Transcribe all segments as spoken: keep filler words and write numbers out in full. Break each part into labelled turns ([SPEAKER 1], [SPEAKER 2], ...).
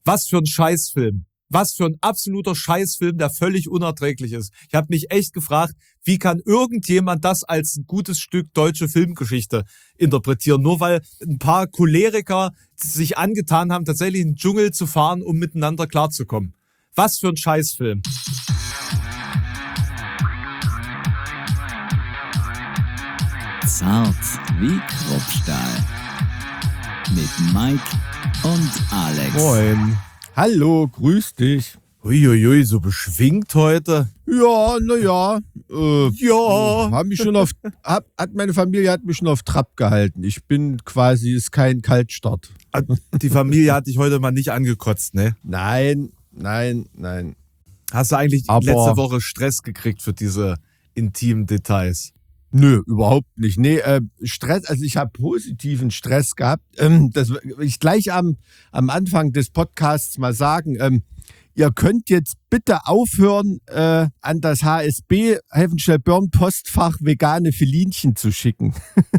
[SPEAKER 1] Was für ein Scheißfilm. Was für ein absoluter Scheißfilm, der völlig unerträglich ist. Ich habe mich echt gefragt, wie kann irgendjemand das als ein gutes Stück deutsche Filmgeschichte interpretieren? Nur weil ein paar Choleriker sich angetan haben, tatsächlich in den Dschungel zu fahren, um miteinander klarzukommen. Was für ein Scheißfilm.
[SPEAKER 2] Zart wie Kruppstahl. Mit Mike und Alex.
[SPEAKER 3] Moin. Hallo, grüß dich.
[SPEAKER 1] Uiuiui, so beschwingt heute.
[SPEAKER 3] Ja, naja. Äh,
[SPEAKER 1] Ja.
[SPEAKER 3] Haben mich schon auf, hab, hat meine Familie hat mich schon auf Trab gehalten. Ich bin quasi, ist kein Kaltstart.
[SPEAKER 1] Die Familie hat dich heute mal nicht angekotzt, ne?
[SPEAKER 3] Nein, nein, nein.
[SPEAKER 1] Hast du eigentlich
[SPEAKER 3] Aber-
[SPEAKER 1] letzte Woche Stress gekriegt für diese intimen Details?
[SPEAKER 3] Nö, überhaupt nicht. Nee, äh, Stress, also ich habe positiven Stress gehabt. Ähm, das will ich gleich am, am Anfang des Podcasts mal sagen. Ähm, ihr könnt jetzt bitte aufhören, äh, an das H S B Helfenstedt-Börn Postfach vegane Filinchen zu schicken.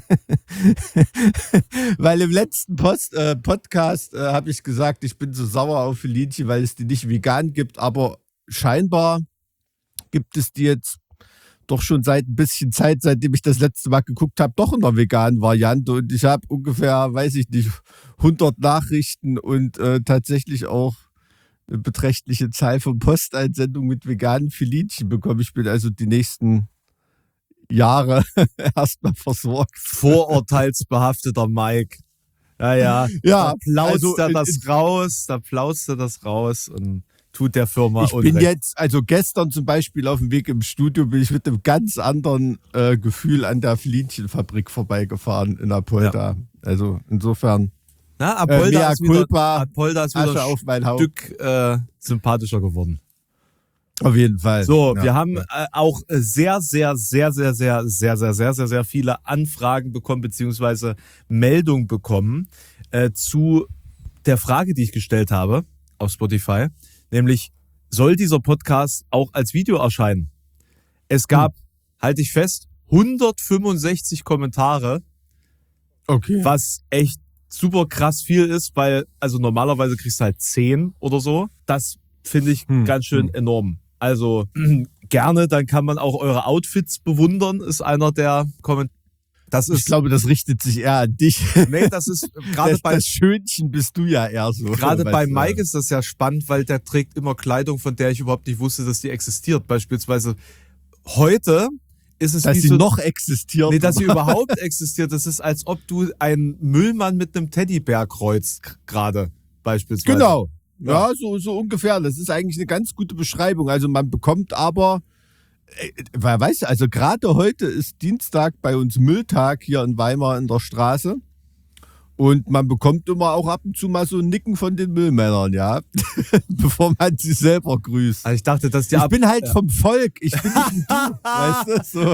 [SPEAKER 3] Weil im letzten Post, äh, Podcast äh, habe ich gesagt, ich bin so sauer auf Filinchen, weil es die nicht vegan gibt. Aber scheinbar gibt es die jetzt doch schon seit ein bisschen Zeit, seitdem ich das letzte Mal geguckt habe, doch in der veganen Variante. Und ich habe ungefähr, weiß ich nicht, hundert Nachrichten und äh, tatsächlich auch eine beträchtliche Zahl von Posteinsendungen mit veganen Filinchen bekommen. Ich bin also die nächsten Jahre erstmal versorgt.
[SPEAKER 1] Vorurteilsbehafteter Mike. Ja, ja.
[SPEAKER 3] Ja,
[SPEAKER 1] da plaust
[SPEAKER 3] also
[SPEAKER 1] er
[SPEAKER 3] in-
[SPEAKER 1] das
[SPEAKER 3] in-
[SPEAKER 1] raus, da plaust er das raus und tut der Firma
[SPEAKER 3] Ich bin
[SPEAKER 1] Unrecht.
[SPEAKER 3] jetzt, also gestern zum Beispiel auf dem Weg im Studio, bin ich mit einem ganz anderen äh, Gefühl an der Filinchenfabrik vorbeigefahren in Apolda. Also insofern,
[SPEAKER 1] Na,
[SPEAKER 3] äh,
[SPEAKER 1] Apolda,
[SPEAKER 3] mea
[SPEAKER 1] ist wieder,
[SPEAKER 3] culpa,
[SPEAKER 1] Apolda ist wieder
[SPEAKER 3] Asche
[SPEAKER 1] ein
[SPEAKER 3] auf mein Haupt.
[SPEAKER 1] Stück äh, sympathischer geworden.
[SPEAKER 3] Auf jeden Fall.
[SPEAKER 1] So,
[SPEAKER 3] Ja.
[SPEAKER 1] wir haben äh, auch sehr, sehr, sehr, sehr, sehr, sehr, sehr, sehr, sehr, sehr viele Anfragen bekommen, beziehungsweise Meldungen bekommen äh, zu der Frage, die ich gestellt habe auf Spotify, nämlich, soll dieser Podcast auch als Video erscheinen? Es gab,
[SPEAKER 3] Hm.
[SPEAKER 1] halte ich fest, hundertfünfundsechzig Kommentare,
[SPEAKER 3] Okay.
[SPEAKER 1] was echt super krass viel ist, weil, also normalerweise kriegst du halt zehn oder so. Das finde ich
[SPEAKER 3] Hm,
[SPEAKER 1] ganz schön
[SPEAKER 3] hm.
[SPEAKER 1] enorm. Also gerne, dann kann man auch eure Outfits bewundern, ist einer der Kommentare. Das
[SPEAKER 3] Ich
[SPEAKER 1] ist,
[SPEAKER 3] glaube, das richtet sich eher an dich.
[SPEAKER 1] nee, das ist gerade
[SPEAKER 3] das,
[SPEAKER 1] bei,
[SPEAKER 3] das Schönchen bist du ja eher so.
[SPEAKER 1] gerade
[SPEAKER 3] weißt
[SPEAKER 1] bei
[SPEAKER 3] du.
[SPEAKER 1] Mike ist das ja spannend, weil der trägt immer Kleidung, von der ich überhaupt nicht wusste, dass die existiert. Beispielsweise heute ist es
[SPEAKER 3] Dass
[SPEAKER 1] wie
[SPEAKER 3] sie
[SPEAKER 1] so,
[SPEAKER 3] noch existiert.
[SPEAKER 1] nee, dass sie überhaupt existiert. Das ist, als ob du einen Müllmann mit einem Teddybär kreuzt, k- gerade beispielsweise.
[SPEAKER 3] Genau.
[SPEAKER 1] Ja.
[SPEAKER 3] Ja, so, so ungefähr. Das ist eigentlich eine ganz gute Beschreibung. Also man bekommt aber, äh, weil, weißt du, also gerade heute ist Dienstag bei uns Mülltag hier in Weimar in der Straße. Und man bekommt immer auch ab und zu mal so ein Nicken von den Müllmännern, ja. Bevor man sie selber grüßt.
[SPEAKER 1] Also ich dachte, dass die
[SPEAKER 3] Ich
[SPEAKER 1] ab
[SPEAKER 3] bin halt vom Volk. Ich bin nicht wie du, weißt du? So.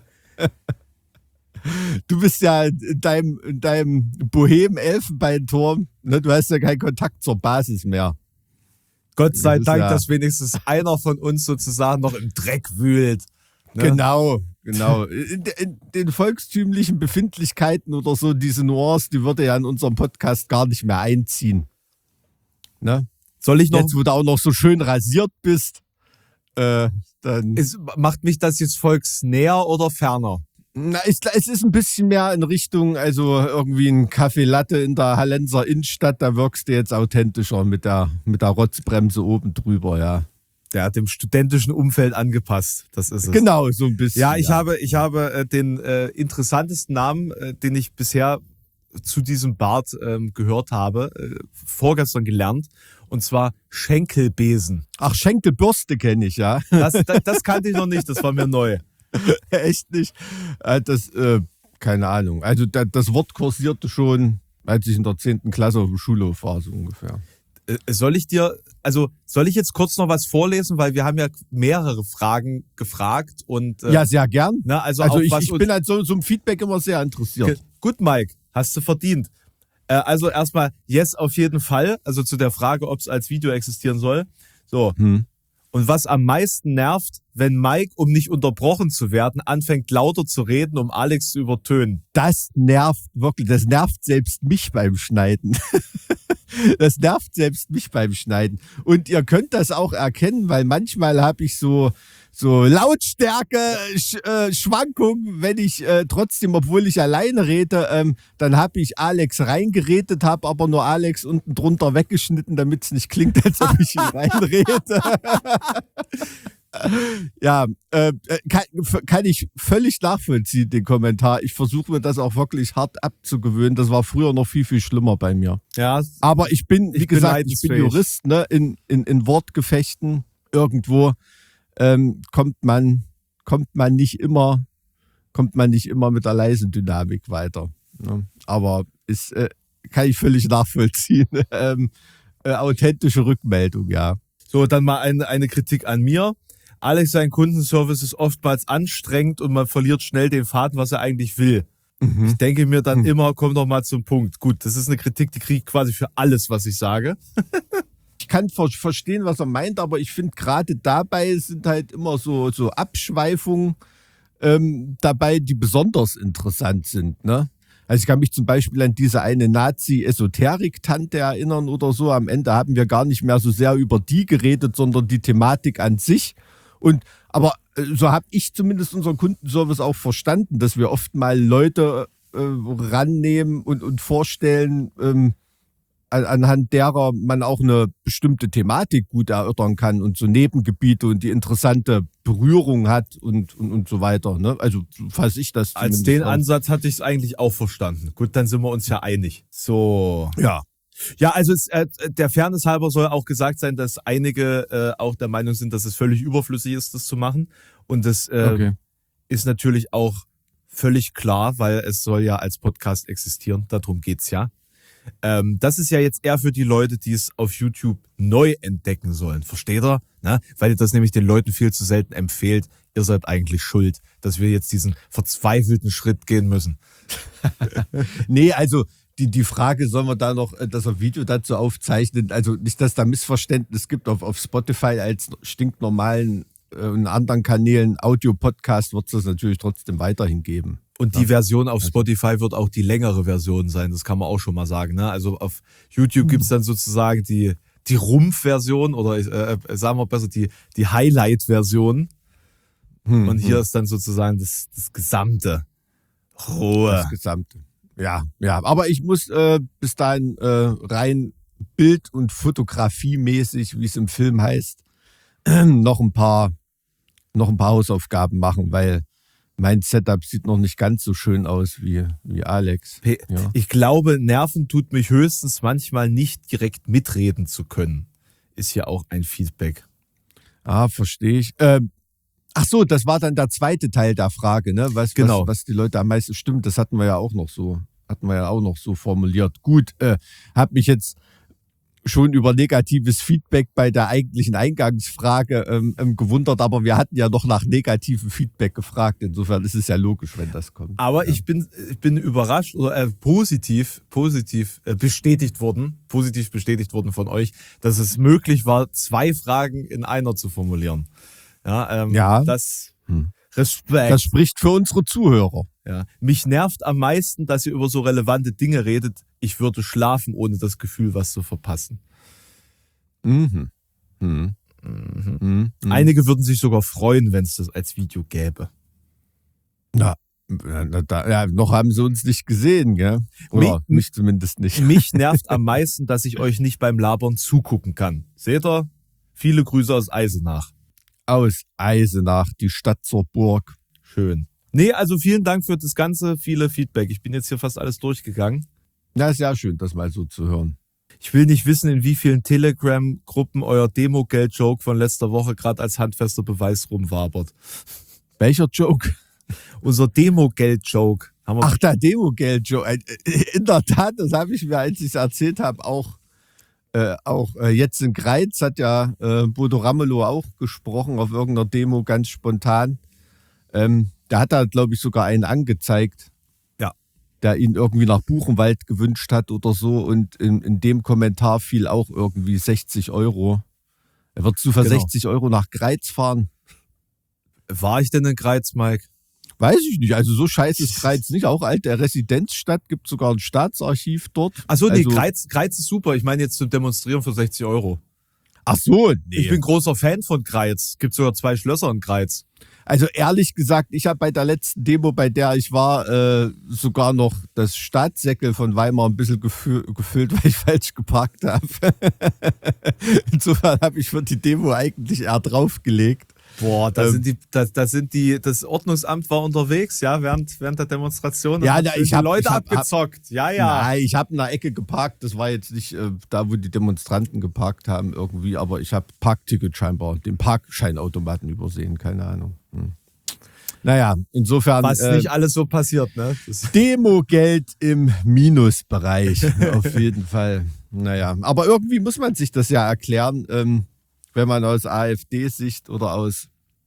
[SPEAKER 3] Du bist ja in deinem, in deinem Bohem-Elfenbeinturm. Ne? Du hast ja keinen Kontakt zur Basis mehr.
[SPEAKER 1] Gott sei
[SPEAKER 3] Das ist
[SPEAKER 1] Dank,
[SPEAKER 3] ja-
[SPEAKER 1] dass wenigstens einer von uns sozusagen noch im Dreck wühlt. Ne?
[SPEAKER 3] Genau, genau. In, in den volkstümlichen Befindlichkeiten oder so, diese Nuance, die würde ja in unserem Podcast gar nicht mehr einziehen. Ne?
[SPEAKER 1] Soll ich noch,
[SPEAKER 3] Jetzt, wo du auch noch so schön rasiert bist, äh, dann.
[SPEAKER 1] ist, macht mich das jetzt volksnäher oder ferner?
[SPEAKER 3] Na, es, es ist ein bisschen mehr in Richtung, also irgendwie ein Kaffee Latte in der Hallenser Innenstadt, da wirkst du jetzt authentischer mit der, mit der Rotzbremse oben drüber, ja.
[SPEAKER 1] Der hat dem studentischen Umfeld angepasst. Das ist es.
[SPEAKER 3] Genau, so ein bisschen.
[SPEAKER 1] Ja, ich habe, ich habe äh, den äh, interessantesten Namen, äh, den ich bisher zu diesem Bart ähm, gehört habe, äh, vorgestern gelernt. Und zwar Schenkelbesen.
[SPEAKER 3] Ach, Schenkelbürste kenne ich, ja.
[SPEAKER 1] Das, das, das kannte ich noch nicht, das war mir neu.
[SPEAKER 3] Echt nicht. Äh, Das, äh, keine Ahnung. Also da, das Wort kursierte schon, als ich in der zehnten Klasse auf dem Schulhof war, so ungefähr.
[SPEAKER 1] Äh, Soll ich dir, also soll ich jetzt kurz noch was vorlesen, weil wir haben ja mehrere Fragen gefragt und äh,
[SPEAKER 3] Ja, sehr gern.
[SPEAKER 1] ne, also,
[SPEAKER 3] Also
[SPEAKER 1] auch
[SPEAKER 3] ich,
[SPEAKER 1] was
[SPEAKER 3] ich
[SPEAKER 1] uns-
[SPEAKER 3] bin an so, so einem Feedback immer sehr interessiert.
[SPEAKER 1] Ge- Gut, Mike, hast du verdient. Äh, also erstmal, yes, auf jeden Fall. Also zu der Frage, ob es als Video existieren soll. So.
[SPEAKER 3] Hm.
[SPEAKER 1] Und was am meisten nervt, wenn Mike, um nicht unterbrochen zu werden, anfängt lauter zu reden, um Alex zu übertönen.
[SPEAKER 3] Das nervt wirklich, das nervt selbst mich beim Schneiden. Das nervt selbst mich beim Schneiden. Und ihr könnt das auch erkennen, weil manchmal habe ich so, so Lautstärke-Schwankungen, wenn ich äh, trotzdem, obwohl ich alleine rede, ähm, dann habe ich Alex reingeredet, habe aber nur Alex unten drunter weggeschnitten, damit es nicht klingt, als ob ich ihn reinrede. Ja, äh, kann, kann ich völlig nachvollziehen, den Kommentar. Ich versuche mir das auch wirklich hart abzugewöhnen. Das war früher noch viel, viel schlimmer bei mir.
[SPEAKER 1] Ja,
[SPEAKER 3] aber ich bin, wie
[SPEAKER 1] ich bin
[SPEAKER 3] gesagt, ich bin Jurist, ne, in, in, in Wortgefechten irgendwo ähm, kommt man, kommt man nicht immer, kommt man nicht immer mit der leisen Dynamik weiter. Ne? Aber ist, äh, kann ich völlig nachvollziehen. ähm, äh, authentische Rückmeldung, ja.
[SPEAKER 1] So, dann mal eine, eine Kritik an mir. Alex, sein Kundenservice ist oftmals anstrengend und man verliert schnell den Faden, was er eigentlich will. Mhm. Ich denke mir dann mhm. immer, komm doch mal zum Punkt. Gut, das ist eine Kritik, die kriege ich quasi für alles, was ich sage.
[SPEAKER 3] Ich kann ver- verstehen, was er meint, aber ich finde gerade dabei sind halt immer so, so Abschweifungen ähm, dabei, die besonders interessant sind, ne? Also ich kann mich zum Beispiel an diese eine Nazi-Esoterik-Tante erinnern oder so. Am Ende haben wir gar nicht mehr so sehr über die geredet, sondern die Thematik an sich. Und aber so habe ich zumindest unseren Kundenservice auch verstanden, dass wir oft mal Leute äh, rannehmen und, und vorstellen, ähm, an, anhand derer man auch eine bestimmte Thematik gut erörtern kann und so Nebengebiete und die interessante Berührung hat und, und, und so weiter. Ne? Also fasse ich das
[SPEAKER 1] als den
[SPEAKER 3] auch.
[SPEAKER 1] Ansatz hatte ich es eigentlich auch verstanden. Gut, dann sind wir uns ja einig. So.
[SPEAKER 3] Ja.
[SPEAKER 1] Ja, also es, äh, der Fairness halber soll auch gesagt sein, dass einige äh, auch der Meinung sind, dass es völlig überflüssig ist, das zu machen. Und das äh,
[SPEAKER 3] okay.
[SPEAKER 1] ist natürlich auch völlig klar, weil es soll ja als Podcast existieren. Darum geht's ja. Ähm, das ist ja jetzt eher für die Leute, die es auf YouTube neu entdecken sollen. Versteht ihr? Na, weil ihr das nämlich den Leuten viel zu selten empfehlt. Ihr seid eigentlich schuld, dass wir jetzt diesen verzweifelten Schritt gehen müssen.
[SPEAKER 3] Nee, also Die, die Frage, sollen wir da noch das Video dazu aufzeichnen? Also nicht, dass da Missverständnis gibt. Auf, auf Spotify als stinknormalen äh, und anderen Kanälen, Audio-Podcast, wird es das natürlich trotzdem weiterhin geben.
[SPEAKER 1] Und die ja. Version auf Spotify wird auch die längere Version sein, das kann man auch schon mal sagen. Ne? Also auf YouTube gibt es dann sozusagen die, die Rumpf-Version oder äh, sagen wir besser die, die Highlight-Version. Hm, und hier hm. ist dann sozusagen das, das gesamte Ruhe.
[SPEAKER 3] Das gesamte. Ja, ja, aber ich muss äh, bis dahin äh, rein Bild- und Fotografiemäßig, wie es im Film heißt, äh, noch ein paar noch ein paar Hausaufgaben machen, weil mein Setup sieht noch nicht ganz so schön aus wie, wie Alex.
[SPEAKER 1] Ja. Ich glaube, Nerven tut mich höchstens manchmal nicht direkt mitreden zu können. Ist ja auch ein Feedback.
[SPEAKER 3] Ah, verstehe ich. Ähm, Ach so, das war dann der zweite Teil der Frage, ne? Was,
[SPEAKER 1] genau.
[SPEAKER 3] was, was die Leute am meisten stimmt, das hatten wir ja auch noch so, hatten wir ja auch noch so formuliert. Gut, äh, habe mich jetzt schon über negatives Feedback bei der eigentlichen Eingangsfrage ähm, ähm, gewundert, aber wir hatten ja noch nach negativem Feedback gefragt. Insofern ist es ja logisch, wenn das kommt.
[SPEAKER 1] Aber
[SPEAKER 3] ja.
[SPEAKER 1] ich bin, ich bin überrascht oder äh, positiv, positiv äh, bestätigt worden, positiv bestätigt worden von euch, dass es möglich war, zwei Fragen in einer zu formulieren. Ja, ähm,
[SPEAKER 3] ja.
[SPEAKER 1] das
[SPEAKER 3] hm.
[SPEAKER 1] Respekt.
[SPEAKER 3] Das spricht für unsere Zuhörer.
[SPEAKER 1] Ja. Mich nervt am meisten, dass ihr über so relevante Dinge redet. Ich würde schlafen, ohne das Gefühl, was zu verpassen.
[SPEAKER 3] Mhm. Mhm.
[SPEAKER 1] Mhm. Mhm. Einige würden sich sogar freuen, wenn es das als Video gäbe.
[SPEAKER 3] Na, na da, ja, noch haben sie uns nicht gesehen, gell? Oder mich, mich zumindest nicht.
[SPEAKER 1] Mich nervt am meisten, dass ich euch nicht beim Labern zugucken kann. Seht ihr? Viele Grüße aus Eisenach.
[SPEAKER 3] Aus Eisenach, die Stadt zur Burg.
[SPEAKER 1] Schön. Nee, also vielen Dank für das ganze viele Feedback. Ich bin jetzt hier fast alles durchgegangen.
[SPEAKER 3] Ja, ist ja schön, das mal so zu hören.
[SPEAKER 1] Ich will nicht wissen, in wie vielen Telegram-Gruppen euer Demo-Geld-Joke von letzter Woche gerade als handfester Beweis rumwabert.
[SPEAKER 3] Welcher Joke?
[SPEAKER 1] Unser Demo-Geld-Joke.
[SPEAKER 3] Ach, der Demo-Geld-Joke. In der Tat, das habe ich mir, als ich es erzählt habe, auch Äh, auch äh, jetzt in Greiz hat ja äh, Bodo Ramelow auch gesprochen auf irgendeiner Demo ganz spontan. Ähm, der hat da, glaube ich, sogar einen angezeigt,
[SPEAKER 1] ja,
[SPEAKER 3] der ihn irgendwie nach Buchenwald gewünscht hat oder so. Und in, in dem Kommentar fiel auch irgendwie sechzig Euro. Er wird zu für genau. sechzig Euro nach Greiz fahren.
[SPEAKER 1] War ich denn in Greiz, Mike?
[SPEAKER 3] Weiß ich nicht. Also so scheiße ist Greiz nicht. Auch alte Residenzstadt, gibt sogar ein Staatsarchiv dort.
[SPEAKER 1] Achso, nee,
[SPEAKER 3] also,
[SPEAKER 1] Greiz, Greiz ist super. Ich meine jetzt zum Demonstrieren für sechzig Euro.
[SPEAKER 3] Ach so, nee.
[SPEAKER 1] Ich bin großer Fan von Greiz. Gibt sogar zwei Schlösser in Greiz.
[SPEAKER 3] Also ehrlich gesagt, ich habe bei der letzten Demo, bei der ich war, äh, sogar noch das Staatssäckel von Weimar ein bisschen gefü- gefüllt, weil ich falsch geparkt habe. Insofern habe ich für die Demo eigentlich eher draufgelegt.
[SPEAKER 1] Boah, da
[SPEAKER 3] Ähm,
[SPEAKER 1] sind die, da, da sind die, das Ordnungsamt war unterwegs, ja, während, während der Demonstration.
[SPEAKER 3] Ja,
[SPEAKER 1] und
[SPEAKER 3] da-
[SPEAKER 1] hat
[SPEAKER 3] ich
[SPEAKER 1] die
[SPEAKER 3] hab-
[SPEAKER 1] Leute
[SPEAKER 3] ich hab-
[SPEAKER 1] abgezockt. Ja, ja.
[SPEAKER 3] Nein, ich habe in der Ecke geparkt. Das war jetzt nicht äh, da, wo die Demonstranten geparkt haben irgendwie, aber ich habe Parkticket scheinbar, den Parkscheinautomaten übersehen, keine Ahnung. Hm. Naja, insofern
[SPEAKER 1] Was
[SPEAKER 3] äh,
[SPEAKER 1] nicht alles so passiert, ne? Das,
[SPEAKER 3] Demogeld im Minusbereich, auf jeden Fall. Naja, aber irgendwie muss man sich das ja erklären, ähm, wenn man aus AfD-Sicht oder aus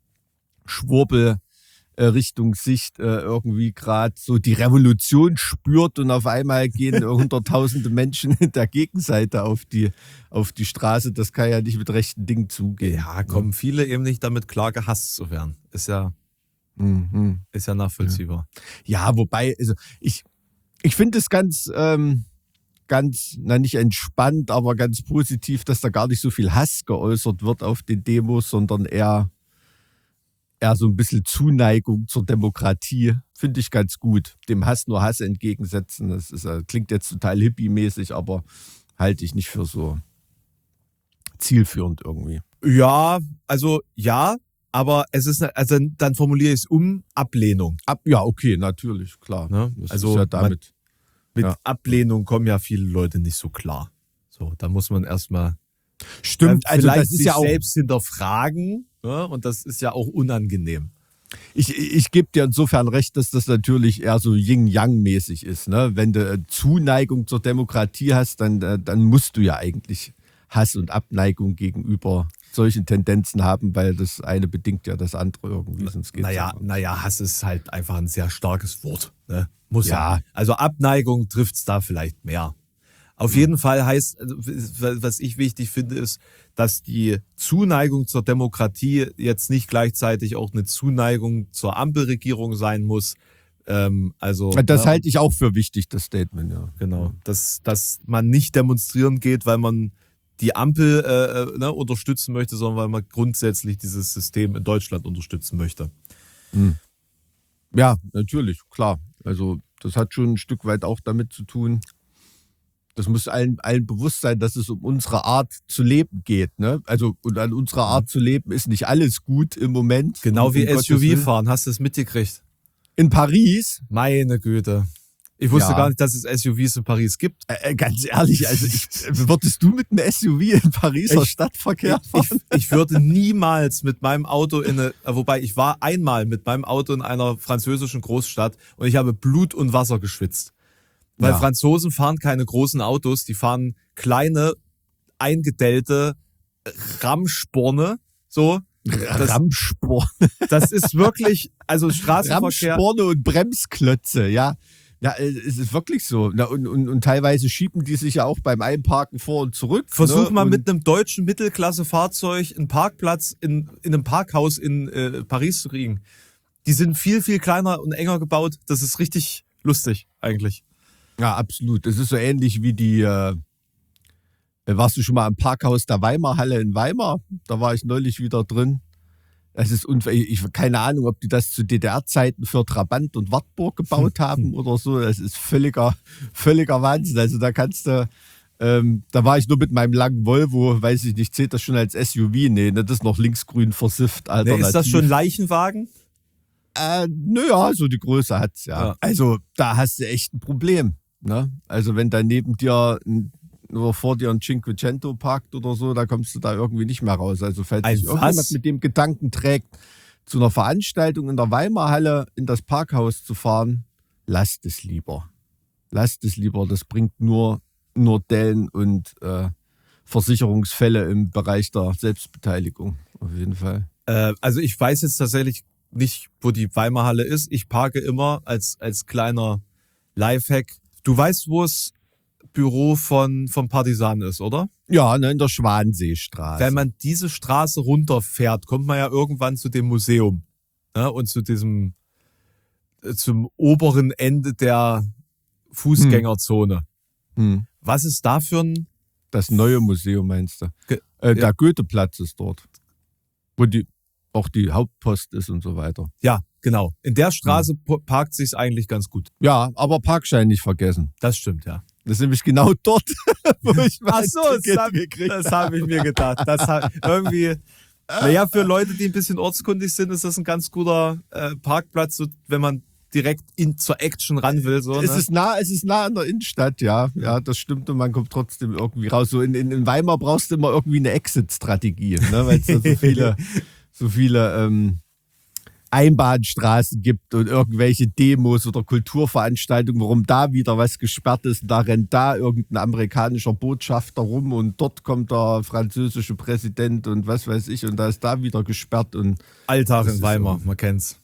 [SPEAKER 3] Schwurbel-Richtungssicht äh, irgendwie gerade so die Revolution spürt und auf einmal gehen hunderttausende Menschen in der Gegenseite auf die, auf die Straße. Das kann ja nicht mit rechten Dingen zugehen.
[SPEAKER 1] ja, kommen viele eben nicht damit klar, gehasst zu werden. Ist ja,
[SPEAKER 3] Mhm.
[SPEAKER 1] ist ja nachvollziehbar.
[SPEAKER 3] Ja, wobei, also ich, ich finde es ganz, ähm, ganz, na nicht entspannt, aber ganz positiv, dass da gar nicht so viel Hass geäußert wird auf den Demos, sondern eher, eher so ein bisschen Zuneigung zur Demokratie. Finde ich ganz gut. Dem Hass nur Hass entgegensetzen. Das ist, äh, klingt jetzt total hippie-mäßig, aber halte ich nicht für so zielführend irgendwie.
[SPEAKER 1] Ja, also ja, aber es ist, also dann formuliere ich es um, Ablehnung.
[SPEAKER 3] Ab, ja, okay, natürlich, klar.
[SPEAKER 1] Ne?
[SPEAKER 3] Das
[SPEAKER 1] Also
[SPEAKER 3] ist ja damit.
[SPEAKER 1] Mit
[SPEAKER 3] Ja.
[SPEAKER 1] Ablehnung kommen ja viele Leute nicht so klar. So, da muss man erstmal
[SPEAKER 3] Stimmt, also
[SPEAKER 1] vielleicht
[SPEAKER 3] das ist
[SPEAKER 1] sich
[SPEAKER 3] ja auch.
[SPEAKER 1] selbst hinterfragen, ja, und das ist ja auch unangenehm.
[SPEAKER 3] Ich, ich gebe dir insofern recht, dass das natürlich eher so Yin-Yang-mäßig ist. Ne? Wenn du äh, Zuneigung zur Demokratie hast, dann, äh, dann musst du ja eigentlich Hass und Abneigung gegenüber solchen Tendenzen haben, weil das eine bedingt ja das andere irgendwie. Sonst geht's
[SPEAKER 1] Naja,
[SPEAKER 3] ja.
[SPEAKER 1] naja, Hass ist halt einfach ein sehr starkes Wort. Ne? Muss ja.
[SPEAKER 3] Ja.
[SPEAKER 1] Also Abneigung trifft's da vielleicht mehr. Auf jeden Fall heißt, also, was ich wichtig finde, ist, dass die Zuneigung zur Demokratie jetzt nicht gleichzeitig auch eine Zuneigung zur Ampelregierung sein muss. Ähm, also
[SPEAKER 3] Das
[SPEAKER 1] ne,
[SPEAKER 3] halte ich auch für wichtig, das Statement, ja.
[SPEAKER 1] genau, dass, dass man nicht demonstrieren geht, weil man die Ampel äh, ne, unterstützen möchte, sondern weil man grundsätzlich dieses System in Deutschland unterstützen möchte.
[SPEAKER 3] Ja, natürlich, klar. Also das hat schon ein Stück weit auch damit zu tun. Das muss allen, allen bewusst sein, dass es um unsere Art zu leben geht. Ne? Also und an unserer Art zu leben ist nicht alles gut im Moment.
[SPEAKER 1] Genau
[SPEAKER 3] um,
[SPEAKER 1] wie
[SPEAKER 3] um Gottes
[SPEAKER 1] S U V
[SPEAKER 3] Willen.
[SPEAKER 1] fahren, hast du es mitgekriegt?
[SPEAKER 3] In Paris,
[SPEAKER 1] Meine Güte. Ich wusste
[SPEAKER 3] Ja.
[SPEAKER 1] gar nicht, dass es S U Vs in Paris gibt.
[SPEAKER 3] äh, äh, ganz ehrlich, also ich, würdest du mit einem S U V in Pariser
[SPEAKER 1] Ich-
[SPEAKER 3] Stadtverkehr
[SPEAKER 1] Ich,
[SPEAKER 3] fahren?
[SPEAKER 1] ich würde niemals mit meinem Auto in eine, äh, wobei ich war einmal mit meinem Auto in einer französischen Großstadt und ich habe Blut und Wasser geschwitzt. Weil
[SPEAKER 3] Ja.
[SPEAKER 1] Franzosen fahren keine großen Autos, die fahren kleine, eingedellte Ramsporne, so. Das,
[SPEAKER 3] Rammsporn,
[SPEAKER 1] das ist wirklich, also Straßenverkehr.
[SPEAKER 3] Rammsporne und Bremsklötze, ja. Ja, äh, es ist wirklich so. Na, und, und, und teilweise schieben die sich ja auch beim Einparken vor und zurück.
[SPEAKER 1] Versuch
[SPEAKER 3] ne?
[SPEAKER 1] mal
[SPEAKER 3] und,
[SPEAKER 1] mit einem deutschen Mittelklasse-Fahrzeug einen Parkplatz in, in einem Parkhaus in äh, Paris zu kriegen. Die sind viel, viel kleiner und enger gebaut. Das ist richtig lustig, eigentlich.
[SPEAKER 3] Ja, absolut. Das ist so ähnlich wie die. Äh, warst du schon mal im Parkhaus der Weimarhalle in Weimar? Da war ich neulich wieder drin. Es ist unfair. Ich keine Ahnung, ob die das zu D D R-Zeiten für Trabant und Wartburg gebaut haben oder so. Das ist völliger, völliger Wahnsinn. Also da kannst du. Ähm, da war ich nur mit meinem langen Volvo, weiß ich nicht, zählt das schon als S U V? Nee, ne, das ist noch linksgrün versifft.
[SPEAKER 1] Nee,
[SPEAKER 3] Alternativ.
[SPEAKER 1] ist das schon Leichenwagen?
[SPEAKER 3] Äh, naja, so die Größe hat's ja.
[SPEAKER 1] Ja.
[SPEAKER 3] Also da hast du echt ein Problem. Ne? Also wenn da neben dir ein, oder vor dir ein Cinquecento parkt oder so, da kommst du da irgendwie nicht mehr raus. Also falls
[SPEAKER 1] Ein
[SPEAKER 3] sich irgendjemand
[SPEAKER 1] was?
[SPEAKER 3] mit dem Gedanken trägt, zu einer Veranstaltung in der Weimarhalle in das Parkhaus zu fahren, lasst es lieber. Lasst es lieber. Das bringt nur, nur Dellen und äh, Versicherungsfälle im Bereich der Selbstbeteiligung. Auf jeden Fall.
[SPEAKER 1] Äh, also ich weiß jetzt tatsächlich nicht, wo die Weimarhalle ist. Ich parke immer als, als kleiner Lifehack. Du weißt, wo das Büro von, vom Partisan ist, oder?
[SPEAKER 3] Ja, ne, in der Schwanseestraße.
[SPEAKER 1] Wenn man diese Straße runterfährt, kommt man ja irgendwann zu dem Museum. ne? Und zu diesem, äh, zum oberen Ende der Fußgängerzone.
[SPEAKER 3] Hm.
[SPEAKER 1] Was ist da für ein...
[SPEAKER 3] Das neue Museum meinst du?
[SPEAKER 1] Ge-
[SPEAKER 3] Äh,
[SPEAKER 1] ja.
[SPEAKER 3] der Goetheplatz ist dort, wo die auch die Hauptpost ist und so weiter.
[SPEAKER 1] Ja, genau. In der Straße po- parkt sich's eigentlich ganz gut.
[SPEAKER 3] Ja, aber Parkschein nicht vergessen.
[SPEAKER 1] Das stimmt, ja.
[SPEAKER 3] Das ist nämlich genau dort, wo ich
[SPEAKER 1] Ach
[SPEAKER 3] mein
[SPEAKER 1] so,
[SPEAKER 3] Ticket
[SPEAKER 1] das habe
[SPEAKER 3] gekriegt
[SPEAKER 1] das hab ich mir gedacht. Das hab, irgendwie, naja, für Leute, die ein bisschen ortskundig sind, ist das ein ganz guter äh, Parkplatz, so, wenn man direkt in, zur Action ran will. So,
[SPEAKER 3] Es
[SPEAKER 1] ne?
[SPEAKER 3] ist nah, es ist nah an der Innenstadt, ja. Ja, das stimmt und man kommt trotzdem irgendwie raus. So in, in, in Weimar brauchst du immer irgendwie eine Exit-Strategie, ne? Weil es da so viele, so viele ähm, Einbahnstraßen gibt und irgendwelche Demos oder Kulturveranstaltungen, warum da wieder was gesperrt ist. Da rennt da irgendein amerikanischer Botschafter rum und dort kommt der französische Präsident und was weiß ich und da ist da wieder gesperrt und
[SPEAKER 1] Alltag
[SPEAKER 3] Das
[SPEAKER 1] in
[SPEAKER 3] ist
[SPEAKER 1] Weimar,
[SPEAKER 3] so.
[SPEAKER 1] man kennt's.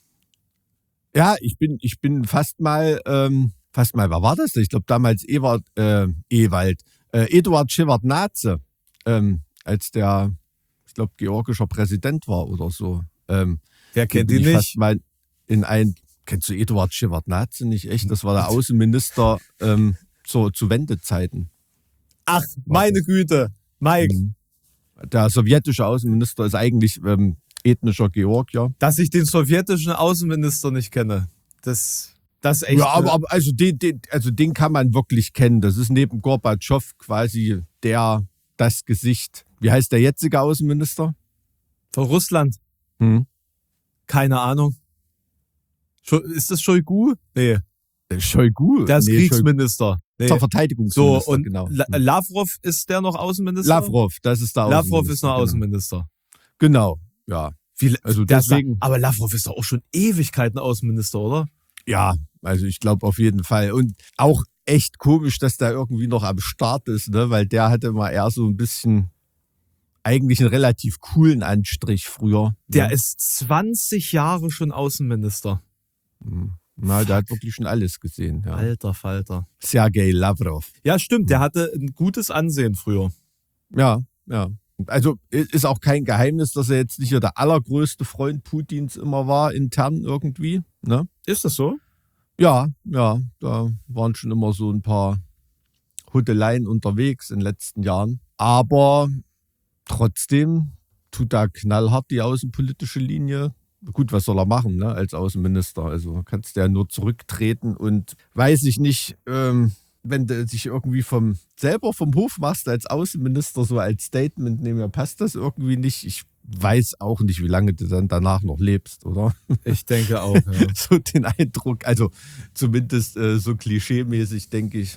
[SPEAKER 3] ja, ich bin, ich bin fast mal, ähm, fast mal, wer war das denn? Ich glaube damals Ewald, äh, Ewald, äh, Eduard Shevardnadze, ähm, als der, ich glaube, georgischer Präsident war oder so. Ähm,
[SPEAKER 1] Wer kennt
[SPEAKER 3] bin
[SPEAKER 1] ihn
[SPEAKER 3] ich
[SPEAKER 1] nicht?
[SPEAKER 3] Fast mal in ein, kennst du Eduard Shevardnadze nicht echt? Das war der Außenminister ähm, zu, zu Wendezeiten.
[SPEAKER 1] Ach, meine Güte, Mike,
[SPEAKER 3] Mhm. Der sowjetische Außenminister ist eigentlich ähm, ethnischer Georgier.
[SPEAKER 1] dass ich den sowjetischen Außenminister nicht kenne. Das, das ist echt.
[SPEAKER 3] Ja, aber, aber also, den, den, also den kann man wirklich kennen. Das ist neben Gorbatschow quasi der, das Gesicht. Wie heißt der jetzige Außenminister?
[SPEAKER 1] von Russland.
[SPEAKER 3] Hm.
[SPEAKER 1] Keine Ahnung. Scho- Ist das Shoigu? Nee,
[SPEAKER 3] Shoigu.
[SPEAKER 1] der ist
[SPEAKER 3] Nee,
[SPEAKER 1] Kriegsminister.
[SPEAKER 3] Shoigu-
[SPEAKER 1] Nee.
[SPEAKER 3] Der
[SPEAKER 1] So,
[SPEAKER 3] Verteidigungsminister,
[SPEAKER 1] und
[SPEAKER 3] genau.
[SPEAKER 1] La Lavrov, ist der noch Außenminister?
[SPEAKER 3] Lavrov, das ist der Außenminister.
[SPEAKER 1] Lavrov ist noch
[SPEAKER 3] genau.
[SPEAKER 1] Außenminister.
[SPEAKER 3] Genau, ja.
[SPEAKER 1] Wie,
[SPEAKER 3] Also
[SPEAKER 1] der ist
[SPEAKER 3] deswegen-
[SPEAKER 1] da, aber Lavrov ist doch auch schon Ewigkeiten Außenminister, oder?
[SPEAKER 3] Ja, also ich glaube auf jeden Fall. Und auch echt komisch, dass der irgendwie noch am Start ist, ne? Weil der hatte mal eher so ein bisschen eigentlich einen relativ coolen Anstrich früher.
[SPEAKER 1] Der
[SPEAKER 3] ne?
[SPEAKER 1] ist zwanzig Jahre schon Außenminister.
[SPEAKER 3] Hm. Na, der hat wirklich schon alles gesehen. Ja.
[SPEAKER 1] Alter Falter.
[SPEAKER 3] Sergei Lavrov.
[SPEAKER 1] Ja, stimmt, der hatte ein gutes Ansehen früher.
[SPEAKER 3] Ja, ja. Also ist auch kein Geheimnis, dass er jetzt nicht der allergrößte Freund Putins immer war, intern irgendwie. Ne?
[SPEAKER 1] Ist das so?
[SPEAKER 3] Ja, ja, da waren schon immer so ein paar Huddeleien unterwegs in den letzten Jahren. Aber trotzdem tut er knallhart die außenpolitische Linie. Gut, was soll er machen, ne, als Außenminister? Also kannst du ja nur zurücktreten und weiß ich nicht, ähm, wenn du dich irgendwie vom selber vom Hof machst als Außenminister, so als Statement nehmen, ja, passt das irgendwie nicht. Ich weiß auch nicht, wie lange du dann danach noch lebst, oder?
[SPEAKER 1] Ich denke auch, ja.
[SPEAKER 3] So den Eindruck, also zumindest äh, so klischeemäßig, denke ich,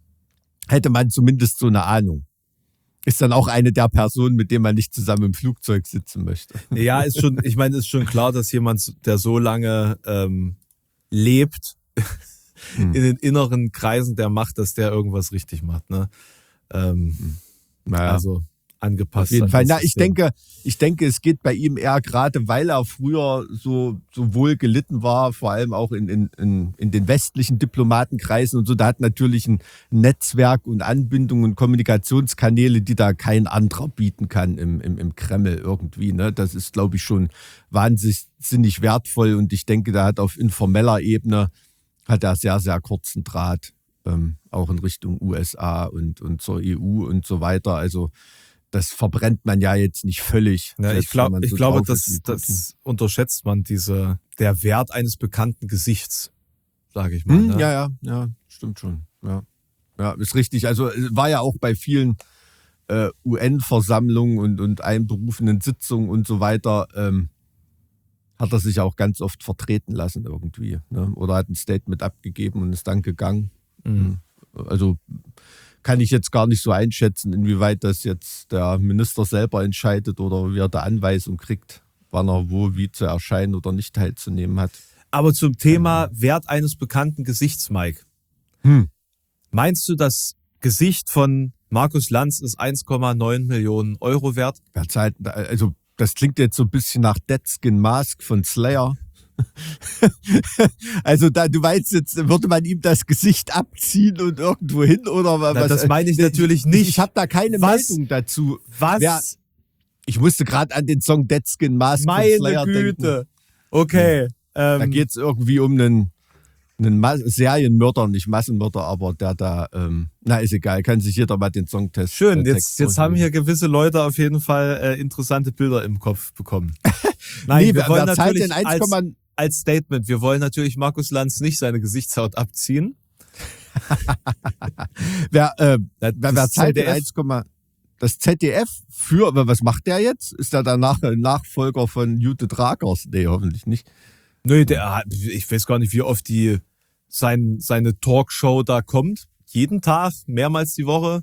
[SPEAKER 3] hätte man zumindest so eine Ahnung. Ist dann auch eine der Personen, mit denen man nicht zusammen im Flugzeug sitzen möchte.
[SPEAKER 1] Ja, ist schon, ich meine, ist schon klar, dass jemand, der so lange ähm, lebt,
[SPEAKER 3] Hm.
[SPEAKER 1] in den inneren Kreisen der Macht, dass der irgendwas richtig macht, ne? Ähm,
[SPEAKER 3] Naja,
[SPEAKER 1] Also angepasst.
[SPEAKER 3] auf jeden
[SPEAKER 1] an
[SPEAKER 3] Fall.
[SPEAKER 1] das
[SPEAKER 3] Na, ich
[SPEAKER 1] System.
[SPEAKER 3] denke, ich denke, es geht bei ihm eher gerade, weil er früher so, so wohl gelitten war, vor allem auch in, in, in, in den westlichen Diplomatenkreisen und so. Da hat natürlich ein Netzwerk und Anbindung und Kommunikationskanäle, die da kein anderer bieten kann im, im, im Kreml irgendwie. Ne? Das ist, glaube ich, schon wahnsinnig wertvoll und ich denke, da hat auf informeller Ebene hat er sehr, sehr kurzen Draht, ähm, auch in Richtung U S A und, und zur E U und so weiter. Also das verbrennt man ja jetzt nicht völlig.
[SPEAKER 1] Ja, ich
[SPEAKER 3] selbst wenn
[SPEAKER 1] glaub,
[SPEAKER 3] man
[SPEAKER 1] ich
[SPEAKER 3] so
[SPEAKER 1] glaube,
[SPEAKER 3] drauf ist
[SPEAKER 1] das,
[SPEAKER 3] wie Putin.
[SPEAKER 1] das unterschätzt man, diese, der Wert eines bekannten Gesichts, sage ich mal.
[SPEAKER 3] Hm,
[SPEAKER 1] ne?
[SPEAKER 3] ja, ja, ja, stimmt schon. Ja. Ja, ist richtig. Also äh, war ja auch bei vielen äh, U N-Versammlungen und, und einberufenen Sitzungen und so weiter, ähm, hat er sich auch ganz oft vertreten lassen irgendwie. Ne? Oder hat ein Statement abgegeben und ist dann gegangen.
[SPEAKER 1] Mhm.
[SPEAKER 3] Also kann ich jetzt gar nicht so einschätzen, inwieweit das jetzt der Minister selber entscheidet oder wie er da Anweisung kriegt, wann er wo wie zu erscheinen oder nicht teilzunehmen hat.
[SPEAKER 1] Aber zum Thema Wert eines bekannten Gesichts, Mike.
[SPEAKER 3] Hm.
[SPEAKER 1] Meinst du, das Gesicht von Markus Lanz ist eins Komma neun Millionen Euro wert?
[SPEAKER 3] Wer zahlt, also das klingt jetzt so ein bisschen nach Dead Skin Mask von Slayer. Also da, du meinst jetzt, würde man ihm das Gesicht abziehen und irgendwo hin oder was?
[SPEAKER 1] Na, das meine ich natürlich
[SPEAKER 3] Ich,
[SPEAKER 1] nicht.
[SPEAKER 3] ich habe da keine
[SPEAKER 1] Was?
[SPEAKER 3] Meldung dazu.
[SPEAKER 1] Was?
[SPEAKER 3] Wer- Ich musste gerade an den Song Dead Skin Mask von
[SPEAKER 1] Meine
[SPEAKER 3] Slayer
[SPEAKER 1] Güte.
[SPEAKER 3] denken.
[SPEAKER 1] Okay.
[SPEAKER 3] Da
[SPEAKER 1] Ähm,
[SPEAKER 3] geht es irgendwie um einen, einen Ma- Serienmörder, nicht Massenmörder, aber der da, ähm, na ist egal, kann sich jeder mal den Songtest
[SPEAKER 1] schön,
[SPEAKER 3] äh,
[SPEAKER 1] jetzt,
[SPEAKER 3] Text
[SPEAKER 1] jetzt haben hier
[SPEAKER 3] durchlesen.
[SPEAKER 1] gewisse Leute auf jeden Fall äh, interessante Bilder im Kopf bekommen. Nein,
[SPEAKER 3] Nee,
[SPEAKER 1] wir
[SPEAKER 3] wer,
[SPEAKER 1] wollen
[SPEAKER 3] wer zahlt
[SPEAKER 1] natürlich
[SPEAKER 3] denn eins,
[SPEAKER 1] als, als Statement, wir wollen natürlich Markus Lanz nicht seine Gesichtshaut abziehen.
[SPEAKER 3] wer, äh,
[SPEAKER 1] Das
[SPEAKER 3] wer, wer zahlt denn
[SPEAKER 1] Z D F
[SPEAKER 3] eins, das Z D F für, aber was macht der jetzt? Ist der danach ein Nachfolger von Jute Drakers? Nee, hoffentlich nicht.
[SPEAKER 1] Nö, der, hat- ich weiß gar nicht, wie oft die sein, seine Talkshow da kommt. Jeden Tag, mehrmals die Woche.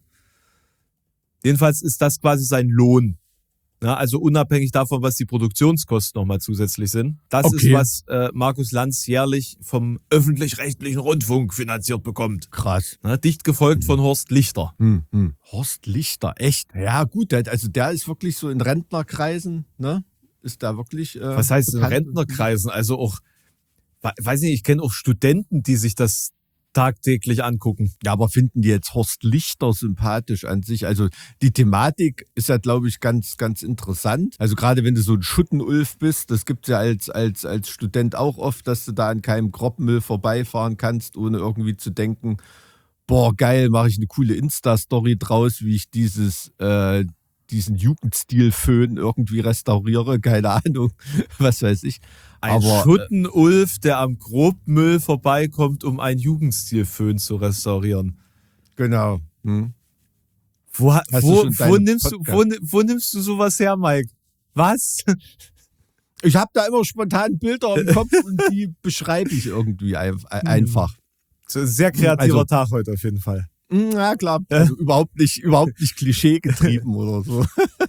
[SPEAKER 1] Jedenfalls ist das quasi sein Lohn. Ja, also unabhängig davon, was die Produktionskosten nochmal zusätzlich sind. Das
[SPEAKER 3] Okay.
[SPEAKER 1] ist, was äh, Markus Lanz jährlich vom öffentlich-rechtlichen Rundfunk finanziert bekommt.
[SPEAKER 3] Krass.
[SPEAKER 1] Ja, dicht gefolgt von Horst Lichter.
[SPEAKER 3] Hm, hm. Horst Lichter, echt? Ja, gut, der, also der ist wirklich so in Rentnerkreisen, ne? Ist da wirklich. Äh,
[SPEAKER 1] Was heißt in
[SPEAKER 3] bekannt.
[SPEAKER 1] Rentnerkreisen? Also auch, we- weiß nicht, ich kenne auch Studenten, die sich das tagtäglich angucken.
[SPEAKER 3] Ja, aber finden die jetzt Horst Lichter sympathisch an sich? Also die Thematik ist ja, glaube ich, ganz, ganz interessant. Also gerade wenn du so ein Schuttenulf bist, das gibt's ja als, als, als Student auch oft, dass du da an keinem Grobmüll vorbeifahren kannst, ohne irgendwie zu denken, boah, geil, mache ich eine coole Insta-Story draus, wie ich dieses, äh, diesen Jugendstil-Föhn irgendwie restauriere. Keine Ahnung, was weiß ich.
[SPEAKER 1] Ein
[SPEAKER 3] Aber,
[SPEAKER 1] Schuttenulf, der am Grobmüll vorbeikommt, um einen Jugendstilföhn zu restaurieren.
[SPEAKER 3] Genau. Hm.
[SPEAKER 1] Wo, ha-
[SPEAKER 3] Hast du
[SPEAKER 1] wo,
[SPEAKER 3] schon
[SPEAKER 1] wo,
[SPEAKER 3] deinen
[SPEAKER 1] nimmst du, wo,
[SPEAKER 3] Podcast?
[SPEAKER 1] ni- wo nimmst du sowas her, Mike? Was?
[SPEAKER 3] Ich habe da immer spontan Bilder im Kopf und die beschreibe ich irgendwie ein, einfach.
[SPEAKER 1] So ein sehr kreativer
[SPEAKER 3] Also-
[SPEAKER 1] Tag heute auf jeden Fall.
[SPEAKER 3] Ja, klar. Also überhaupt nicht, überhaupt nicht klischeegetrieben oder so.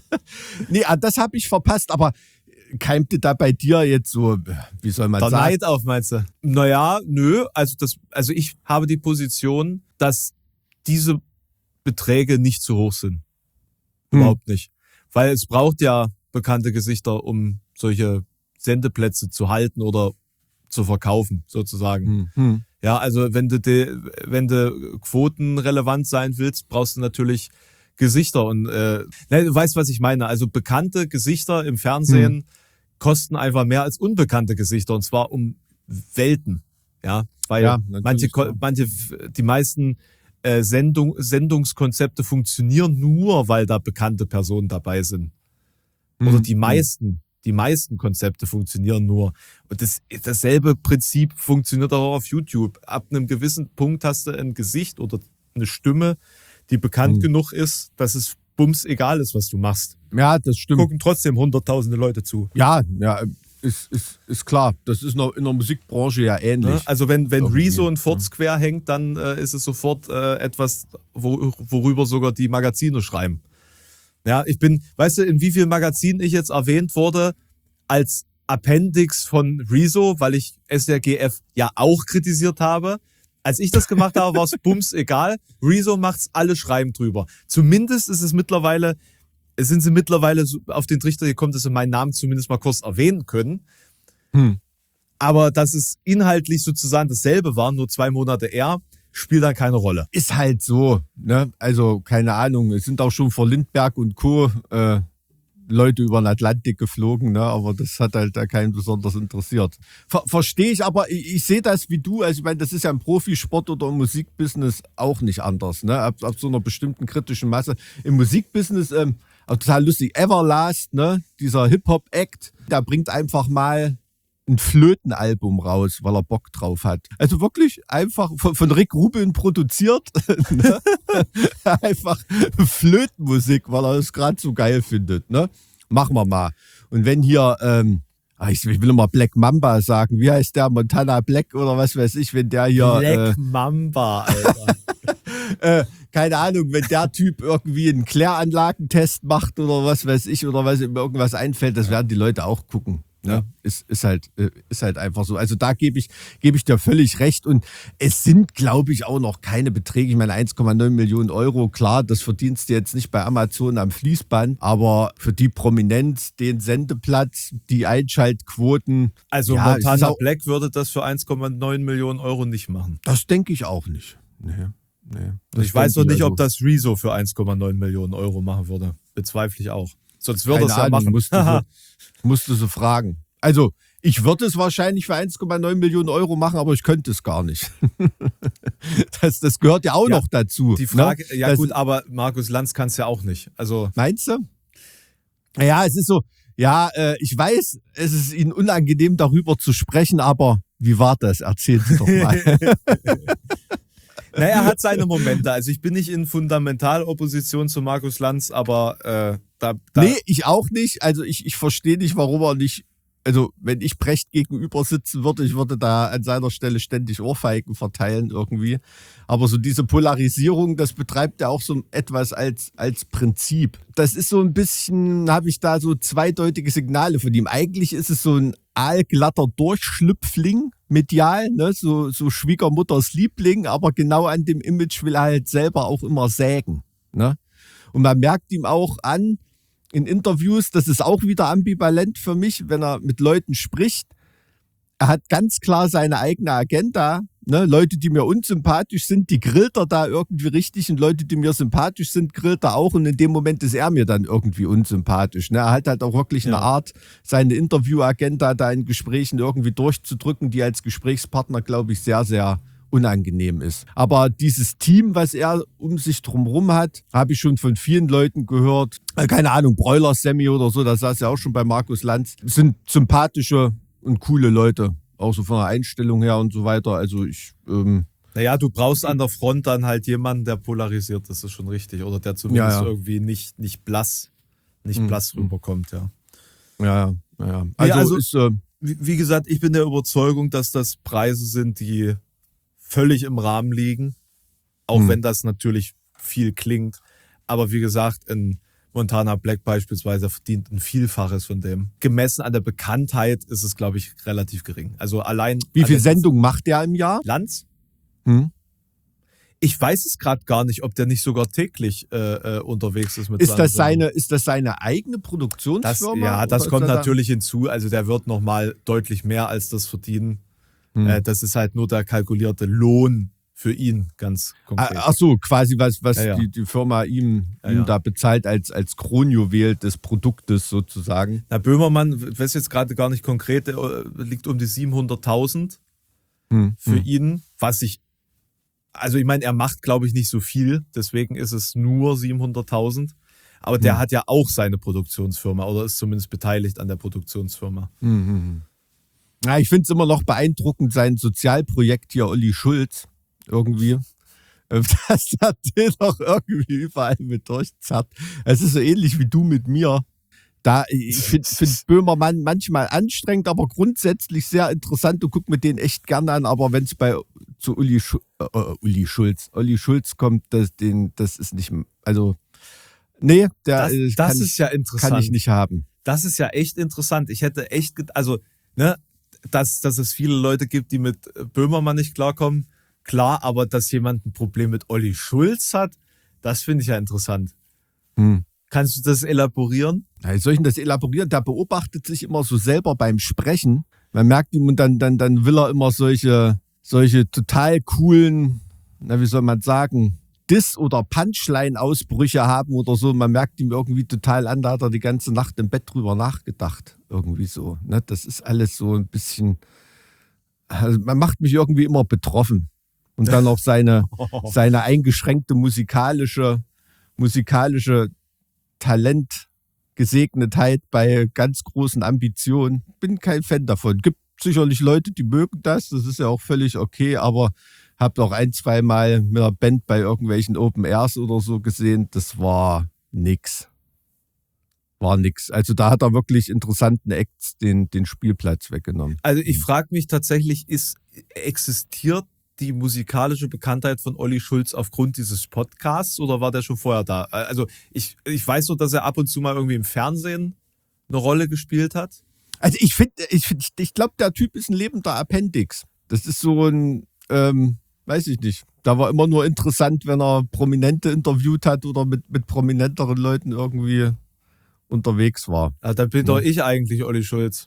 [SPEAKER 3] Nee, ah, das habe ich verpasst, aber keimte da bei dir jetzt so, wie soll man
[SPEAKER 1] Der
[SPEAKER 3] sagen?
[SPEAKER 1] Neid auf, meinst du? Naja, nö. Also, das, also ich habe die Position, dass diese Beträge nicht zu hoch sind.
[SPEAKER 3] Hm.
[SPEAKER 1] Überhaupt nicht. Weil es braucht ja bekannte Gesichter, um solche Sendeplätze zu halten oder zu verkaufen, sozusagen.
[SPEAKER 3] Hm, hm.
[SPEAKER 1] Ja, also wenn du, de, wenn du quotenrelevant sein willst, brauchst du natürlich Gesichter. Und äh, ne, du weißt, was ich meine. Also bekannte Gesichter im Fernsehen
[SPEAKER 3] Hm.
[SPEAKER 1] kosten einfach mehr als unbekannte Gesichter. Und zwar um Welten. Ja, weil
[SPEAKER 3] Ja, natürlich,
[SPEAKER 1] manche, Ko-
[SPEAKER 3] ja.
[SPEAKER 1] manche, die meisten äh, Sendung, Sendungskonzepte funktionieren nur, weil da bekannte Personen dabei sind. Oder
[SPEAKER 3] Hm,
[SPEAKER 1] die meisten, die meisten Konzepte funktionieren nur. Und das, dasselbe Prinzip funktioniert auch auf YouTube. Ab einem gewissen Punkt hast du ein Gesicht oder eine Stimme, die bekannt
[SPEAKER 3] Hm.
[SPEAKER 1] genug ist, dass es bums egal ist, was du machst.
[SPEAKER 3] Ja, das stimmt.
[SPEAKER 1] Gucken trotzdem hunderttausende Leute zu.
[SPEAKER 3] Ja, ja, ist, ist, ist klar. Das ist noch in der Musikbranche ja ähnlich.
[SPEAKER 1] Ne? Also wenn, wenn
[SPEAKER 3] Irgendwie,
[SPEAKER 1] Rezo ein
[SPEAKER 3] ja.
[SPEAKER 1] Furz quer hängt, dann äh, ist es sofort äh, etwas, wo, worüber sogar die Magazine schreiben. Ja, ich bin, weißt du, in wie vielen Magazinen ich jetzt erwähnt wurde als Appendix von Rezo, weil ich S R G F ja auch kritisiert habe. Als ich das gemacht habe, war es bums egal. Rezo macht's, alle schreiben drüber. Zumindest ist es mittlerweile, sind sie mittlerweile so auf den Trichter gekommen, dass sie meinen Namen zumindest mal kurz erwähnen können.
[SPEAKER 3] Hm.
[SPEAKER 1] Aber dass es inhaltlich sozusagen dasselbe war, nur zwei Monate eher, spielt dann keine Rolle.
[SPEAKER 3] Ist halt so, ne? Also, keine Ahnung. Es sind auch schon vor Lindbergh und Co. Äh, Leute über den Atlantik geflogen, ne? Aber das hat halt da keinen besonders interessiert. Ver Verstehe ich, aber ich, ich sehe das wie du. Also, ich meine, das ist ja im Profisport oder im Musikbusiness auch nicht anders, ne? Ab, ab so einer bestimmten kritischen Masse. Im Musikbusiness, ähm, auch total lustig, Everlast, ne? Dieser Hip-Hop-Act, der bringt einfach mal ein Flötenalbum raus, weil er Bock drauf hat. Also wirklich einfach von, von Rick Rubin produziert. Ne? Einfach Flötenmusik, weil er es gerade so geil findet. Ne? Machen wir mal. Und wenn hier, ähm, ah, ich will immer Black Mamba sagen, wie heißt der, Montana Black oder was weiß ich, wenn der hier,
[SPEAKER 1] Black Mamba, Alter.
[SPEAKER 3] äh, äh, keine Ahnung, wenn der Typ irgendwie einen Kläranlagentest macht oder was weiß ich, oder was ihm irgendwas einfällt, das werden die Leute auch gucken. Ja, ist, ist halt, äh, ist halt einfach so. Also da gebe ich, gebe ich dir völlig recht. Und es sind, glaube ich, auch noch keine Beträge. Ich meine, eins Komma neun Millionen Euro, klar, das verdienst du jetzt nicht bei Amazon am Fließband. Aber für die Prominenz, den Sendeplatz, die Einschaltquoten.
[SPEAKER 1] Also
[SPEAKER 3] ja, es ist
[SPEAKER 1] Montana
[SPEAKER 3] auch,
[SPEAKER 1] Black würde das für eins Komma neun Millionen Euro nicht machen.
[SPEAKER 3] das denke ich auch nicht. Nee, nee, das
[SPEAKER 1] Ich weiß noch
[SPEAKER 3] denke
[SPEAKER 1] nicht,
[SPEAKER 3] also.
[SPEAKER 1] ob das Rezo für eins Komma neun Millionen Euro machen würde. Bezweifle ich auch. Sonst würde
[SPEAKER 3] Keine
[SPEAKER 1] es ja
[SPEAKER 3] Ahnung,
[SPEAKER 1] machen.
[SPEAKER 3] musst du, so, musst du so fragen. Also, Ich würde es wahrscheinlich für eins Komma neun Millionen Euro machen, aber ich könnte es gar nicht. das, das gehört ja auch ja, noch dazu.
[SPEAKER 1] Die Frage,
[SPEAKER 3] ne?
[SPEAKER 1] ja
[SPEAKER 3] das,
[SPEAKER 1] gut, aber Markus Lanz kann es ja auch nicht. Also
[SPEAKER 3] meinst du? Ja, es ist so, ja, äh, ich weiß, es ist Ihnen unangenehm, darüber zu sprechen, aber wie war das? Erzählen Sie doch mal.
[SPEAKER 1] Naja, er hat seine Momente. Also ich bin nicht in Fundamentalopposition zu Markus Lanz, aber äh, da, da...
[SPEAKER 3] Nee, ich auch nicht. Also ich, ich verstehe nicht, warum er nicht... Also wenn ich Brecht gegenüber sitzen würde, ich würde da an seiner Stelle ständig Ohrfeigen verteilen irgendwie. Aber so diese Polarisierung, das betreibt er auch so etwas als, als Prinzip. Das ist so ein bisschen, habe ich da so zweideutige Signale von ihm. Eigentlich ist es so ein aalglatter Durchschlüpfling medial, ne? so, so Schwiegermutters Liebling, aber genau an dem Image will er halt selber auch immer sägen. Ne? Und man merkt ihm auch an, in Interviews, das ist auch wieder ambivalent für mich, wenn er mit Leuten spricht. Er hat ganz klar seine eigene Agenda. Ne? Leute, die mir unsympathisch sind, die grillt er da irgendwie richtig. Und Leute, die mir sympathisch sind, grillt er auch. Und in dem Moment ist er mir dann irgendwie unsympathisch. Ne? Er hat halt auch wirklich eine ja. Art, seine Interviewagenda da in Gesprächen irgendwie durchzudrücken, die als Gesprächspartner, glaube ich, sehr, sehr unangenehm ist. Aber dieses Team, was er um sich drumherum hat, habe ich schon von vielen Leuten gehört. Keine Ahnung, Broiler Sammy oder so, das saß ja auch schon bei Markus Lanz. Sind sympathische und coole Leute, auch so von der Einstellung her und so weiter. Also ich... Ähm
[SPEAKER 1] naja, du brauchst an der Front dann halt jemanden, der polarisiert, das ist schon richtig. Oder der zumindest ja, ja. irgendwie nicht, nicht blass, nicht mhm. blass rüberkommt, ja.
[SPEAKER 3] Ja, ja, ja. Also, ja, also ist, äh,
[SPEAKER 1] wie, wie gesagt, ich bin der Überzeugung, dass das Preise sind, die völlig im Rahmen liegen, auch hm. wenn das natürlich viel klingt. Aber wie gesagt, ein Montana Black beispielsweise verdient ein Vielfaches von dem. Gemessen an der Bekanntheit ist es, glaube ich, relativ gering. Also allein.
[SPEAKER 3] Wie viel Sendungen macht der im Jahr?
[SPEAKER 1] Lanz?
[SPEAKER 3] Hm.
[SPEAKER 1] Ich weiß es gerade gar nicht, ob der nicht sogar täglich äh, unterwegs ist mit
[SPEAKER 3] ist das seine Ist das seine eigene
[SPEAKER 1] das,
[SPEAKER 3] Produktionsfirma?
[SPEAKER 1] Ja, das
[SPEAKER 3] oder
[SPEAKER 1] kommt
[SPEAKER 3] das
[SPEAKER 1] natürlich hinzu. Also der wird nochmal deutlich mehr als das verdienen. Hm. Das ist halt nur der kalkulierte Lohn für ihn, ganz konkret.
[SPEAKER 3] Ach so, quasi was, was ja, ja. Die, die Firma ihm,
[SPEAKER 1] ja,
[SPEAKER 3] ihm
[SPEAKER 1] ja.
[SPEAKER 3] da bezahlt als, als Kronjuwel des Produktes sozusagen.
[SPEAKER 1] Na, Böhmermann, ich weiß jetzt gerade gar nicht konkret, liegt um die siebenhunderttausend
[SPEAKER 3] hm.
[SPEAKER 1] für
[SPEAKER 3] hm.
[SPEAKER 1] ihn, was ich, also ich meine, er macht, glaube ich, nicht so viel, deswegen ist es nur siebenhunderttausend. Aber der hm. hat ja auch seine Produktionsfirma oder ist zumindest beteiligt an der Produktionsfirma.
[SPEAKER 3] Hm, hm. Ja, ich finde es immer noch beeindruckend, sein Sozialprojekt hier, Olli Schulz, irgendwie. Dass er den doch irgendwie überall mit durchzerrt. Es ist so ähnlich wie du mit mir. Da, ich finde find Böhmermann manchmal anstrengend, aber grundsätzlich sehr interessant. Du guckst mir den echt gerne an, aber wenn es bei zu Uli, Schu äh, Uli Schulz, Olli Schulz kommt, das, den, das ist nicht, also nee, der
[SPEAKER 1] das, das
[SPEAKER 3] kann,
[SPEAKER 1] ist ja interessant.
[SPEAKER 3] Kann ich nicht haben.
[SPEAKER 1] Das ist ja echt interessant. Ich hätte echt, also ne, dass, dass es viele Leute gibt, die mit Böhmermann nicht klarkommen, klar, aber dass jemand ein Problem mit Olli Schulz hat, das finde ich ja interessant.
[SPEAKER 3] Hm.
[SPEAKER 1] Kannst du das elaborieren?
[SPEAKER 3] Ja, wie soll ich denn das elaborieren? Der beobachtet sich immer so selber beim Sprechen. Man merkt ihm und dann, dann, dann will er immer solche, solche total coolen, na, wie soll man sagen, Diss- oder Punchline-Ausbrüche haben oder so. Man merkt ihm irgendwie total an, da hat er die ganze Nacht im Bett drüber nachgedacht. Irgendwie so. Ne? Das ist alles so ein bisschen, also man macht mich irgendwie immer betroffen. Und dann auch seine, seine eingeschränkte musikalische, musikalische Talentgesegnetheit bei ganz großen Ambitionen. Bin kein Fan davon. Gibt sicherlich Leute, die mögen das. Das ist ja auch völlig okay, aber habe auch ein, zwei Mal mit einer Band bei irgendwelchen Open Airs oder so gesehen. Das war nix. War nix. Also da hat er wirklich interessanten Acts den, den Spielplatz weggenommen.
[SPEAKER 1] Also ich frage mich tatsächlich, ist, existiert die musikalische Bekanntheit von Olli Schulz aufgrund dieses Podcasts oder war der schon vorher da? Also ich, ich weiß nur, dass er ab und zu mal irgendwie im Fernsehen eine Rolle gespielt hat.
[SPEAKER 3] Also ich finde, ich, find, ich glaube, der Typ ist ein lebender Appendix. Das ist so ein, ähm, weiß ich nicht. Da war immer nur interessant, wenn er Prominente interviewt hat oder mit, mit prominenteren Leuten irgendwie unterwegs war.
[SPEAKER 1] Ja, dann bin doch ja. ich eigentlich Olli Schulz.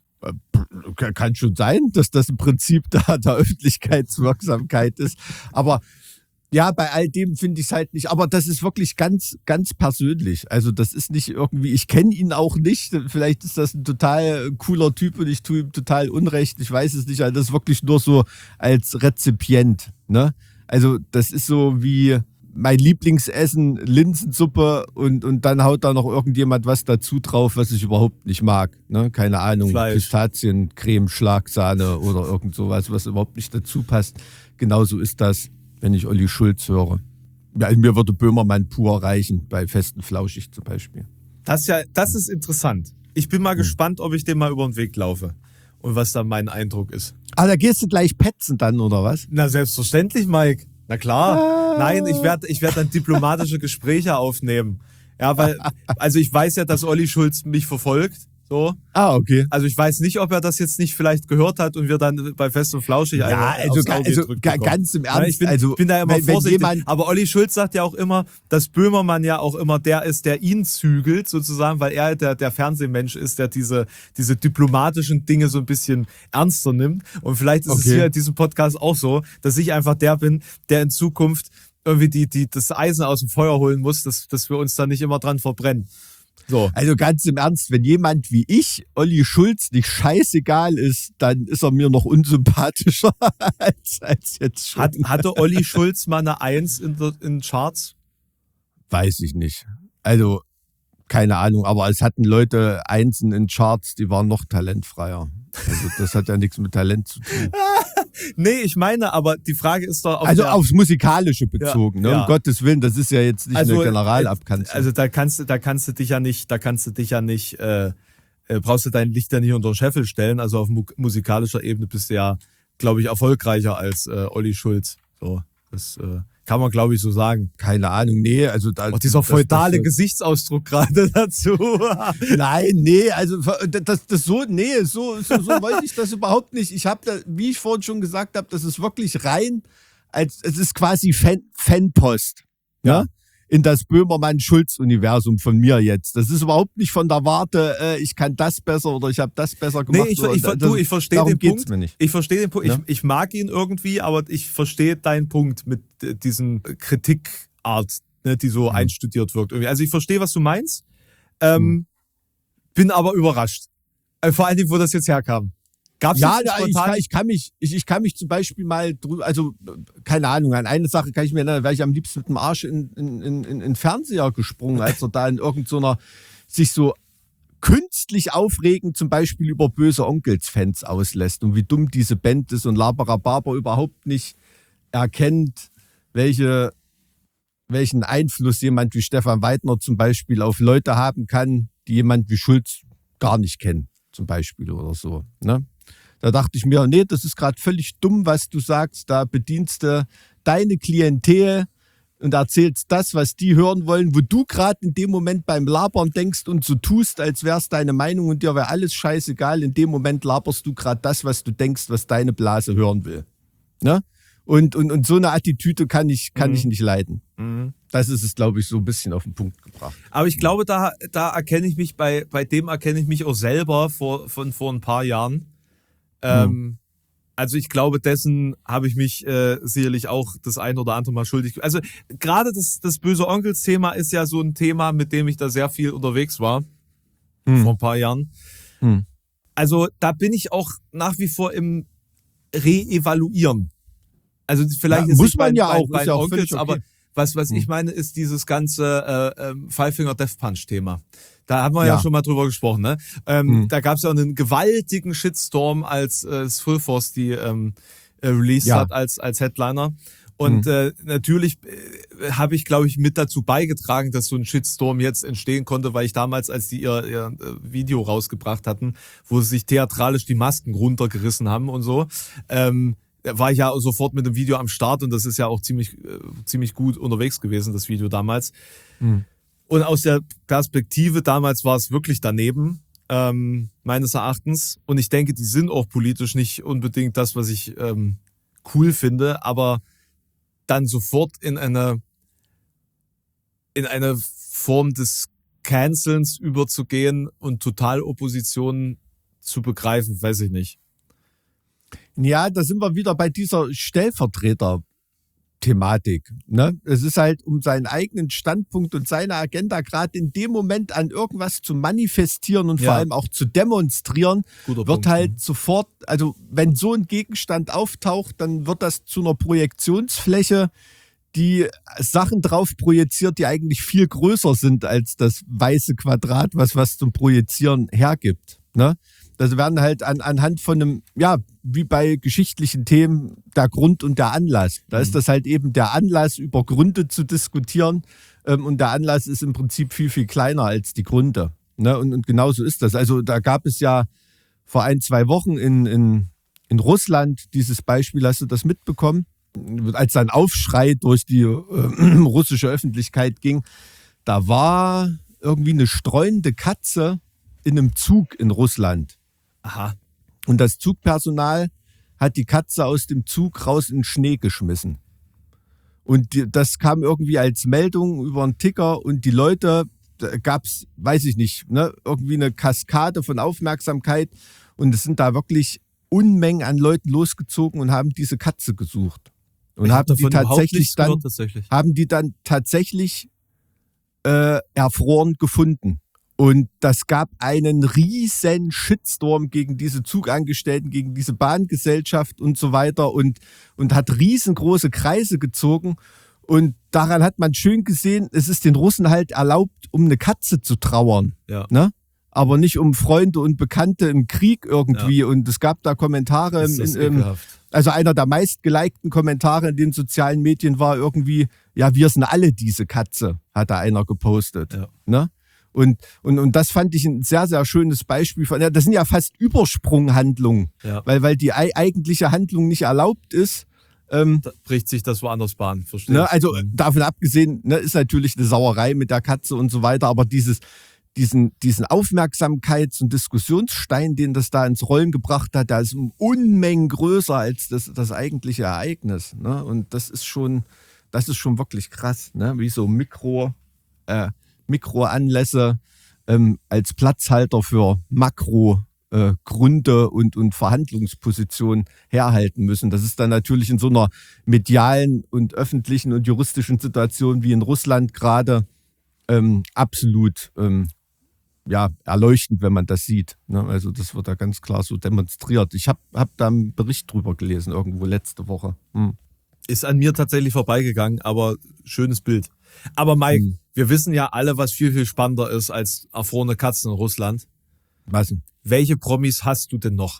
[SPEAKER 3] Kann schon sein, dass das im Prinzip da der Öffentlichkeitswirksamkeit ist. Aber Ja, bei all dem finde ich es halt nicht, aber das ist wirklich ganz, ganz persönlich. Also das ist nicht irgendwie, ich kenne ihn auch nicht, vielleicht ist das ein total cooler Typ und ich tue ihm total Unrecht, ich weiß es nicht, also das ist wirklich nur so als Rezipient, ne? Also das ist so wie mein Lieblingsessen, Linsensuppe und, und dann haut da noch irgendjemand was dazu drauf, was ich überhaupt nicht mag, ne? Keine Ahnung,
[SPEAKER 1] Fleisch.
[SPEAKER 3] Pistazien, Creme, Schlagsahne oder irgend sowas, was überhaupt nicht dazu passt. Genauso ist das, wenn ich Olli Schulz höre. Ja, mir würde Böhmermann pur reichen, bei Fest und Flauschig zum Beispiel.
[SPEAKER 1] Das ist ja, das ist interessant. Ich bin mal hm. gespannt, ob ich dem mal über den Weg laufe und was dann mein Eindruck ist.
[SPEAKER 3] Ah, da gehst du gleich petzen dann, oder was?
[SPEAKER 1] Na, selbstverständlich, Mike. Na klar. Ah. Nein, ich werde ich werd dann diplomatische Gespräche aufnehmen. Ja, weil, also ich weiß ja, dass Olli Schulz mich verfolgt. So.
[SPEAKER 3] Ah, okay.
[SPEAKER 1] Also ich weiß nicht, ob er das jetzt nicht vielleicht gehört hat und wir dann bei Fest und Flauschig
[SPEAKER 3] ja,
[SPEAKER 1] eine
[SPEAKER 3] also,
[SPEAKER 1] aufs Auge
[SPEAKER 3] also
[SPEAKER 1] gedrückt
[SPEAKER 3] ga, ganz im Ernst.
[SPEAKER 1] Ja, ich bin,
[SPEAKER 3] also,
[SPEAKER 1] bin da immer
[SPEAKER 3] wenn,
[SPEAKER 1] vorsichtig.
[SPEAKER 3] Wenn jemand,
[SPEAKER 1] aber Olli Schulz sagt ja auch immer, dass Böhmermann ja auch immer der ist, der ihn zügelt sozusagen, weil er der, der Fernsehmensch ist, der diese, diese diplomatischen Dinge so ein bisschen ernster nimmt. Und vielleicht ist
[SPEAKER 3] okay.
[SPEAKER 1] es hier in diesem Podcast auch so, dass ich einfach der bin, der in Zukunft irgendwie die, die, das Eisen aus dem Feuer holen muss, dass, dass wir uns da nicht immer dran verbrennen. So.
[SPEAKER 3] Also ganz im Ernst, wenn jemand wie ich, Olli Schulz, nicht scheißegal ist, dann ist er mir noch unsympathischer als, als jetzt schon.
[SPEAKER 1] Hat, hatte Olli Schulz mal eine Eins in den Charts?
[SPEAKER 3] Weiß ich nicht. Also, keine Ahnung, aber es hatten Leute Einsen in Charts, die waren noch talentfreier. Also das hat ja nichts mit Talent zu tun.
[SPEAKER 1] Nee, ich meine, aber die Frage ist doch... Auf
[SPEAKER 3] also
[SPEAKER 1] der,
[SPEAKER 3] aufs Musikalische bezogen,
[SPEAKER 1] ja,
[SPEAKER 3] ne?
[SPEAKER 1] ja.
[SPEAKER 3] Um Gottes Willen, das ist ja jetzt nicht
[SPEAKER 1] also,
[SPEAKER 3] eine Generalabkanzlung.
[SPEAKER 1] Also da kannst du, da kannst du dich ja nicht, da kannst du dich ja nicht, äh, brauchst du dein Licht ja nicht unter den Scheffel stellen. Also auf mu- musikalischer Ebene bist du ja, glaube ich, erfolgreicher als äh, Olli Schulz. So, das äh, kann man, glaube ich, so sagen.
[SPEAKER 3] Keine Ahnung, nee, also da,
[SPEAKER 1] auch dieser feudale Gesichtsausdruck gerade dazu.
[SPEAKER 3] Nein, nee, also das, das so, nee, so, so, so wollte ich das überhaupt nicht. Ich habe da, wie ich vorhin schon gesagt habe, das ist wirklich rein, als es ist quasi Fan, Fanpost, ja, ne? In das Böhmermann-Schulz-Universum von mir jetzt. Das ist überhaupt nicht von der Warte, äh, ich kann das besser oder ich habe das besser gemacht.
[SPEAKER 1] Nee, ich,
[SPEAKER 3] oder,
[SPEAKER 1] ich,
[SPEAKER 3] das,
[SPEAKER 1] du, ich verstehe den Punkt.
[SPEAKER 3] Mir nicht.
[SPEAKER 1] Ich verstehe den Punkt.
[SPEAKER 3] Ja?
[SPEAKER 1] Ich, ich mag ihn irgendwie, aber ich verstehe deinen Punkt mit äh, diesem Kritikart, ne, die so mhm. einstudiert wirkt. Irgendwie. Also ich verstehe, was du meinst, ähm, mhm. bin aber überrascht. Äh, vor allen Dingen, wo das jetzt herkam. Gab's
[SPEAKER 3] ja, ich kann, ich, kann mich, ich, ich kann mich zum Beispiel mal drüber, also keine Ahnung, an eine Sache kann ich mir erinnern, da wäre ich am liebsten mit dem Arsch in in, in, in, in Fernseher gesprungen, als er da in irgendeiner sich so künstlich aufregend zum Beispiel über böse Onkels-Fans auslässt und wie dumm diese Band ist und Labarababa überhaupt nicht erkennt, welche, welchen Einfluss jemand wie Stefan Weidner zum Beispiel auf Leute haben kann, die jemand wie Schulz gar nicht kennen, zum Beispiel oder so, ne? Da dachte ich mir, nee, das ist gerade völlig dumm, was du sagst. Da bedienst du deine Klientel und erzählst das, was die hören wollen, wo du gerade in dem Moment beim Labern denkst und so tust, als wäre es deine Meinung und dir wäre alles scheißegal. In dem Moment laberst du gerade das, was du denkst, was deine Blase hören will. Ne? Und, und, und so eine Attitüde kann ich, kann
[SPEAKER 1] mhm.
[SPEAKER 3] ich nicht leiden.
[SPEAKER 1] Mhm.
[SPEAKER 3] Das ist es, glaube ich, so ein bisschen auf den Punkt gebracht.
[SPEAKER 1] Aber ich glaube, da, da erkenne ich mich, bei, bei dem erkenne ich mich auch selber vor, von vor ein paar Jahren. Ähm, hm. Also ich glaube, dessen habe ich mich äh, sicherlich auch das ein oder andere Mal schuldig. Also gerade das, das böse Onkels-Thema ist ja so ein Thema, mit dem ich da sehr viel unterwegs war hm. vor ein paar Jahren. Hm. Also da bin ich auch nach wie vor im Re-Evaluieren. Also vielleicht
[SPEAKER 3] ja,
[SPEAKER 1] ist
[SPEAKER 3] muss
[SPEAKER 1] nicht
[SPEAKER 3] man
[SPEAKER 1] bei,
[SPEAKER 3] ja
[SPEAKER 1] bei,
[SPEAKER 3] auch,
[SPEAKER 1] bei
[SPEAKER 3] ist ja auch
[SPEAKER 1] Onkels,
[SPEAKER 3] okay.
[SPEAKER 1] aber was, was hm. ich meine, ist dieses ganze äh, äh, Five Finger Death Punch Thema. Da haben wir ja, ja schon mal drüber gesprochen, ne? Ähm, mhm. Da gab es ja auch einen gewaltigen Shitstorm, als äh, Full Force die ähm, äh, released ja. hat als, als Headliner. Und mhm. äh, natürlich äh, habe ich, glaube ich, mit dazu beigetragen, dass so ein Shitstorm jetzt entstehen konnte, weil ich damals, als die ihr, ihr Video rausgebracht hatten, wo sie sich theatralisch die Masken runtergerissen haben und so, ähm, war ich ja sofort mit dem Video am Start und das ist ja auch ziemlich, äh, ziemlich gut unterwegs gewesen, das Video damals. Mhm. Und aus der Perspektive, damals war es wirklich daneben, ähm, meines Erachtens. Und ich denke, die sind auch politisch nicht unbedingt das, was ich ähm, cool finde, aber dann sofort in eine, in eine Form des Cancelns überzugehen und Totalopposition zu begreifen, weiß ich nicht.
[SPEAKER 3] Ja, da sind wir wieder bei dieser Stellvertreter- Thematik. Ne? Es ist halt, um seinen eigenen Standpunkt und seine Agenda gerade in dem Moment an irgendwas zu manifestieren und
[SPEAKER 1] Ja.
[SPEAKER 3] vor allem auch zu demonstrieren,
[SPEAKER 1] Guter
[SPEAKER 3] wird
[SPEAKER 1] Punkt.
[SPEAKER 3] halt sofort, also wenn so ein Gegenstand auftaucht, dann wird das zu einer Projektionsfläche, die Sachen drauf projiziert, die eigentlich viel größer sind als das weiße Quadrat, was was zum Projizieren hergibt. Ne? Das werden halt an, anhand von einem, ja, wie bei geschichtlichen Themen, der Grund und der Anlass. Da ist das halt eben der Anlass, über Gründe zu diskutieren. Ähm, und der Anlass ist im Prinzip viel, viel kleiner als die Gründe. Ne? Und, und genauso ist das. Also da gab es ja vor ein, zwei Wochen in, in, in Russland dieses Beispiel, hast du das mitbekommen? Als dann Aufschrei durch die äh, russische Öffentlichkeit ging, da war irgendwie eine streunende Katze in einem Zug in Russland.
[SPEAKER 1] Aha.
[SPEAKER 3] Und das Zugpersonal hat die Katze aus dem Zug raus in den Schnee geschmissen. Und die, das kam irgendwie als Meldung über einen Ticker und die Leute, da gab's, weiß ich nicht, ne, irgendwie eine Kaskade von Aufmerksamkeit und es sind da wirklich Unmengen an Leuten losgezogen und haben diese Katze gesucht. Und
[SPEAKER 1] Ich hab
[SPEAKER 3] haben die
[SPEAKER 1] davon überhaupt
[SPEAKER 3] tatsächlich
[SPEAKER 1] nichts
[SPEAKER 3] dann,
[SPEAKER 1] gehört, tatsächlich.
[SPEAKER 3] haben die dann tatsächlich äh, erfroren gefunden. Und das gab einen riesen Shitstorm gegen diese Zugangestellten, gegen diese Bahngesellschaft und so weiter und, und hat riesengroße Kreise gezogen. Und daran hat man schön gesehen, es ist den Russen halt erlaubt, um eine Katze zu trauern.
[SPEAKER 1] Ja.
[SPEAKER 3] Ne? Aber nicht um Freunde und Bekannte im Krieg irgendwie. Ja. Und es gab da Kommentare.
[SPEAKER 1] Ist das
[SPEAKER 3] in, in,
[SPEAKER 1] ekelhaft.
[SPEAKER 3] also einer der meistgelikten Kommentare in den sozialen Medien war irgendwie, ja, wir sind alle diese Katze, hat da einer gepostet.
[SPEAKER 1] Ja.
[SPEAKER 3] Ne? Und, und, und das fand ich ein sehr, sehr schönes Beispiel von, ja, das sind ja fast Übersprunghandlungen,
[SPEAKER 1] Ja.
[SPEAKER 3] weil, weil die ei- eigentliche Handlung nicht erlaubt ist. Ähm,
[SPEAKER 1] Da bricht sich das woanders Bahn, verstehe
[SPEAKER 3] ne,
[SPEAKER 1] ich.
[SPEAKER 3] also
[SPEAKER 1] Mhm.
[SPEAKER 3] davon abgesehen, ne, ist natürlich eine Sauerei mit der Katze und so weiter, aber dieses, diesen, diesen Aufmerksamkeits- und Diskussionsstein, den das da ins Rollen gebracht hat, der ist um Unmengen größer als das, das eigentliche Ereignis. Ne? Und das ist schon, das ist schon wirklich krass, ne? Wie so Mikro, äh, Mikroanlässe ähm, als Platzhalter für Makro äh, Gründe und, und Verhandlungspositionen herhalten müssen. Das ist dann natürlich in so einer medialen und öffentlichen und juristischen Situation wie in Russland gerade ähm, absolut ähm, ja, erleuchtend, wenn man das sieht. Ne? Also das wird da ganz klar so demonstriert. Ich habe hab da einen Bericht drüber gelesen, irgendwo letzte Woche. Hm.
[SPEAKER 1] Ist an mir tatsächlich vorbeigegangen, aber schönes Bild. Aber Mike,
[SPEAKER 3] Hm.
[SPEAKER 1] wir wissen ja alle, was viel, viel spannender ist als erfrorene Katzen in Russland.
[SPEAKER 3] Was denn?
[SPEAKER 1] Welche Promis hast du denn noch?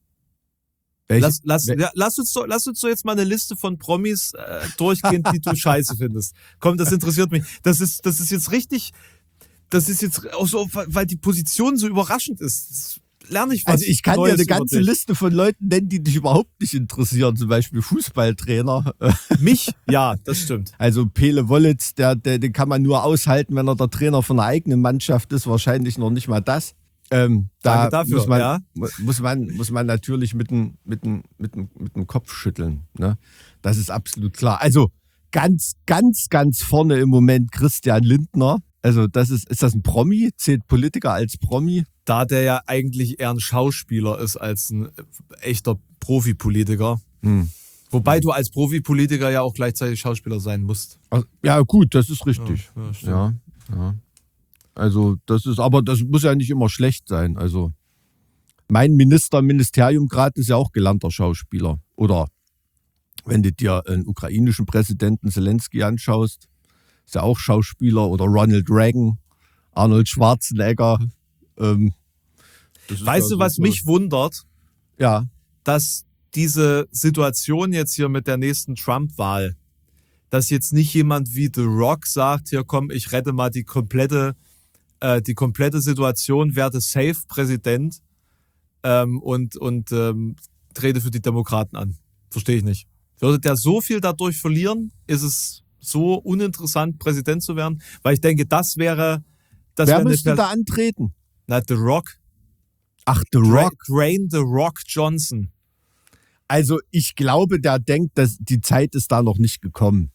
[SPEAKER 3] Welche?
[SPEAKER 1] Lass, lass,
[SPEAKER 3] wel-
[SPEAKER 1] ja, lass, uns doch, lass uns doch jetzt mal eine Liste von Promis äh, durchgehen, die du scheiße findest. Komm, das interessiert mich. Das ist, das ist jetzt richtig, das ist jetzt auch so, weil die Position so überraschend ist. Das lerne ich was
[SPEAKER 3] Also ich kann
[SPEAKER 1] Neues
[SPEAKER 3] dir eine
[SPEAKER 1] über
[SPEAKER 3] ganze
[SPEAKER 1] dich.
[SPEAKER 3] Liste von Leuten nennen, die dich überhaupt nicht interessieren. Zum Beispiel Fußballtrainer.
[SPEAKER 1] Mich? Ja, das stimmt.
[SPEAKER 3] Also Pele Wollitz, der, der, den kann man nur aushalten, wenn er der Trainer von einer eigenen Mannschaft ist. Wahrscheinlich noch nicht mal das. Ähm, da
[SPEAKER 1] Danke dafür,
[SPEAKER 3] muss man,
[SPEAKER 1] ja.
[SPEAKER 3] mu- muss man, muss man natürlich mit dem, mit dem, mit dem, mit dem Kopf schütteln. Ne? Das ist absolut klar. Also ganz, ganz, ganz vorne im Moment Christian Lindner. Also das ist, ist das ein Promi? Zählt Politiker als Promi?
[SPEAKER 1] Da der ja eigentlich eher ein Schauspieler ist als ein echter Profipolitiker.
[SPEAKER 3] Hm.
[SPEAKER 1] Wobei du als Profipolitiker ja auch gleichzeitig Schauspieler sein musst.
[SPEAKER 3] Also, ja gut, das ist richtig.
[SPEAKER 1] Ja, ja, stimmt.
[SPEAKER 3] Ja, ja. Also das ist, aber das muss ja nicht immer schlecht sein. Also mein Minister im Ministerium gerade ist ja auch gelernter Schauspieler. Oder wenn du dir einen ukrainischen Präsidenten Zelensky anschaust, ist ja auch Schauspieler. Oder Ronald Reagan, Arnold Schwarzenegger. Ähm, das ist
[SPEAKER 1] Weißt
[SPEAKER 3] ja
[SPEAKER 1] du, was
[SPEAKER 3] so-
[SPEAKER 1] mich wundert?
[SPEAKER 3] Ja,
[SPEAKER 1] Dass diese Situation jetzt hier mit der nächsten Trump-Wahl, dass jetzt nicht jemand wie The Rock sagt, hier komm, ich rette mal die komplette, äh, die komplette Situation, werde safe Präsident ähm, und, und ähm, trete für die Demokraten an. Verstehe ich nicht. Würde der so viel dadurch verlieren? Ist es so uninteressant, Präsident zu werden? Weil ich denke, das wäre... Das
[SPEAKER 3] wer
[SPEAKER 1] wäre eine
[SPEAKER 3] müsste
[SPEAKER 1] Per-
[SPEAKER 3] da antreten?
[SPEAKER 1] Na, The Rock.
[SPEAKER 3] Ach, The
[SPEAKER 1] Dra-
[SPEAKER 3] Rock.
[SPEAKER 1] Dwayne The Rock Johnson.
[SPEAKER 3] Also ich glaube, der denkt, dass die Zeit ist da noch nicht gekommen.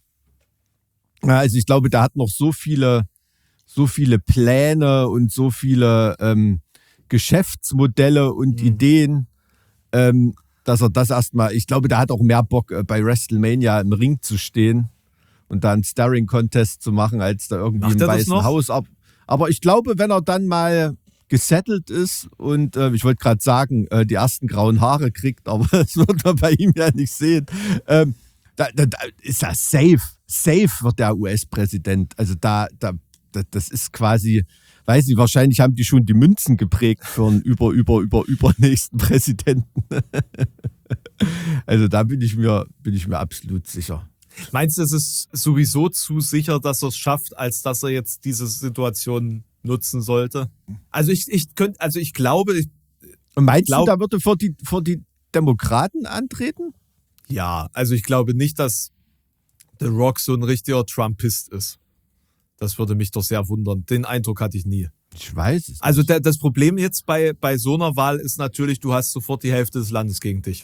[SPEAKER 3] Ja, also ich glaube, der hat noch so viele, so viele Pläne und so viele ähm, Geschäftsmodelle und
[SPEAKER 1] Mhm.
[SPEAKER 3] Ideen. Ähm, dass er das erstmal, ich glaube, der hat auch mehr Bock, äh, bei WrestleMania im Ring zu stehen und da einen Starring-Contest zu machen, als da irgendwie
[SPEAKER 1] Macht
[SPEAKER 3] im
[SPEAKER 1] er das
[SPEAKER 3] Weißen
[SPEAKER 1] noch?
[SPEAKER 3] Haus. Ab- Aber ich glaube, wenn er dann mal gesettelt ist und äh, ich wollte gerade sagen, äh, die ersten grauen Haare kriegt, aber das wird man bei ihm ja nicht sehen. Ähm, da, da, da ist er safe. Safe wird der U S-Präsident. Also da, da, da, das ist quasi, weiß nicht, wahrscheinlich haben die schon die Münzen geprägt für einen über, über, über, übernächsten Präsidenten. Also da bin ich mir, bin ich mir absolut sicher.
[SPEAKER 1] Meinst du, es ist sowieso zu sicher, dass er es schafft, als dass er jetzt diese Situation nutzen sollte? Also ich, ich könnte, also ich glaube, ich,
[SPEAKER 3] Und meinst
[SPEAKER 1] glaub-
[SPEAKER 3] du, da wird er vor die, vor die Demokraten antreten?
[SPEAKER 1] ja, also ich glaube nicht, dass The Rock so ein richtiger Trumpist ist. Das würde mich doch sehr wundern. Den Eindruck hatte ich nie.
[SPEAKER 3] Ich weiß es
[SPEAKER 1] Also
[SPEAKER 3] nicht.
[SPEAKER 1] der, das Problem jetzt bei, bei so einer Wahl ist natürlich, du hast sofort die Hälfte des Landes gegen dich.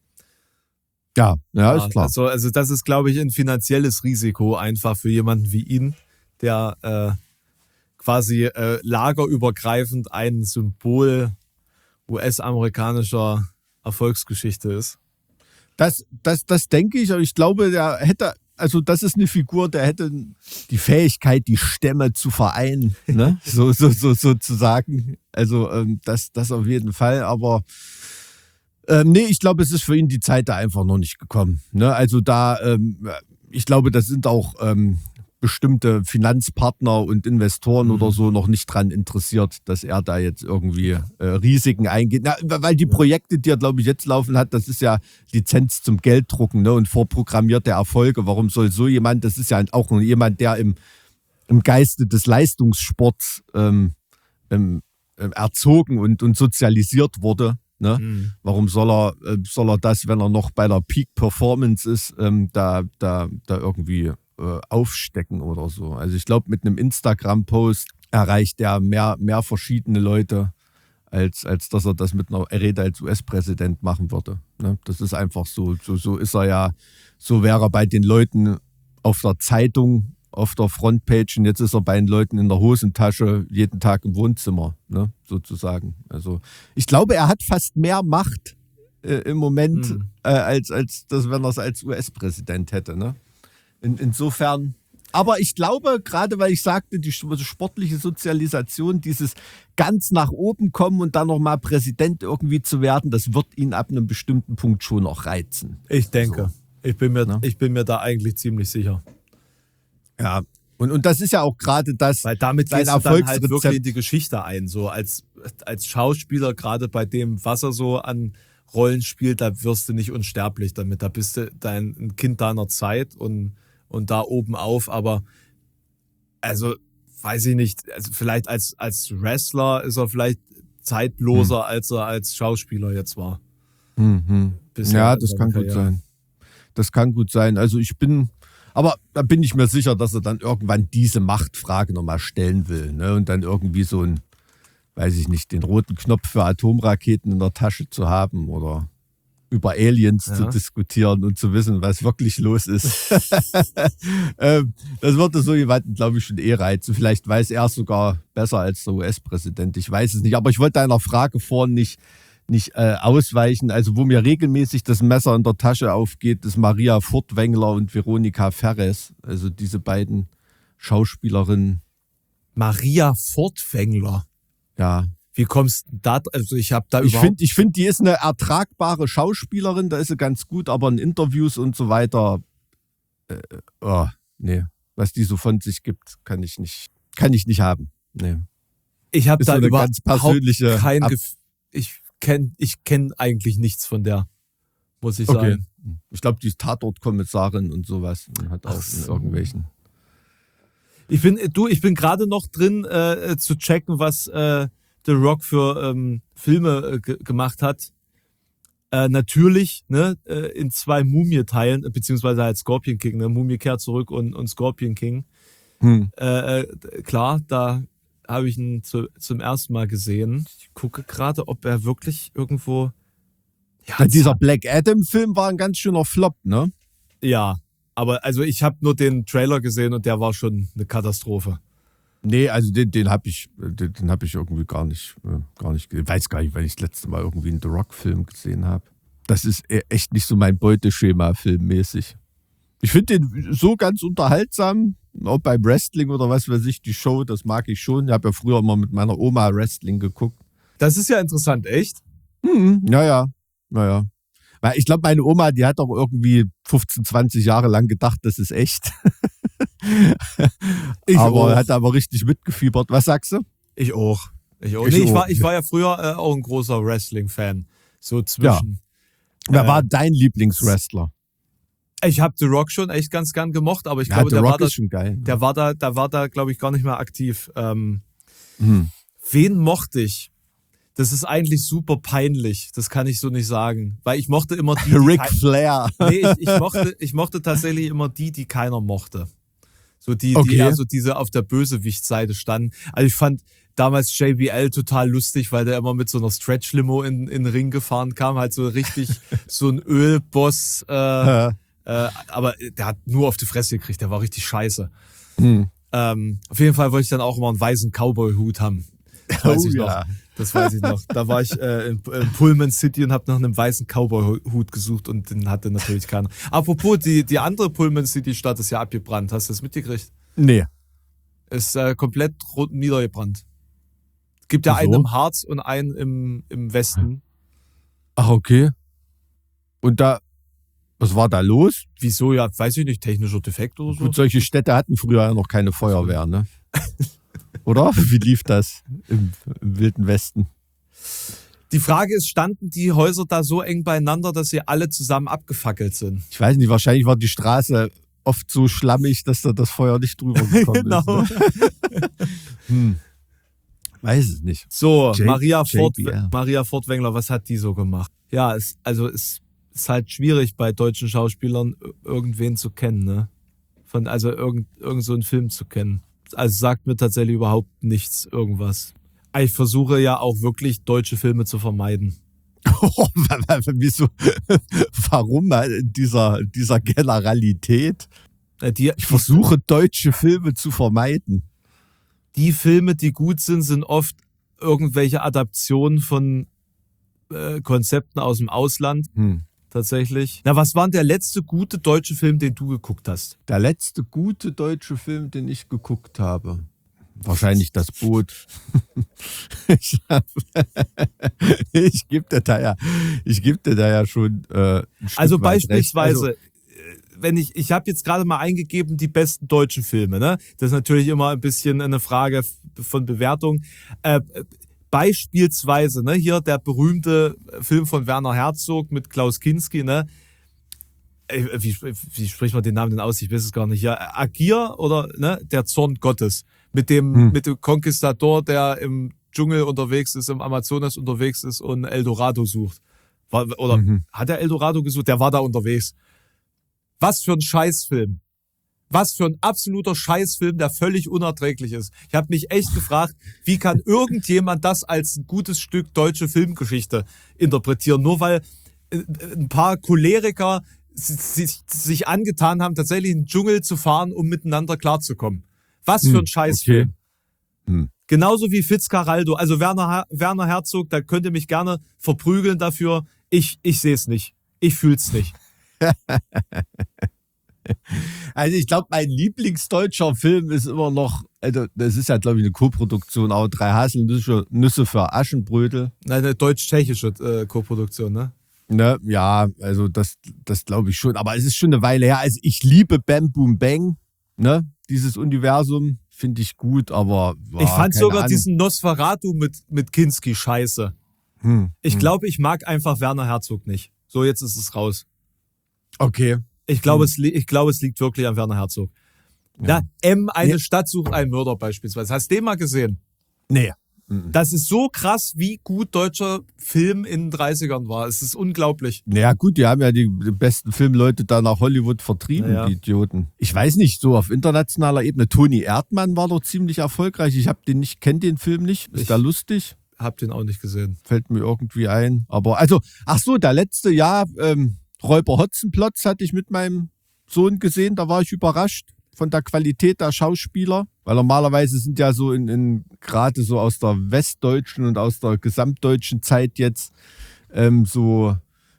[SPEAKER 3] Ja, ja, ist klar.
[SPEAKER 1] Also, also das ist, glaube ich, ein finanzielles Risiko einfach für jemanden wie ihn, der äh, quasi äh, lagerübergreifend ein Symbol U S-amerikanischer Erfolgsgeschichte ist.
[SPEAKER 3] Das, das, das denke ich, aber ich glaube, der hätte, also das ist eine Figur, der hätte die Fähigkeit, die Stämme zu vereinen, ne? so, so, so, sozusagen. Also ähm, das, das auf jeden Fall, aber ähm, nee, ich glaube, es ist für ihn die Zeit da einfach noch nicht gekommen. Ne? Also da, ähm, ich glaube, das sind auch ähm, bestimmte Finanzpartner und Investoren
[SPEAKER 1] Mhm.
[SPEAKER 3] oder so noch nicht dran interessiert, dass er da jetzt irgendwie äh, Risiken eingeht. Na, weil die Projekte, die er, glaube ich, jetzt laufen hat, das ist ja Lizenz zum Gelddrucken, ne, und vorprogrammierte Erfolge. Warum soll so jemand, das ist ja auch jemand, der im, im Geiste des Leistungssports ähm, ähm, äh, erzogen und, und sozialisiert wurde. Ne?
[SPEAKER 1] Mhm.
[SPEAKER 3] Warum soll er, äh, soll er das, wenn er noch bei der Peak Performance ist, ähm, da, da, da irgendwie äh, aufstecken oder so? Also ich glaube, mit einem Instagram-Post erreicht er mehr, mehr verschiedene Leute, als, als dass er das mit einer Rede als U S-Präsident machen würde. Ne? Das ist einfach so, so. So ist er ja, so wäre er bei den Leuten auf der Zeitung, auf der Frontpage, und jetzt ist er bei den Leuten in der Hosentasche jeden Tag im Wohnzimmer, ne, sozusagen. Also ich glaube, er hat fast mehr Macht äh, im Moment,
[SPEAKER 1] Mhm.
[SPEAKER 3] äh, als, als das, wenn er es als U S-Präsident hätte. Ne? In, insofern, aber ich glaube, gerade weil ich sagte, die sportliche Sozialisation, dieses ganz nach oben kommen und dann nochmal Präsident irgendwie zu werden, das wird ihn ab einem bestimmten Punkt schon noch reizen.
[SPEAKER 1] Ich denke. Ich bin mir,
[SPEAKER 3] Ne?
[SPEAKER 1] ich bin mir da eigentlich ziemlich sicher.
[SPEAKER 3] Ja, und, und das ist ja auch gerade das,
[SPEAKER 1] Weil damit
[SPEAKER 3] sein
[SPEAKER 1] gehst du dann halt
[SPEAKER 3] Erfolgsrezept.
[SPEAKER 1] wirklich in die Geschichte ein. So als, als Schauspieler, gerade bei dem, was er so an Rollen spielt, da wirst du nicht unsterblich damit. Da bist du dein ein Kind deiner Zeit und, und da oben auf. Aber also, weiß ich nicht, also vielleicht als, als Wrestler ist er vielleicht zeitloser,
[SPEAKER 3] Hm.
[SPEAKER 1] als er als Schauspieler jetzt war.
[SPEAKER 3] Mhm.
[SPEAKER 1] Bisher
[SPEAKER 3] Ja,
[SPEAKER 1] in
[SPEAKER 3] das
[SPEAKER 1] seiner
[SPEAKER 3] kann gut
[SPEAKER 1] Karriere.
[SPEAKER 3] sein. Das kann gut sein. Also ich bin, aber da bin ich mir sicher, dass er dann irgendwann diese Machtfrage nochmal stellen will. Ne? Und dann irgendwie so ein, weiß ich nicht, den roten Knopf für Atomraketen in der Tasche zu haben oder über Aliens
[SPEAKER 1] Ja.
[SPEAKER 3] zu diskutieren und zu wissen, was wirklich los ist. ähm, das würde so jemanden, glaube ich, schon eh reizen. Vielleicht weiß er es sogar besser als der U S-Präsident. Ich weiß es nicht. Aber ich wollte deiner Frage vorhin nicht, nicht äh, ausweichen. Also wo mir regelmäßig das Messer in der Tasche aufgeht, ist Maria Furtwängler und Veronika Ferres. Also diese beiden Schauspielerinnen.
[SPEAKER 1] Maria Furtwängler.
[SPEAKER 3] Ja,
[SPEAKER 1] Wie kommst du da? Also ich habe da
[SPEAKER 3] ich
[SPEAKER 1] überhaupt.
[SPEAKER 3] finde, ich find, die ist eine ertragbare Schauspielerin, da ist sie ganz gut, aber in Interviews und so weiter, äh, oh, nee, was die so von sich gibt, kann ich nicht, kann ich nicht haben. Nee.
[SPEAKER 1] Ich habe
[SPEAKER 3] Ist
[SPEAKER 1] da
[SPEAKER 3] so eine
[SPEAKER 1] überhaupt
[SPEAKER 3] ganz persönliche
[SPEAKER 1] kein
[SPEAKER 3] Ab-
[SPEAKER 1] Gefühl. Ich kenne ich kenn eigentlich nichts von der, muss ich
[SPEAKER 3] Okay.
[SPEAKER 1] sagen.
[SPEAKER 3] Ich glaube, die ist Tatortkommissarin und sowas und hat auch
[SPEAKER 1] Ach
[SPEAKER 3] in
[SPEAKER 1] so.
[SPEAKER 3] irgendwelchen.
[SPEAKER 1] Ich bin, du, ich bin gerade noch drin äh, zu checken, was äh, The Rock für ähm, Filme äh, ge gemacht hat. Äh, natürlich, ne, äh, in zwei Mumie-Teilen, äh, beziehungsweise halt Scorpion King, ne, Mumie kehrt zurück und, und Scorpion King.
[SPEAKER 3] Hm.
[SPEAKER 1] Äh, äh, klar, da habe ich ihn zu, zum ersten Mal gesehen. Ich gucke gerade, ob er wirklich irgendwo.
[SPEAKER 3] Ja, dieser Black Adam-Film war ein ganz schöner Flop, ne?
[SPEAKER 1] Ja, aber also ich habe nur den Trailer gesehen und der war schon eine Katastrophe.
[SPEAKER 3] Nee, also den, den habe ich, den, den habe ich irgendwie gar nicht, äh, gar nicht, ich weiß gar nicht, weil ich das letzte Mal irgendwie einen The Rock-Film gesehen habe. das ist e- echt nicht so mein Beuteschema filmmäßig. Ich finde den so ganz unterhaltsam, auch beim Wrestling oder was weiß ich, die Show, das mag ich schon. Ich habe ja früher immer mit meiner Oma Wrestling geguckt.
[SPEAKER 1] Das ist ja interessant, echt?
[SPEAKER 3] Mhm, ja, ja, naja. Weil ich glaube, meine Oma, die hat auch irgendwie fünfzehn, zwanzig Jahre lang gedacht, das ist echt.
[SPEAKER 1] Ich
[SPEAKER 3] aber
[SPEAKER 1] auch.
[SPEAKER 3] hat aber richtig mitgefiebert. Was sagst du?
[SPEAKER 1] Ich auch. Ich, auch.
[SPEAKER 3] Ich
[SPEAKER 1] Nee, ich,
[SPEAKER 3] auch.
[SPEAKER 1] war, ich war ja früher äh, auch ein großer Wrestling-Fan. So zwischen.
[SPEAKER 3] Wer
[SPEAKER 1] Äh,
[SPEAKER 3] war dein Lieblingswrestler?
[SPEAKER 1] Ich habe The Rock schon echt ganz gern gemocht, aber ich
[SPEAKER 3] Ja,
[SPEAKER 1] glaube,
[SPEAKER 3] The
[SPEAKER 1] der,
[SPEAKER 3] Rock
[SPEAKER 1] war da,
[SPEAKER 3] ist schon geil.
[SPEAKER 1] der war da, da war da, glaube ich, gar nicht mehr aktiv. Ähm,
[SPEAKER 3] Hm.
[SPEAKER 1] wen mochte ich? Das ist eigentlich super peinlich. Das kann ich so nicht sagen. Weil ich mochte immer die, die
[SPEAKER 3] Ric
[SPEAKER 1] kein-
[SPEAKER 3] Flair.
[SPEAKER 1] Nee, ich, ich, mochte, ich mochte tatsächlich immer die, die keiner mochte. So die, die
[SPEAKER 3] Okay.
[SPEAKER 1] eher so diese auf der Bösewicht-Seite standen. Also ich fand damals J B L total lustig, weil der immer mit so einer Stretch-Limo in, in den Ring gefahren kam. Halt so richtig so ein Ölboss. Äh,
[SPEAKER 3] Ja.
[SPEAKER 1] äh, aber der hat nur auf die Fresse gekriegt. Der war richtig scheiße.
[SPEAKER 3] Hm.
[SPEAKER 1] Ähm, auf jeden Fall wollte ich dann auch immer einen weißen Cowboy-Hut haben. Das weiß
[SPEAKER 3] Oh
[SPEAKER 1] ich
[SPEAKER 3] ja.
[SPEAKER 1] noch. Das weiß ich noch. Da war ich äh, in, in Pullman City und habe nach einem weißen Cowboy-Hut gesucht und den hatte natürlich keiner. Apropos, die, die andere Pullman City-Stadt ist ja abgebrannt. Hast du das mitgekriegt?
[SPEAKER 3] Nee.
[SPEAKER 1] Ist äh, komplett rot niedergebrannt. Es gibt ja
[SPEAKER 3] Wieso?
[SPEAKER 1] einen im Harz und einen im, im Westen.
[SPEAKER 3] Ach, okay. Und da, was war da los?
[SPEAKER 1] Wieso? Ja, weiß ich nicht, technischer Defekt oder so.
[SPEAKER 3] Gut, solche Städte hatten früher ja noch keine Feuerwehr, ne? Oder? Wie lief das im, im Wilden Westen?
[SPEAKER 1] Die Frage ist, standen die Häuser da so eng beieinander, dass sie alle zusammen abgefackelt sind?
[SPEAKER 3] Ich weiß nicht, wahrscheinlich war die Straße oft so schlammig, dass da das Feuer nicht drüber gekommen
[SPEAKER 1] Genau.
[SPEAKER 3] ist. Ne? Hm. Weiß es nicht.
[SPEAKER 1] So,
[SPEAKER 3] J-
[SPEAKER 1] Maria, Fort,
[SPEAKER 3] J B L.
[SPEAKER 1] Maria Fortwängler, was hat die so gemacht? Ja, es, also es ist halt schwierig bei deutschen Schauspielern ir- irgendwen zu kennen, ne? Von, also irgend, irgend so einen Film zu kennen. Also sagt mir tatsächlich überhaupt nichts, irgendwas. Ich versuche ja auch wirklich deutsche Filme zu vermeiden.
[SPEAKER 3] Wieso? Warum in dieser, dieser Generalität?
[SPEAKER 1] Äh, Die,
[SPEAKER 3] Ich versuche, deutsche Filme zu vermeiden.
[SPEAKER 1] die Filme, die gut sind, sind oft irgendwelche Adaptionen von äh, Konzepten aus dem Ausland,
[SPEAKER 3] Hm.
[SPEAKER 1] tatsächlich. Na, was war denn der letzte gute deutsche Film, den du geguckt hast?
[SPEAKER 3] Der letzte gute deutsche Film, den ich geguckt habe. Wahrscheinlich Das Boot. ich hab- ich gebe dir da ja, ich gebe dir da ja schon. Äh, ein Stück
[SPEAKER 1] Also
[SPEAKER 3] weit recht.
[SPEAKER 1] beispielsweise,
[SPEAKER 3] Also,
[SPEAKER 1] äh, wenn ich, ich habe jetzt gerade mal eingegeben, die besten deutschen Filme, ne? Das ist natürlich immer ein bisschen eine Frage f- von Bewertung. Äh, äh, beispielsweise, ne, hier der berühmte Film von Werner Herzog mit Klaus Kinski, ne? Äh, Wie, wie spricht man den Namen denn aus? Ich weiß es gar nicht. Ja, Agir oder ne? Der Zorn Gottes. Mit dem,
[SPEAKER 3] Hm.
[SPEAKER 1] mit dem Konquistador, der im Dschungel unterwegs ist, im Amazonas unterwegs ist und Eldorado sucht. War, oder
[SPEAKER 3] Mhm.
[SPEAKER 1] hat er Eldorado gesucht? Der war da unterwegs. Was für ein Scheißfilm. Was für ein absoluter Scheißfilm, der völlig unerträglich ist. Ich habe mich echt gefragt, wie kann irgendjemand das als ein gutes Stück deutsche Filmgeschichte interpretieren? Nur weil äh, ein paar Choleriker sich, sich angetan haben, tatsächlich in den Dschungel zu fahren, um miteinander klarzukommen. Was für
[SPEAKER 3] Hm,
[SPEAKER 1] ein Scheißfilm.
[SPEAKER 3] okay. Hm.
[SPEAKER 1] Genauso wie Fitzcarraldo. Also Werner, Her- Werner Herzog, da könnt ihr mich gerne verprügeln dafür. Ich, ich sehe es nicht. Ich fühl's nicht.
[SPEAKER 3] Also ich glaube, mein Lieblingsdeutscher Film ist immer noch, also das ist ja, glaube ich, eine Koproduktion, auch drei Haselnüsse Nüsse für Aschenbrödel.
[SPEAKER 1] Eine deutsch-tschechische äh, Koproduktion, ne?
[SPEAKER 3] Ne? Ja, also das, das glaube ich schon. Aber es ist schon eine Weile her. Also ich liebe Bam Boom Bang, ne? Dieses Universum finde ich gut, aber boah,
[SPEAKER 1] Ich fand
[SPEAKER 3] keine
[SPEAKER 1] sogar
[SPEAKER 3] Ahnung.
[SPEAKER 1] diesen Nosferatu mit, mit Kinski scheiße.
[SPEAKER 3] Hm,
[SPEAKER 1] Ich
[SPEAKER 3] hm.
[SPEAKER 1] glaube, ich mag einfach Werner Herzog nicht. So, jetzt ist es raus.
[SPEAKER 3] Okay.
[SPEAKER 1] Ich glaube,
[SPEAKER 3] Hm.
[SPEAKER 1] es, li- ich glaube, es liegt wirklich an Werner Herzog. Ja, M, eine
[SPEAKER 3] Nee.
[SPEAKER 1] Stadt sucht einen Mörder beispielsweise. Hast du den mal gesehen?
[SPEAKER 3] Nee. Mhm.
[SPEAKER 1] Das ist so krass, wie gut deutscher Film in den dreißigern war. Es ist unglaublich.
[SPEAKER 3] Naja, gut, die haben ja die besten Filmleute da nach Hollywood vertrieben,
[SPEAKER 1] Ja, ja.
[SPEAKER 3] die Idioten. Ich weiß nicht, so auf internationaler Ebene. Toni Erdmann war doch ziemlich erfolgreich. Ich habe den nicht, kenne den Film nicht. Ist
[SPEAKER 1] Ich-
[SPEAKER 3] der lustig?
[SPEAKER 1] Hab den auch nicht gesehen.
[SPEAKER 3] Fällt mir irgendwie ein. Aber also, ach so, der letzte Jahr, ähm, Räuber Hotzenplotz hatte ich mit meinem Sohn gesehen. Da war ich überrascht von der Qualität der Schauspieler. Weil normalerweise sind ja so in, in gerade so aus der westdeutschen und aus der gesamtdeutschen Zeit jetzt ähm, so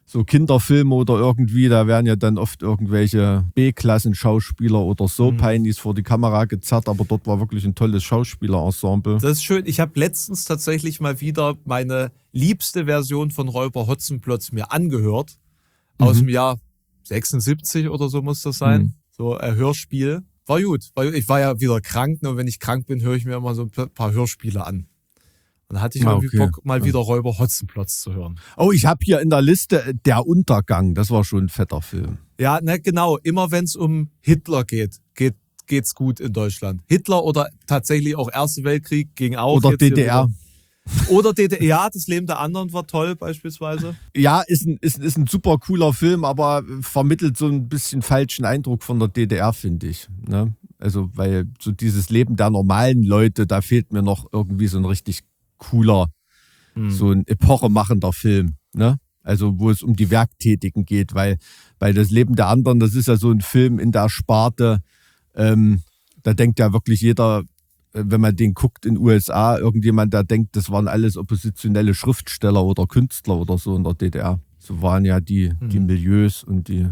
[SPEAKER 3] so Kinderfilme oder irgendwie, da werden ja dann oft irgendwelche B-Klassen-Schauspieler oder so
[SPEAKER 1] Mhm.
[SPEAKER 3] Peinis vor die Kamera gezerrt, aber dort war wirklich ein tolles Schauspielerensemble.
[SPEAKER 1] Das ist schön. Ich habe letztens tatsächlich mal wieder meine liebste Version von Räuber Hotzenplotz mir angehört. Aus
[SPEAKER 3] Mhm.
[SPEAKER 1] dem Jahr sechsundsiebzig oder so muss das sein.
[SPEAKER 3] Mhm.
[SPEAKER 1] So ein Hörspiel. War gut. War, ich war ja wieder krank, ne? Und wenn ich krank bin, höre ich mir immer so ein paar Hörspiele an. Und dann hatte ich
[SPEAKER 3] Ah,
[SPEAKER 1] irgendwie
[SPEAKER 3] okay.
[SPEAKER 1] Bock, mal
[SPEAKER 3] Ja.
[SPEAKER 1] wieder Räuber Hotzenplotz zu hören.
[SPEAKER 3] Oh, ich habe hier in der Liste Der Untergang, das war schon ein fetter Film.
[SPEAKER 1] Ja, ne, genau. Immer wenn es um Hitler geht, geht geht's gut in Deutschland. Hitler oder tatsächlich auch Erster Weltkrieg ging auch.
[SPEAKER 3] Oder
[SPEAKER 1] jetzt hier
[SPEAKER 3] D D R.
[SPEAKER 1] wieder. Oder D D R. Ja, das Leben der anderen war toll beispielsweise.
[SPEAKER 3] Ja, ist ein, ist, ist ein super cooler Film, aber vermittelt so ein bisschen falschen Eindruck von der D D R, finde ich. Ne? Also, weil so dieses Leben der normalen Leute, da fehlt mir noch irgendwie so ein richtig cooler,
[SPEAKER 1] Hm.
[SPEAKER 3] so ein epochemachender Film. Ne? Also, wo es um die Werktätigen geht, weil, weil das Leben der anderen, das ist ja so ein Film in der Sparte, ähm, da denkt ja wirklich jeder, äh, wenn man den guckt in den U S A, irgendjemand, der denkt, das waren alles oppositionelle Schriftsteller oder Künstler oder so in der D D R. So waren ja die,
[SPEAKER 1] Mhm.
[SPEAKER 3] die Milieus und die,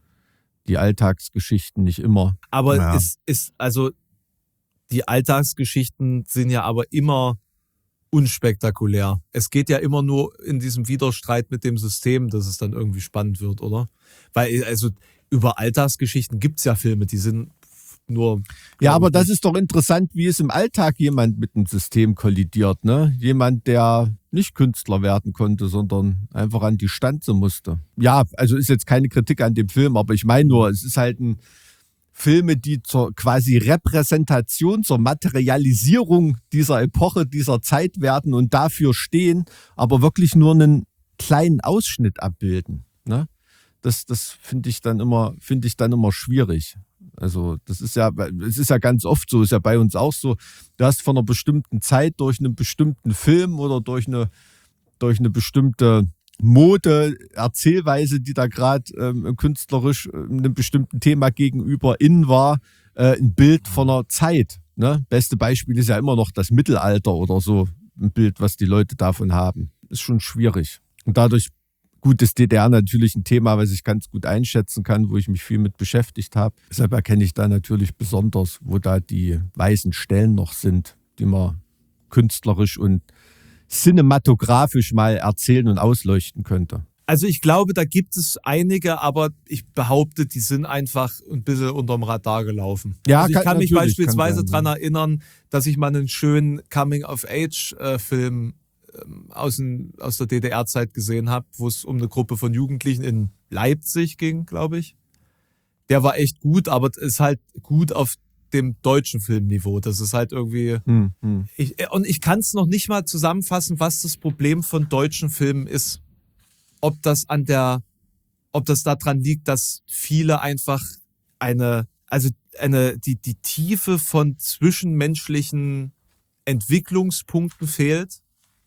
[SPEAKER 3] die Alltagsgeschichten nicht immer.
[SPEAKER 1] Aber
[SPEAKER 3] Ja.
[SPEAKER 1] es ist, also die Alltagsgeschichten sind ja aber immer unspektakulär. Es geht ja immer nur in diesem Widerstreit mit dem System, dass es dann irgendwie spannend wird, oder? Weil, also über Alltagsgeschichten gibt's ja Filme, die sind nur.
[SPEAKER 3] Ja,
[SPEAKER 1] glaub
[SPEAKER 3] aber
[SPEAKER 1] ich,
[SPEAKER 3] das ist doch interessant, wie es im Alltag jemand mit dem System kollidiert. Ne? Jemand, der nicht Künstler werden konnte, sondern einfach an die Stanze musste. Ja, also ist jetzt keine Kritik an dem Film, aber ich meine nur, es ist halt ein Filme, die zur quasi Repräsentation, zur Materialisierung dieser Epoche, dieser Zeit werden und dafür stehen, aber wirklich nur einen kleinen Ausschnitt abbilden. Ne? Das, das finde ich dann immer, finde ich dann immer schwierig. Also das ist ja, es ist ja ganz oft so, ist ja bei uns auch so, du hast von einer bestimmten Zeit durch einen bestimmten Film oder durch eine, durch eine bestimmte Mode, Erzählweise, die da gerade ähm, künstlerisch äh, einem bestimmten Thema gegenüber in war, äh, ein Bild von einer Zeit. Ne? Beste Beispiel ist ja immer noch das Mittelalter oder so, ein Bild, was die Leute davon haben. Ist schon schwierig. Und dadurch, gut, ist D D R natürlich ein Thema, was ich ganz gut einschätzen kann, wo ich mich viel mit beschäftigt habe. Deshalb erkenne ich da natürlich besonders, wo da die weißen Stellen noch sind, die man künstlerisch und cinematografisch mal erzählen und ausleuchten könnte.
[SPEAKER 1] Also ich glaube, da gibt es einige, aber ich behaupte, die sind einfach ein bisschen unterm Radar gelaufen.
[SPEAKER 3] Ja,
[SPEAKER 1] also ich
[SPEAKER 3] kann-
[SPEAKER 1] kann mich
[SPEAKER 3] natürlich,
[SPEAKER 1] beispielsweise
[SPEAKER 3] kann sein,
[SPEAKER 1] daran erinnern, dass ich mal einen schönen Coming-of-Age-Film ähm, aus, den- aus der D D R-Zeit gesehen habe, wo es um eine Gruppe von Jugendlichen in Leipzig ging, glaube ich. Der war echt gut, aber es ist halt gut auf dem deutschen Filmniveau. Das ist halt irgendwie...
[SPEAKER 3] Hm, hm.
[SPEAKER 1] Ich, und ich kann es noch nicht mal zusammenfassen, was das Problem von deutschen Filmen ist. Ob das an der, ob das daran liegt, dass viele einfach eine, also eine, die, die Tiefe von zwischenmenschlichen Entwicklungspunkten fehlt.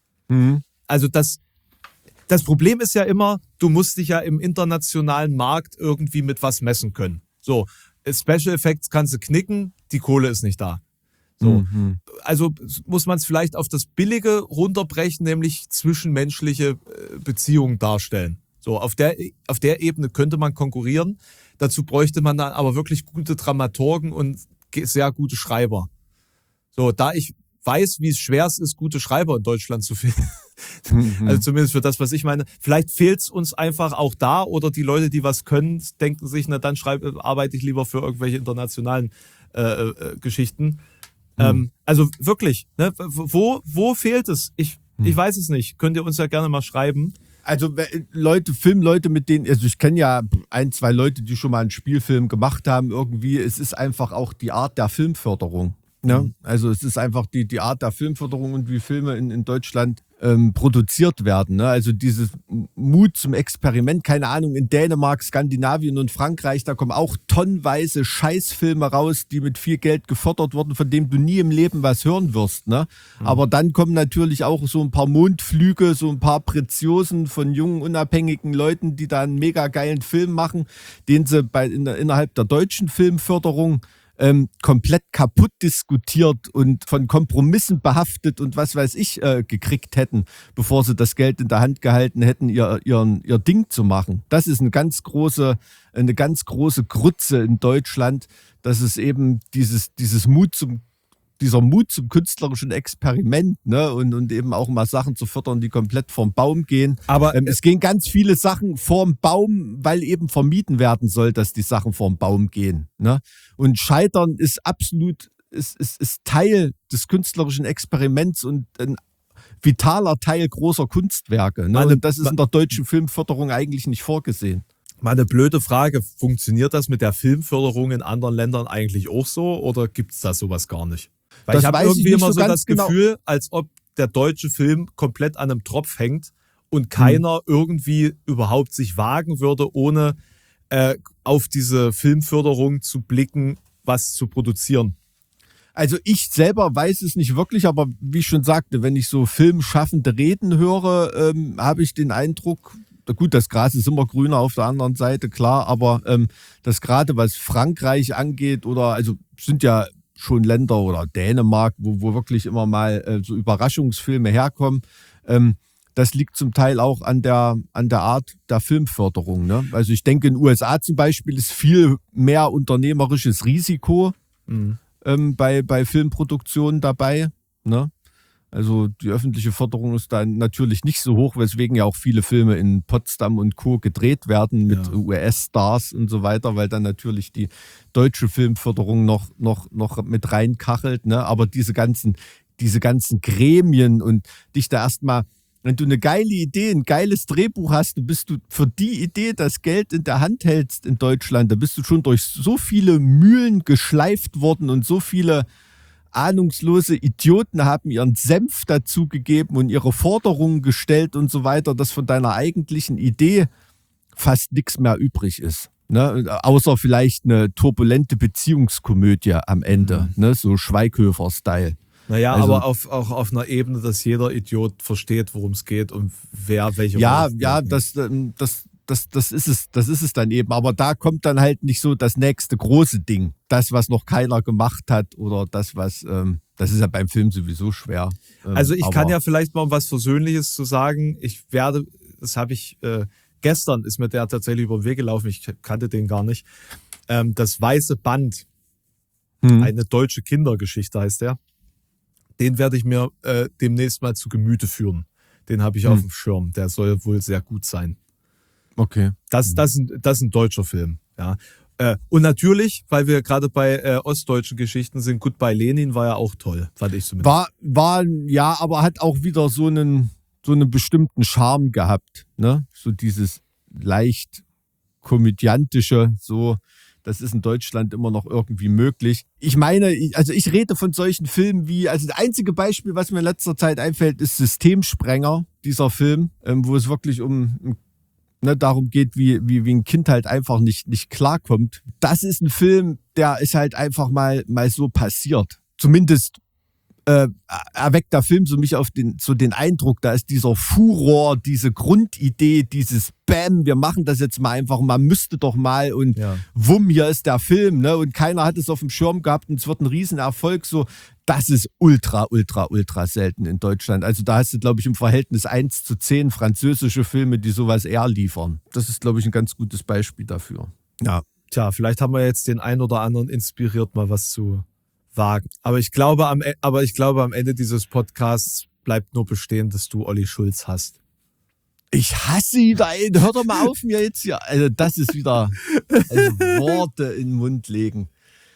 [SPEAKER 3] Hm.
[SPEAKER 1] Also das, das Problem ist ja immer, du musst dich ja im internationalen Markt irgendwie mit was messen können. So, Special Effects kannst du knicken, die Kohle ist nicht da. So.
[SPEAKER 3] Mhm.
[SPEAKER 1] Also muss man es vielleicht auf das Billige runterbrechen, nämlich zwischenmenschliche äh, Beziehungen darstellen. So, auf der, auf der Ebene könnte man konkurrieren. Dazu bräuchte man dann aber wirklich gute Dramaturgen und ge- sehr gute Schreiber. So, da ich weiß, wie es schwer es ist, gute Schreiber in Deutschland zu finden.
[SPEAKER 3] Mhm.
[SPEAKER 1] Also zumindest für das, was ich meine. Vielleicht fehlt es uns einfach auch da oder die Leute, die was können, denken sich, na dann schreibe, arbeite ich lieber für irgendwelche internationalen äh, äh, Geschichten. Ähm, also wirklich, ne? wo, wo fehlt es? Ich, ich weiß es nicht. Könnt ihr uns ja gerne mal schreiben.
[SPEAKER 3] Also we- Leute, Filmleute, mit denen, also ich kenne ja ein, zwei Leute, die schon mal einen Spielfilm gemacht haben, irgendwie, es ist einfach auch die Art der Filmförderung. Ne?
[SPEAKER 1] Mhm.
[SPEAKER 3] Also es ist einfach die, die Art der Filmförderung und wie Filme in, in Deutschland ähm, produziert werden. Ne? Also dieses Mut zum Experiment, keine Ahnung, in Dänemark, Skandinavien und Frankreich, da kommen auch tonnenweise Scheißfilme raus, die mit viel Geld gefördert wurden, von denen du nie im Leben was hören wirst. Ne?
[SPEAKER 1] Mhm.
[SPEAKER 3] Aber dann kommen natürlich auch so ein paar Mondflüge, so ein paar Preziosen von jungen, unabhängigen Leuten, die da einen mega geilen Film machen, den sie bei, in der, innerhalb der deutschen Filmförderung ähm, komplett kaputt diskutiert und von Kompromissen behaftet und was weiß ich äh, gekriegt hätten, bevor sie das Geld in der Hand gehalten hätten, ihr, ihr, ihr Ding zu machen. Das ist eine ganz große, eine ganz große Grütze in Deutschland, dass es eben dieses, dieses Mut zum dieser Mut zum künstlerischen Experiment, ne, und, und eben auch mal Sachen zu fördern, die komplett vom Baum gehen.
[SPEAKER 1] Aber
[SPEAKER 3] ähm, es gehen ganz viele Sachen vorm Baum, weil eben vermieden werden soll, dass die Sachen vorm Baum gehen. Ne? Und Scheitern ist absolut, ist, ist, ist Teil des künstlerischen Experiments und ein vitaler Teil großer Kunstwerke. Ne?
[SPEAKER 1] Meine,
[SPEAKER 3] und das ist in der deutschen Filmförderung eigentlich nicht vorgesehen.
[SPEAKER 1] Mal eine blöde Frage, funktioniert das mit der Filmförderung in anderen Ländern eigentlich auch so oder gibt es da sowas gar nicht? Weil
[SPEAKER 3] Das
[SPEAKER 1] ich habe
[SPEAKER 3] weiß ich
[SPEAKER 1] irgendwie
[SPEAKER 3] nicht
[SPEAKER 1] immer
[SPEAKER 3] so
[SPEAKER 1] so
[SPEAKER 3] ganz
[SPEAKER 1] das
[SPEAKER 3] genau.
[SPEAKER 1] Gefühl, als ob der deutsche Film komplett an einem Tropf hängt und keiner irgendwie überhaupt sich wagen würde, ohne äh, auf diese Filmförderung zu blicken, was zu produzieren.
[SPEAKER 3] Also ich selber weiß es nicht wirklich, aber wie ich schon sagte, wenn ich so Filmschaffende reden höre, ähm, habe ich den Eindruck, gut, das Gras ist immer grüner auf der anderen Seite, klar, aber ähm, das gerade was Frankreich angeht oder, also sind ja schon Länder oder Dänemark, wo, wo wirklich immer mal äh, so Überraschungsfilme herkommen, ähm, das liegt zum Teil auch an der, an der Art der Filmförderung. Ne? Also ich denke, in den U S A zum Beispiel ist viel mehr unternehmerisches Risiko
[SPEAKER 1] Mhm.
[SPEAKER 3] ähm, bei, bei Filmproduktionen dabei. Ne? Also die öffentliche Förderung ist da natürlich nicht so hoch, weswegen ja auch viele Filme in Potsdam und Co. gedreht werden mit
[SPEAKER 1] Ja.
[SPEAKER 3] U S-Stars und so weiter, weil dann natürlich die deutsche Filmförderung noch, noch, noch mit reinkachelt. Ne? Aber diese ganzen, diese ganzen Gremien und dich da erstmal, wenn du eine geile Idee, ein geiles Drehbuch hast, dann bist du für die Idee das Geld in der Hand hältst in Deutschland, da bist du schon durch so viele Mühlen geschleift worden und so viele ahnungslose Idioten haben ihren Senf dazugegeben und ihre Forderungen gestellt und so weiter, dass von deiner eigentlichen Idee fast nichts mehr übrig ist. Ne? Außer vielleicht eine turbulente Beziehungskomödie am Ende,
[SPEAKER 1] Mhm.
[SPEAKER 3] ne? So Schweighöfer-Style.
[SPEAKER 1] Naja,
[SPEAKER 3] Also-
[SPEAKER 1] aber auf, auch auf einer Ebene, dass jeder Idiot versteht, worum es geht und wer welche
[SPEAKER 3] Ja,
[SPEAKER 1] Rolle
[SPEAKER 3] ja,
[SPEAKER 1] spielt.
[SPEAKER 3] das, ähm, das, das, das ist es, das ist es dann eben. Aber da kommt dann halt nicht so das nächste große Ding. Das, was noch keiner gemacht hat oder das, was, ähm, das ist ja beim Film sowieso schwer. Ähm,
[SPEAKER 1] Also ich
[SPEAKER 3] aber-
[SPEAKER 1] kann ja vielleicht mal um was Versöhnliches zu sagen. Ich werde, das habe ich, äh, gestern ist mir der tatsächlich über den Weg gelaufen, ich kannte den gar nicht. Ähm, das Weiße Band,
[SPEAKER 3] Hm.
[SPEAKER 1] eine deutsche Kindergeschichte heißt der. Den werde ich mir äh, demnächst mal zu Gemüte führen. Den habe ich
[SPEAKER 3] Hm.
[SPEAKER 1] auf dem Schirm. Der soll wohl sehr gut sein.
[SPEAKER 3] Okay.
[SPEAKER 1] Das, das, ist ein- das ist ein deutscher Film. Ja. Äh, und natürlich, weil wir gerade bei äh, ostdeutschen Geschichten sind, Goodbye Lenin war ja auch toll, fand ich zumindest.
[SPEAKER 3] War, war, ja, aber hat auch wieder so einen, so einen bestimmten Charme gehabt, ne? So dieses leicht komödiantische, so, das ist in Deutschland immer noch irgendwie möglich. Ich meine, ich- also ich rede von solchen Filmen wie, also das einzige Beispiel, was mir in letzter Zeit einfällt, ist Systemsprenger, dieser Film, ähm, wo es wirklich um, um ne, darum geht, wie, wie, wie ein Kind halt einfach nicht, nicht klarkommt. Das ist ein Film, der ist halt einfach mal, mal so passiert. Zumindest äh, erweckt der Film so mich auf den, so den Eindruck, da ist dieser Furor, diese Grundidee, dieses Bam, wir machen das jetzt mal einfach, man müsste doch mal und
[SPEAKER 1] Ja.
[SPEAKER 3] wumm, hier ist der Film, ne? Und keiner hat es auf dem Schirm gehabt und es wird ein Riesenerfolg. So, das ist ultra, ultra, ultra selten in Deutschland. Also da hast du, glaube ich, im Verhältnis eins zu zehn französische Filme, die sowas eher liefern. Das ist, glaube ich, ein ganz gutes Beispiel dafür. Ja.
[SPEAKER 1] Tja, vielleicht haben wir jetzt den einen oder anderen inspiriert, mal was zu wagen. Aber ich glaube, am, E- aber ich glaube, am Ende dieses Podcasts bleibt nur bestehen, dass du Olli Schulz hast.
[SPEAKER 3] Ich hasse ihn, ey. Hör doch mal auf mir jetzt hier. Also das ist wieder also Worte in den Mund legen.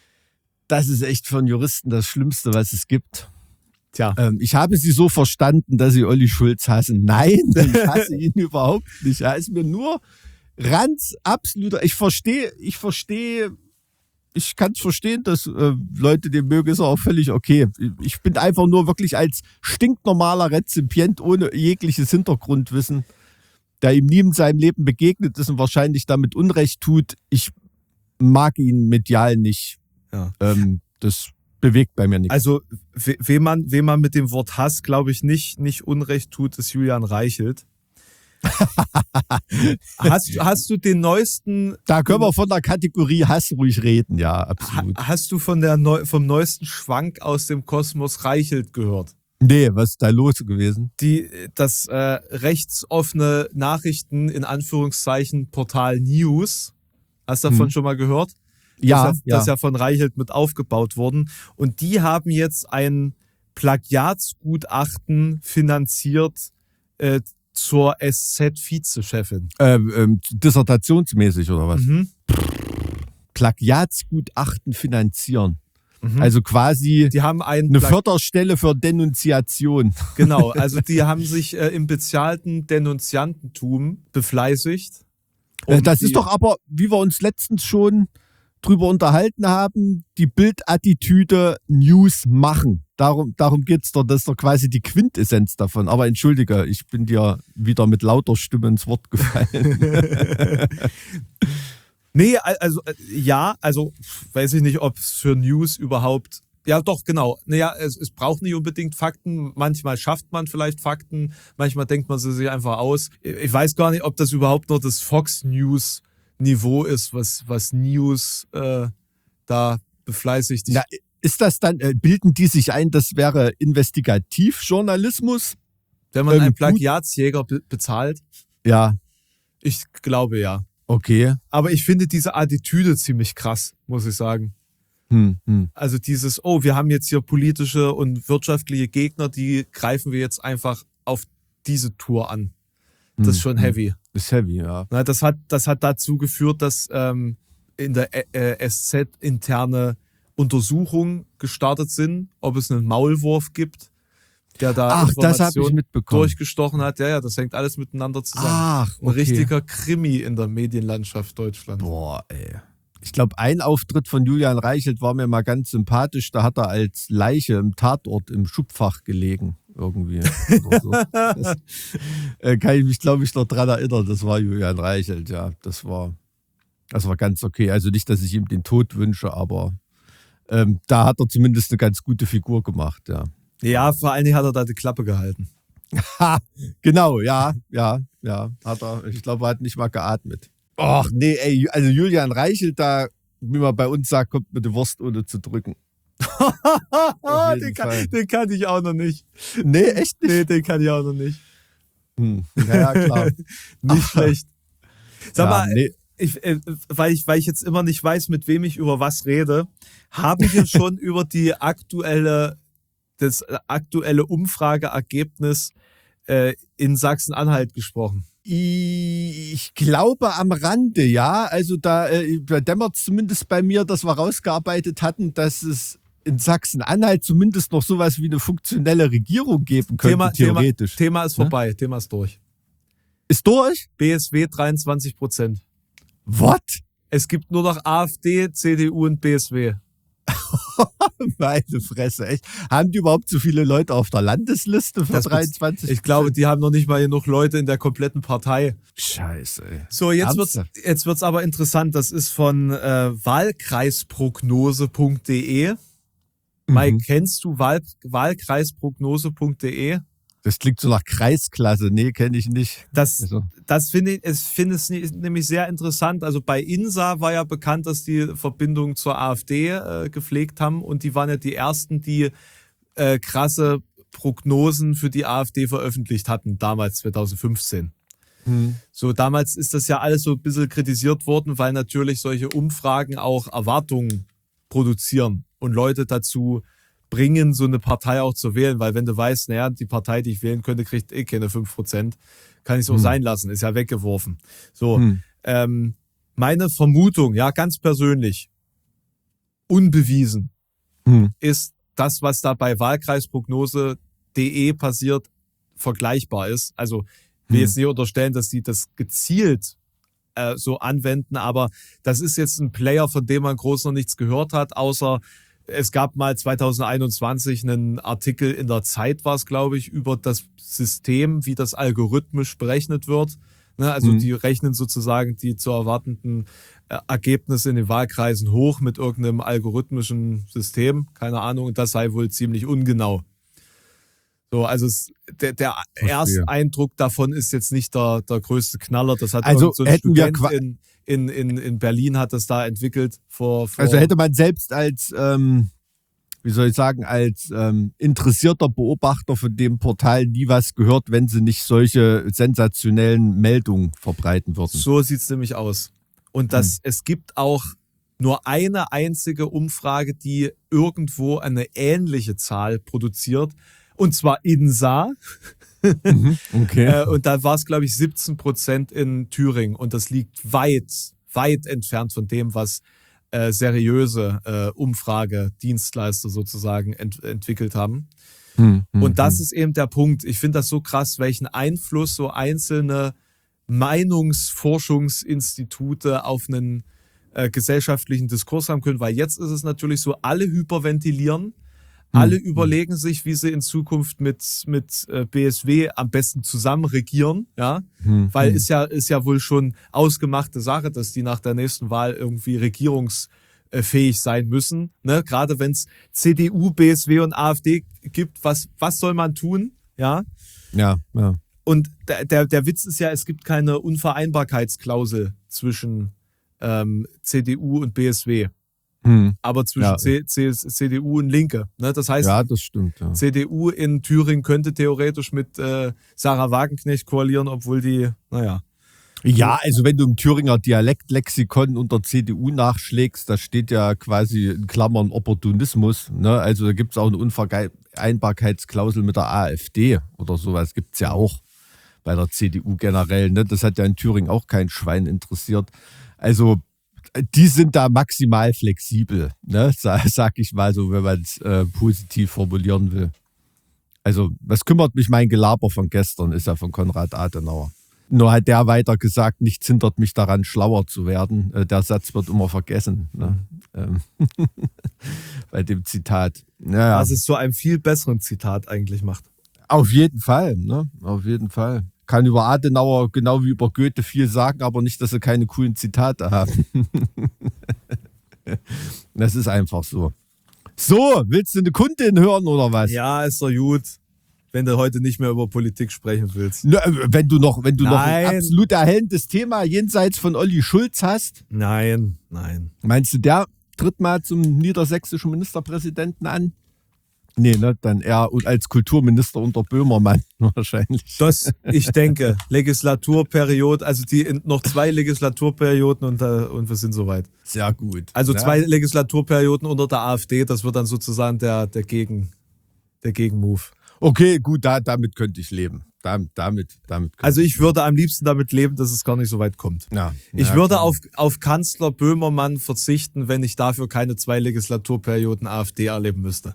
[SPEAKER 3] Das ist echt für einen Juristen das Schlimmste, was es gibt.
[SPEAKER 1] Tja,
[SPEAKER 3] Ähm, ich habe sie so verstanden, dass sie Olli Schulz hassen. Nein, ich hasse ihn überhaupt nicht. Er ist mir nur ganz absoluter. Ich verstehe, ich verstehe, ich kann es verstehen, dass äh, Leute den mögen, ist auch völlig okay. Ich bin einfach nur wirklich als stinknormaler Rezipient ohne jegliches Hintergrundwissen, der ihm nie in seinem Leben begegnet ist und wahrscheinlich damit Unrecht tut. Ich mag ihn medial nicht.
[SPEAKER 1] ja.
[SPEAKER 3] Ähm, das bewegt bei mir nichts.
[SPEAKER 1] Also, we- wem man, wem man mit dem Wort Hass, glaube ich, nicht, nicht Unrecht tut, ist Julian Reichelt. Hast, hast du den neuesten...
[SPEAKER 3] Da können wir von der Kategorie Hass ruhig reden, ja, absolut.
[SPEAKER 1] Ha, hast du von der Neu, vom neuesten Schwank aus dem Kosmos Reichelt gehört?
[SPEAKER 3] Nee, was ist da los gewesen?
[SPEAKER 1] Die, das äh, rechtsoffene Nachrichten, in Anführungszeichen, Portal News, hast du davon hm. schon mal gehört?
[SPEAKER 3] Ja,
[SPEAKER 1] das,
[SPEAKER 3] ja.
[SPEAKER 1] Das ist ja von Reichelt mit aufgebaut worden. Und die haben jetzt ein Plagiatsgutachten finanziert äh, zur S Z-Vizechefin.
[SPEAKER 3] Ähm, ähm, dissertationsmäßig oder was?
[SPEAKER 1] Mhm.
[SPEAKER 3] Plagiatsgutachten finanzieren.
[SPEAKER 1] Mhm.
[SPEAKER 3] Also quasi
[SPEAKER 1] die haben ein
[SPEAKER 3] eine
[SPEAKER 1] Plag-
[SPEAKER 3] Förderstelle für Denunziation.
[SPEAKER 1] Genau, also die haben sich äh, im bezahlten Denunziantentum befleißigt.
[SPEAKER 3] Um
[SPEAKER 1] um
[SPEAKER 3] das
[SPEAKER 1] die-
[SPEAKER 3] ist doch aber, wie wir uns letztens schon drüber unterhalten haben, die Bildattitüde News machen. Darum, darum geht es doch, das ist doch quasi die Quintessenz davon. Aber entschuldige, ich bin dir wieder mit lauter Stimme ins Wort gefallen.
[SPEAKER 1] Nee, also äh, ja, also weiß ich nicht, ob es für News überhaupt... Ja, doch, genau. Naja, es, es braucht nicht unbedingt Fakten. Manchmal schafft man vielleicht Fakten. Manchmal denkt man sie sich einfach aus. Ich weiß gar nicht, ob das überhaupt noch das Fox News Niveau ist, was, was News äh, da befleißigt.
[SPEAKER 3] Na, ist das dann, äh, bilden die sich ein, das wäre Investigativjournalismus?
[SPEAKER 1] Wenn man
[SPEAKER 3] ähm,
[SPEAKER 1] einen
[SPEAKER 3] gut.
[SPEAKER 1] Plagiatsjäger be- bezahlt?
[SPEAKER 3] Ja,
[SPEAKER 1] Ich glaube ja.
[SPEAKER 3] okay.
[SPEAKER 1] Aber ich finde diese Attitüde ziemlich krass, muss ich sagen.
[SPEAKER 3] Hm, hm.
[SPEAKER 1] Also dieses, oh, wir haben jetzt hier politische und wirtschaftliche Gegner, die greifen wir jetzt einfach auf diese Tour an. Das ist schon heavy.
[SPEAKER 3] Ist heavy, ja.
[SPEAKER 1] Na, das hat, das hat dazu geführt, dass ähm, in der äh, S Z interne Untersuchungen gestartet sind, ob es einen Maulwurf gibt, der da
[SPEAKER 3] Ach, das habe ich
[SPEAKER 1] Informationen
[SPEAKER 3] mitbekommen.
[SPEAKER 1] durchgestochen hat. Ja, ja, das hängt alles miteinander zusammen.
[SPEAKER 3] Ach,
[SPEAKER 1] Ein
[SPEAKER 3] okay.
[SPEAKER 1] richtiger Krimi in der Medienlandschaft Deutschland.
[SPEAKER 3] Boah, ey. Ich glaube, ein Auftritt von Julian Reichelt war mir mal ganz sympathisch. Da hat er als Leiche im Tatort im Schubfach gelegen. Irgendwie. Oder so. Das, äh, kann ich mich, glaube ich, noch dran erinnern. Das war Julian Reichelt, ja. Das war, das war ganz okay. Also nicht, dass ich ihm den Tod wünsche, aber ähm, da hat er zumindest eine ganz gute Figur gemacht, ja.
[SPEAKER 1] Ja, vor allen Dingen hat er da die Klappe gehalten.
[SPEAKER 3] Ha, genau, ja, ja, ja. Hat er, ich glaube, er hat nicht mal geatmet. Ach nee, ey, also Julian Reichelt, da, wie man bei uns sagt, kommt mit der Wurst ohne zu drücken. Auf jeden
[SPEAKER 1] den,
[SPEAKER 3] Fall.
[SPEAKER 1] kann, den kann ich auch noch nicht.
[SPEAKER 3] Nee, echt nicht?
[SPEAKER 1] Nee, den kann ich auch noch nicht.
[SPEAKER 3] Hm. Ja, ja, klar.
[SPEAKER 1] Nicht schlecht. Sag
[SPEAKER 3] Ja,
[SPEAKER 1] mal,
[SPEAKER 3] nee.
[SPEAKER 1] ich, äh, weil, ich, weil ich jetzt immer nicht weiß, mit wem ich über was rede, haben wir schon über die aktuelle, das aktuelle Umfrageergebnis äh, in Sachsen-Anhalt gesprochen?
[SPEAKER 3] Ich glaube am Rande, ja. Also da, äh, da dämmert es zumindest bei mir, dass wir rausgearbeitet hatten, dass es in Sachsen-Anhalt zumindest noch sowas wie eine funktionelle Regierung geben könnte,
[SPEAKER 1] Thema,
[SPEAKER 3] theoretisch.
[SPEAKER 1] Thema, Thema ist vorbei, Thema ist durch.
[SPEAKER 3] Ist durch?
[SPEAKER 1] B S W dreiundzwanzig Prozent.
[SPEAKER 3] What?
[SPEAKER 1] Es gibt nur noch AfD, C D U und B S W.
[SPEAKER 3] Meine Fresse, echt. Haben die überhaupt so viele Leute auf der Landesliste für
[SPEAKER 1] Das
[SPEAKER 3] dreiundzwanzig?
[SPEAKER 1] Ich glaube, die haben noch nicht mal genug Leute in der kompletten Partei.
[SPEAKER 3] Scheiße, ey.
[SPEAKER 1] So, jetzt wird's,
[SPEAKER 3] Ernsthaft?
[SPEAKER 1] jetzt wird's aber interessant. Das ist von äh, wahlkreisprognose punkt de. Mike, kennst du Wahl, wahlkreisprognose punkt de?
[SPEAKER 3] Das klingt so nach Kreisklasse. Nee, kenne ich nicht.
[SPEAKER 1] Das,
[SPEAKER 3] Also,
[SPEAKER 1] das finde ich, ich finde es nämlich sehr interessant. Also bei INSA war ja bekannt, dass die Verbindung zur AfD äh, gepflegt haben und die waren ja die ersten, die äh, krasse Prognosen für die AfD veröffentlicht hatten, damals zweitausendfünfzehn.
[SPEAKER 3] hm.
[SPEAKER 1] So, damals ist das ja alles so ein bisschen kritisiert worden, weil natürlich solche Umfragen auch Erwartungen produzieren und Leute dazu bringen, so eine Partei auch zu wählen, weil wenn du weißt, naja, die Partei, die ich wählen könnte, kriegt eh keine fünf Prozent, kann ich es auch
[SPEAKER 3] Hm.
[SPEAKER 1] sein lassen, ist ja weggeworfen. So,
[SPEAKER 3] Hm.
[SPEAKER 1] ähm, meine Vermutung, ja, ganz persönlich, unbewiesen,
[SPEAKER 3] Hm.
[SPEAKER 1] ist das, was da bei wahlkreisprognose punkt de passiert, vergleichbar ist. Also, ich will
[SPEAKER 3] Hm.
[SPEAKER 1] jetzt nicht unterstellen, dass die das gezielt äh, so anwenden, aber das ist jetzt ein Player, von dem man groß noch nichts gehört hat, außer es gab mal zweitausendeinundzwanzig einen Artikel in der Zeit, war es, glaube ich, über das System, wie das algorithmisch berechnet wird. Ne, also
[SPEAKER 3] Mhm.
[SPEAKER 1] die rechnen sozusagen die zu erwartenden äh, Ergebnisse in den Wahlkreisen hoch mit irgendeinem algorithmischen System. Keine Ahnung, das sei wohl ziemlich ungenau. So, also es, der, der Ersteindruck davon ist jetzt nicht der, der größte Knaller. Das hat
[SPEAKER 3] Also
[SPEAKER 1] so ein
[SPEAKER 3] hätten wir
[SPEAKER 1] Student
[SPEAKER 3] qua-
[SPEAKER 1] in, in, in, in Berlin hat das da entwickelt. Vor, vor
[SPEAKER 3] Also hätte man selbst als, ähm, wie soll ich sagen, als ähm, interessierter Beobachter von dem Portal nie was gehört, wenn sie nicht solche sensationellen Meldungen verbreiten würden.
[SPEAKER 1] So sieht's nämlich aus. Und das, es gibt auch nur eine einzige Umfrage, die irgendwo eine ähnliche Zahl produziert. Und zwar INSA.
[SPEAKER 3] Mhm, okay.
[SPEAKER 1] Äh, und da war es, glaube ich, siebzehn Prozent in Thüringen. Und das liegt weit, weit entfernt von dem, was äh, seriöse äh, Umfragedienstleister sozusagen ent entwickelt haben.
[SPEAKER 3] Hm, hm,
[SPEAKER 1] Und das
[SPEAKER 3] hm.
[SPEAKER 1] ist eben der Punkt. Ich finde das so krass, welchen Einfluss so einzelne Meinungsforschungsinstitute auf einen äh, gesellschaftlichen Diskurs haben können, weil jetzt ist es natürlich so, alle hyperventilieren, alle
[SPEAKER 3] Hm.
[SPEAKER 1] überlegen sich, wie sie in Zukunft mit, mit äh, B S W am besten zusammen regieren, ja,
[SPEAKER 3] Hm,
[SPEAKER 1] weil
[SPEAKER 3] hm.
[SPEAKER 1] ist ja, ist ja wohl schon ausgemachte Sache, dass die nach der nächsten Wahl irgendwie regierungsfähig sein müssen, ne, gerade wenn es C D U, B S W und AfD gibt, was, was soll man tun, ja,
[SPEAKER 3] Ja, ja.
[SPEAKER 1] und der, der, der Witz ist ja, es gibt keine Unvereinbarkeitsklausel zwischen ähm, C D U und B S W,
[SPEAKER 3] Hm.
[SPEAKER 1] aber zwischen
[SPEAKER 3] Ja.
[SPEAKER 1] C, C, C D U und Linke. Ne? Das heißt,
[SPEAKER 3] Ja, das stimmt. Ja.
[SPEAKER 1] C D U in Thüringen könnte theoretisch mit äh, Sarah Wagenknecht koalieren, obwohl die, naja.
[SPEAKER 3] Ja, also wenn du im Thüringer Dialektlexikon unter C D U nachschlägst, da steht ja quasi in Klammern Opportunismus. Ne? Also da gibt es auch eine Unvereinbarkeitsklausel mit der AfD oder sowas. Gibt es ja auch bei der C D U generell. Ne? Das hat ja in Thüringen auch kein Schwein interessiert. Also die sind da maximal flexibel, ne? sag, sag ich mal so, wenn man es äh, positiv formulieren will. Also was kümmert mich mein Gelaber von gestern, ist ja von Konrad Adenauer. Nur hat der weiter gesagt, nichts hindert mich daran, schlauer zu werden. Äh, der Satz wird immer vergessen. Ne? Ähm, bei dem Zitat. Naja,
[SPEAKER 1] Was es zu einem viel besseren Zitat eigentlich macht.
[SPEAKER 3] auf jeden Fall. Ne? Auf jeden Fall. Kann über Adenauer genau wie über Goethe viel sagen, aber nicht, dass sie keine coolen Zitate haben. Das ist einfach so. So, willst du eine Kundin hören oder was?
[SPEAKER 1] Ja, ist doch gut, wenn du heute nicht mehr über Politik sprechen willst.
[SPEAKER 3] Ne, wenn du noch, wenn du noch ein
[SPEAKER 1] Nein.
[SPEAKER 3] absolut erhellendes Thema jenseits von Olli Schulz hast,
[SPEAKER 1] Nein, nein.
[SPEAKER 3] meinst du, der tritt mal zum niedersächsischen Ministerpräsidenten an? Nee, ne, dann eher als Kulturminister unter Böhmermann wahrscheinlich.
[SPEAKER 1] Das, ich denke, Legislaturperiode, also die noch zwei Legislaturperioden und, äh, und wir sind soweit.
[SPEAKER 3] Sehr gut.
[SPEAKER 1] Also
[SPEAKER 3] Ja.
[SPEAKER 1] zwei Legislaturperioden unter der AfD, das wird dann sozusagen der, der, Gegen, der Gegenmove.
[SPEAKER 3] Okay, gut, da, damit könnte ich leben. Damit, damit, damit könnte
[SPEAKER 1] Also ich würde am liebsten damit leben, dass es gar nicht so weit kommt.
[SPEAKER 3] Ja,
[SPEAKER 1] Ich
[SPEAKER 3] ja,
[SPEAKER 1] würde
[SPEAKER 3] klar.
[SPEAKER 1] auf, auf Kanzler Böhmermann verzichten, wenn ich dafür keine zwei Legislaturperioden AfD erleben müsste.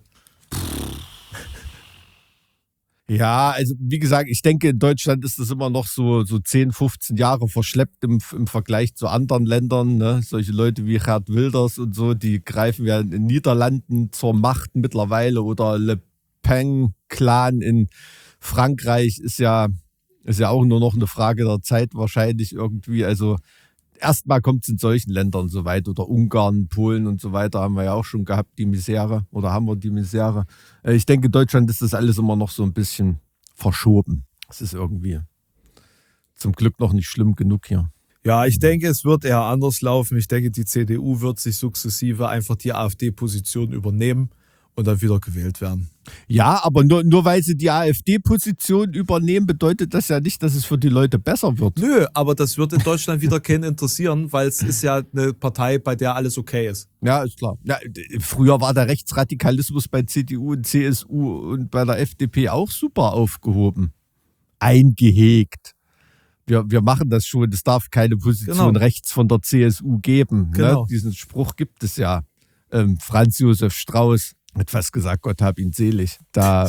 [SPEAKER 3] Ja, also wie gesagt, ich denke, in Deutschland ist das immer noch so, so zehn, fünfzehn Jahre verschleppt im, im Vergleich zu anderen Ländern. Ne? Solche Leute wie Geert Wilders und so, die greifen ja in den Niederlanden zur Macht mittlerweile, oder Le Pen-Clan in Frankreich ist ja, ist ja auch nur noch eine Frage der Zeit wahrscheinlich irgendwie. Also erstmal kommt es in solchen Ländern so weit, oder Ungarn, Polen und so weiter haben wir ja auch schon gehabt, die Misere, oder haben wir die Misere. Äh, Ich denke, in Deutschland ist das alles immer noch so ein bisschen verschoben. Es ist irgendwie zum Glück noch nicht schlimm genug hier.
[SPEAKER 1] Ja, ich denke, es wird eher anders laufen. Ich denke, die C D U wird sich sukzessive einfach die AfD-Position übernehmen und dann wieder gewählt werden.
[SPEAKER 3] Ja, aber nur, nur weil sie die AfD-Position übernehmen, bedeutet das ja nicht, dass es für die Leute besser wird.
[SPEAKER 1] Nö, aber das wird in Deutschland wieder keinen interessieren, weil es ist ja eine Partei, bei der alles okay ist.
[SPEAKER 3] Ja, ist klar. Ja, d- früher war der Rechtsradikalismus bei C D U und C S U und bei der F D P auch super aufgehoben. Eingehegt. Wir, wir machen das schon. Es darf keine Position
[SPEAKER 1] Genau.
[SPEAKER 3] rechts von der C S U geben.
[SPEAKER 1] Genau.
[SPEAKER 3] Ne? Diesen Spruch gibt es ja. Ähm, Franz Josef Strauß hat fast gesagt, Gott hab ihn selig. Da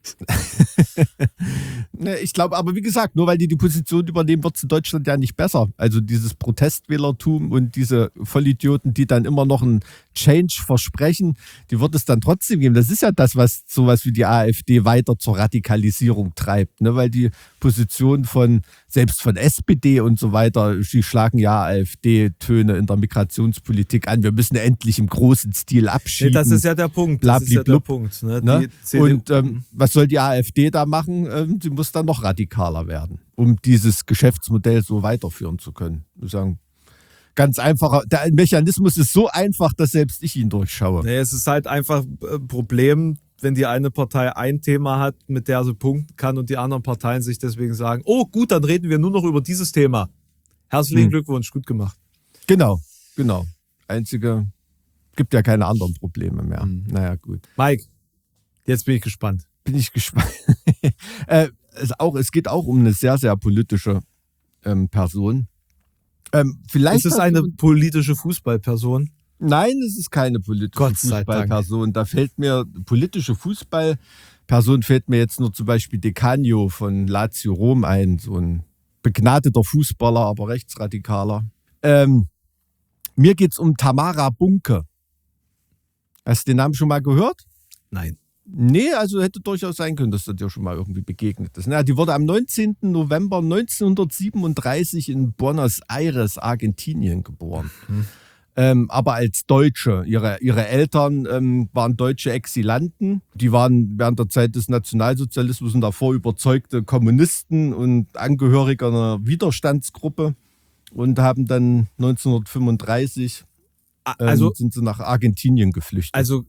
[SPEAKER 3] Ne, ich glaube, aber wie gesagt, nur weil die die Position übernehmen, wird es in Deutschland ja nicht besser. Also dieses Protestwählertum und diese Vollidioten, die dann immer noch einen Change versprechen, die wird es dann trotzdem geben. Das ist ja das, was sowas wie die AfD weiter zur Radikalisierung treibt, ne? Weil die Position von, selbst von S P D und so weiter, die schlagen ja AfD-Töne in der Migrationspolitik an. Wir müssen endlich im großen Stil
[SPEAKER 1] Nee,
[SPEAKER 3] abschieben.
[SPEAKER 1] das ist ja der Punkt.
[SPEAKER 3] Bla
[SPEAKER 1] das ist ja der
[SPEAKER 3] blub.
[SPEAKER 1] Punkt. Ne?
[SPEAKER 3] Ne?
[SPEAKER 1] Die C D U,
[SPEAKER 3] Und ähm, was soll die AfD da machen? Ähm, sie muss dann noch radikaler werden, um dieses Geschäftsmodell so weiterführen zu können. Ich muss sagen, ganz einfacher. Der Mechanismus ist so einfach, dass selbst ich ihn durchschaue.
[SPEAKER 1] nee, es ist halt einfach ein Problem, wenn die eine Partei ein Thema hat, mit der sie punkten kann und die anderen Parteien sich deswegen sagen, oh gut, dann reden wir nur noch über dieses Thema. Herzlichen
[SPEAKER 3] Hm.
[SPEAKER 1] Glückwunsch, gut gemacht.
[SPEAKER 3] Genau, genau. Einzige, gibt ja keine anderen Probleme mehr.
[SPEAKER 1] Hm.
[SPEAKER 3] Naja, gut.
[SPEAKER 1] Mike, jetzt bin ich gespannt.
[SPEAKER 3] Bin ich gespannt. äh, es, auch, es geht auch um eine sehr, sehr politische ähm, Person. Ähm, vielleicht
[SPEAKER 1] Ist es eine politische Fußballperson?
[SPEAKER 3] Nein, es ist keine politische
[SPEAKER 1] Gott sei Dank.
[SPEAKER 3] Fußballperson. Da fällt mir, politische Fußballperson fällt mir jetzt nur zum Beispiel De Canio von Lazio Rom ein. So ein begnadeter Fußballer, aber rechtsradikaler. Ähm, mir geht es um Tamara Bunke. Hast du den Namen schon mal gehört?
[SPEAKER 1] Nein.
[SPEAKER 3] Nee, also hätte durchaus sein können, dass das dir schon mal irgendwie begegnet ist. Na, die wurde am neunzehnten November neunzehnhundertsiebenunddreißig in Buenos Aires, Argentinien geboren.
[SPEAKER 1] Hm.
[SPEAKER 3] Ähm, aber als Deutsche. Ihre, ihre Eltern ähm, waren deutsche Exilanten. Die waren während der Zeit des Nationalsozialismus und davor überzeugte Kommunisten und Angehörige einer Widerstandsgruppe und haben dann neunzehnhundertfünfunddreißig ähm,
[SPEAKER 1] Also,
[SPEAKER 3] sind sie nach Argentinien geflüchtet.
[SPEAKER 1] also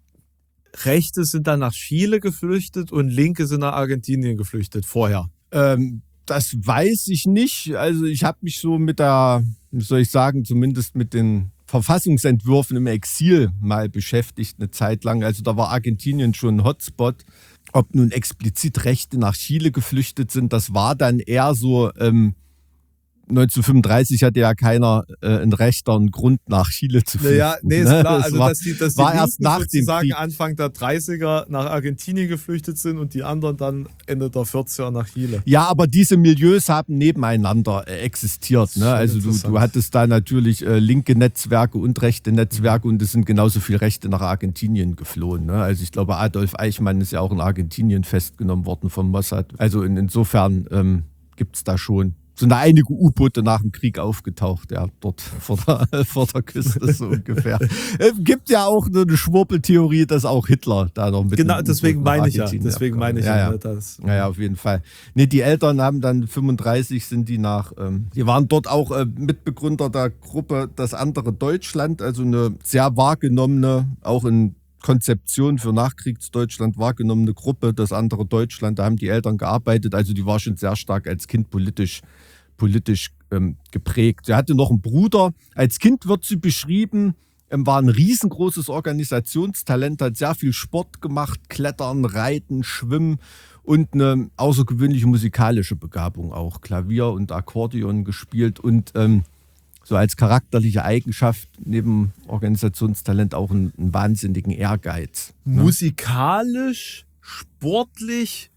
[SPEAKER 1] Rechte sind dann nach Chile geflüchtet und Linke sind nach Argentinien geflüchtet vorher.
[SPEAKER 3] Ähm, das weiß ich nicht. Also ich habe mich so mit der, wie soll ich sagen, zumindest mit den Verfassungsentwürfen im Exil mal beschäftigt eine Zeit lang. Also da war Argentinien schon ein Hotspot. Ob nun explizit Rechte nach Chile geflüchtet sind, das war dann eher so, ähm, neunzehnhundertfünfunddreißig hatte ja keiner äh, einen Recht, einen Grund nach Chile zu flüchten.
[SPEAKER 1] Naja, nee, ist
[SPEAKER 3] ne?
[SPEAKER 1] klar.
[SPEAKER 3] Das
[SPEAKER 1] Also,
[SPEAKER 3] war,
[SPEAKER 1] dass die, dass die
[SPEAKER 3] war
[SPEAKER 1] Linken
[SPEAKER 3] erst nach dem
[SPEAKER 1] sozusagen
[SPEAKER 3] Krieg.
[SPEAKER 1] Anfang der dreißiger nach Argentinien geflüchtet sind und die anderen dann Ende der vierziger nach Chile.
[SPEAKER 3] Ja, aber diese Milieus haben nebeneinander äh, existiert. Ne? Also du, du hattest da natürlich äh, linke Netzwerke und rechte Netzwerke und es sind genauso viele Rechte nach Argentinien geflohen. Ne? Also ich glaube, Adolf Eichmann ist ja auch in Argentinien festgenommen worden vom Mossad. Also in, insofern ähm, gibt es da schon. Sind da einige U-Boote nach dem Krieg aufgetaucht, ja, dort vor der, vor der Küste so ungefähr. Es gibt ja auch eine Schwurbeltheorie, dass auch Hitler da noch mit.
[SPEAKER 1] Genau, deswegen meine ich ja.
[SPEAKER 3] Argentinien
[SPEAKER 1] Deswegen
[SPEAKER 3] abkam.
[SPEAKER 1] meine ich
[SPEAKER 3] ja.
[SPEAKER 1] ja.
[SPEAKER 3] ja.
[SPEAKER 1] Ne, das,
[SPEAKER 3] Ja, ja, auf jeden Fall. Nee, die Eltern haben dann fünfunddreißig sind die nach, ähm, die waren dort auch äh, Mitbegründer der Gruppe Das andere Deutschland, also eine sehr wahrgenommene, auch in Konzeption für Nachkriegsdeutschland wahrgenommene Gruppe, Das andere Deutschland. Da haben die Eltern gearbeitet, also die war schon sehr stark als Kind politisch politisch ähm, geprägt. Sie hatte noch einen Bruder. Als Kind wird sie beschrieben, ähm, war ein riesengroßes Organisationstalent, hat sehr viel Sport gemacht, Klettern, Reiten, Schwimmen und eine außergewöhnliche musikalische Begabung auch. Klavier und Akkordeon gespielt und ähm, so als charakterliche Eigenschaft neben Organisationstalent auch einen, einen wahnsinnigen Ehrgeiz. Ne?
[SPEAKER 1] musikalisch, sportlich,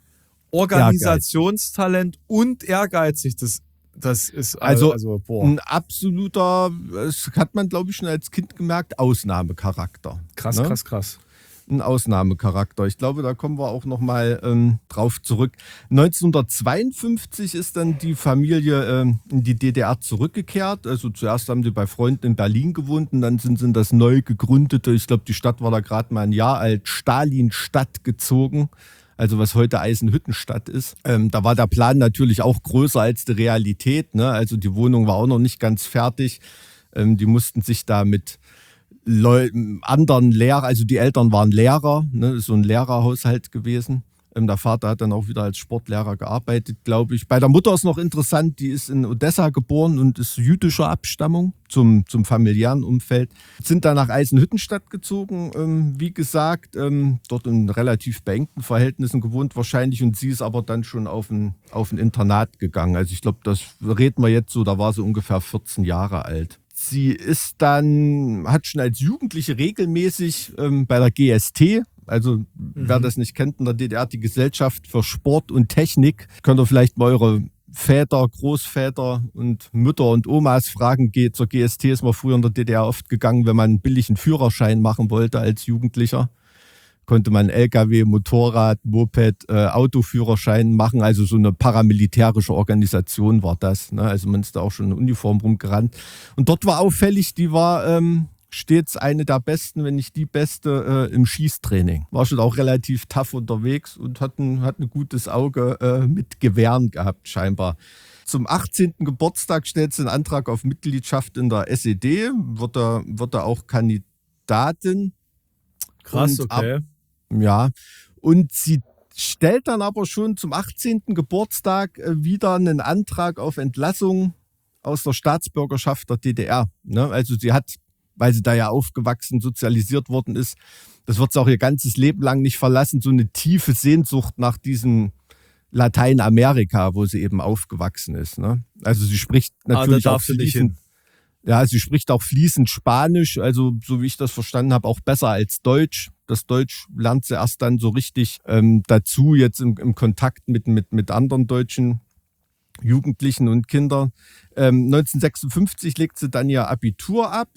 [SPEAKER 1] Organisationstalent und ehrgeizig. Das Das ist
[SPEAKER 3] Also,
[SPEAKER 1] also boah,
[SPEAKER 3] ein absoluter, das hat man glaube ich schon als Kind gemerkt, Ausnahmecharakter.
[SPEAKER 1] krass,
[SPEAKER 3] ne?
[SPEAKER 1] krass, krass.
[SPEAKER 3] Ein Ausnahmecharakter. Ich glaube, da kommen wir auch nochmal ähm, drauf zurück. neunzehnhundertzweiundfünfzig ist dann die Familie ähm, in die D D R zurückgekehrt. Also zuerst haben sie bei Freunden in Berlin gewohnt und dann sind sie in das neu gegründete, ich glaube, die Stadt war da gerade mal ein Jahr alt, Stalinstadt gezogen. Also was heute Eisenhüttenstadt ist. Ähm, da war der Plan natürlich auch größer als die Realität. Ne? Also die Wohnung war auch noch nicht ganz fertig. Ähm, die mussten sich da mit Leu- anderen Lehrern, also die Eltern waren Lehrer, ne? So ein Lehrerhaushalt gewesen. Ähm, der Vater hat dann auch wieder als Sportlehrer gearbeitet, glaube ich. Bei der Mutter ist noch interessant, die ist in Odessa geboren und ist jüdischer Abstammung zum, zum familiären Umfeld. Sind dann nach Eisenhüttenstadt gezogen, ähm, wie gesagt, ähm, dort in relativ beengten Verhältnissen gewohnt wahrscheinlich und sie ist aber dann schon auf ein, auf ein Internat gegangen. Also ich glaube, das reden wir jetzt so, da war sie ungefähr vierzehn Jahre alt. Sie ist dann, hat schon als Jugendliche regelmäßig ähm, bei der G S T, also mhm. wer das nicht kennt, in der D D R die Gesellschaft für Sport und Technik, könnt ihr vielleicht mal eure Väter, Großväter und Mütter und Omas fragen, geht zur G S T ist man früher in der D D R oft gegangen, wenn man einen billigen Führerschein machen wollte als Jugendlicher. Konnte man L K W, Motorrad, Moped, äh, Autoführerschein machen. Also so eine paramilitärische Organisation war das. Ne? Also man ist da auch schon in Uniform rumgerannt. Und dort war auffällig, die war ähm, stets eine der besten, wenn nicht die beste äh, im Schießtraining. War schon auch relativ tough unterwegs und hat ein, hat ein gutes Auge äh, mit Gewehren gehabt, scheinbar. Zum achtzehnten Geburtstag stellt sie einen Antrag auf Mitgliedschaft in der S E D, wird er, wird er auch Kandidatin.
[SPEAKER 1] Krass,
[SPEAKER 3] und
[SPEAKER 1] okay.
[SPEAKER 3] Ab, ja, und sie stellt dann aber schon zum achtzehnten Geburtstag äh, wieder einen Antrag auf Entlassung aus der Staatsbürgerschaft der D D R. Ne? Also sie hat, weil sie da ja aufgewachsen, sozialisiert worden ist, das wird sie auch ihr ganzes Leben lang nicht verlassen, so eine tiefe Sehnsucht nach diesem Lateinamerika, wo sie eben aufgewachsen ist. Ne? Also sie spricht natürlich
[SPEAKER 1] ah, da
[SPEAKER 3] auch fließend, ja, sie spricht auch fließend Spanisch, also so wie ich das verstanden habe, auch besser als Deutsch. Das Deutsch lernt sie erst dann so richtig ähm, dazu, jetzt im, im Kontakt mit, mit, mit anderen deutschen Jugendlichen und Kindern. Ähm, neunzehnhundertsechsundfünfzig legt sie dann ihr Abitur ab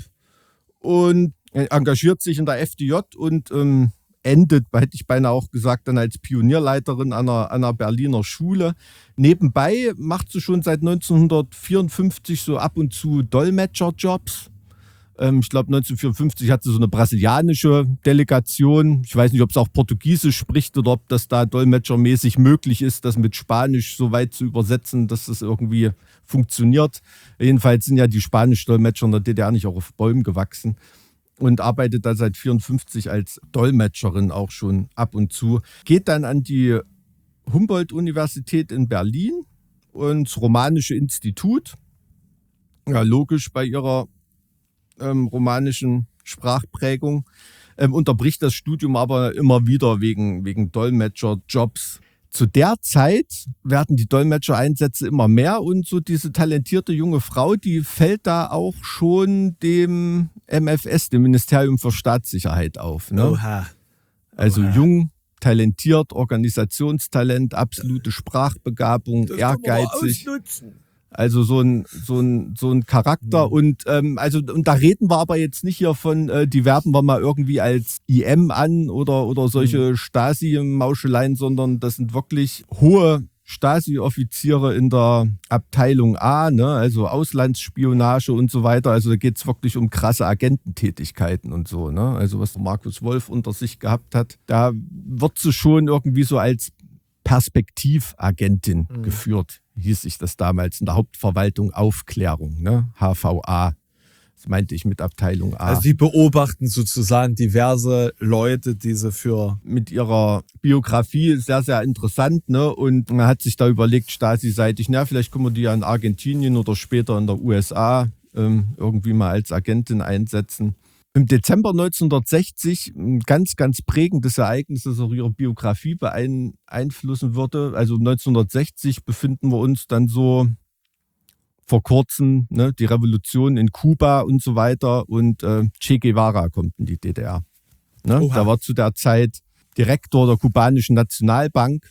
[SPEAKER 3] und engagiert sich in der F D J und ähm, endet, hätte ich beinahe auch gesagt, dann als Pionierleiterin einer, einer Berliner Schule. Nebenbei macht sie schon seit neunzehnhundertvierundfünfzig so ab und zu Dolmetscherjobs. Ähm, ich glaube, neunzehnhundertvierundfünfzig hat sie so eine brasilianische Delegation. Ich weiß nicht, ob sie auch Portugiesisch spricht oder ob das da dolmetschermäßig möglich ist, das mit Spanisch so weit zu übersetzen, dass das irgendwie funktioniert. Jedenfalls sind ja die Spanisch-Dolmetscher in der D D R nicht auch auf Bäumen gewachsen. Und arbeitet da seit neunzehnhundertvierundfünfzig als Dolmetscherin auch schon ab und zu. Geht dann an die Humboldt-Universität in Berlin und das Romanische Institut. Ja, logisch bei ihrer ähm, romanischen Sprachprägung. Ähm, unterbricht das Studium aber immer wieder wegen, wegen Dolmetscherjobs. Zu der Zeit werden die Dolmetschereinsätze immer mehr und so diese talentierte junge Frau, die fällt da auch schon dem M F S, dem Ministerium für Staatssicherheit, auf. Ne?
[SPEAKER 1] Oha.
[SPEAKER 3] Also
[SPEAKER 1] Oha.
[SPEAKER 3] jung, talentiert, Organisationstalent, absolute Sprachbegabung,
[SPEAKER 1] Das
[SPEAKER 3] ehrgeizig.
[SPEAKER 1] kann man ausnutzen.
[SPEAKER 3] Also so ein, so ein, so ein Charakter.
[SPEAKER 1] Mhm.
[SPEAKER 3] Und ähm, also und da reden wir aber jetzt nicht hier von, äh, die werben wir mal irgendwie als I M an oder, oder solche
[SPEAKER 1] Mhm.
[SPEAKER 3] Stasi-Mauscheleien, sondern das sind wirklich hohe Stasi-Offiziere in der Abteilung A, ne? Also Auslandsspionage und so weiter. Also da geht es wirklich um krasse Agententätigkeiten und so. Ne? Also was der Markus Wolf unter sich gehabt hat, da wird sie schon irgendwie so als Perspektivagentin
[SPEAKER 1] Mhm.
[SPEAKER 3] geführt, hieß sich das damals in der Hauptverwaltung Aufklärung, ne? H V A. Das meinte ich mit Abteilung A.
[SPEAKER 1] Also die beobachten sozusagen diverse Leute, die sie für...
[SPEAKER 3] Mit ihrer Biografie sehr, sehr interessant, ne? Und man hat sich da überlegt, Stasi-seitig, na, vielleicht können wir die ja in Argentinien oder später in der U S A ähm, irgendwie mal als Agentin einsetzen. Im Dezember neunzehnhundertsechzig, ein ganz, ganz prägendes Ereignis, das auch ihre Biografie beeinflussen würde. Also neunzehnhundertsechzig befinden wir uns dann so vor kurzem, ne, die Revolution in Kuba und so weiter. Und äh, Che Guevara kommt in die D D R. Ne? Der war zu der Zeit Direktor der kubanischen Nationalbank.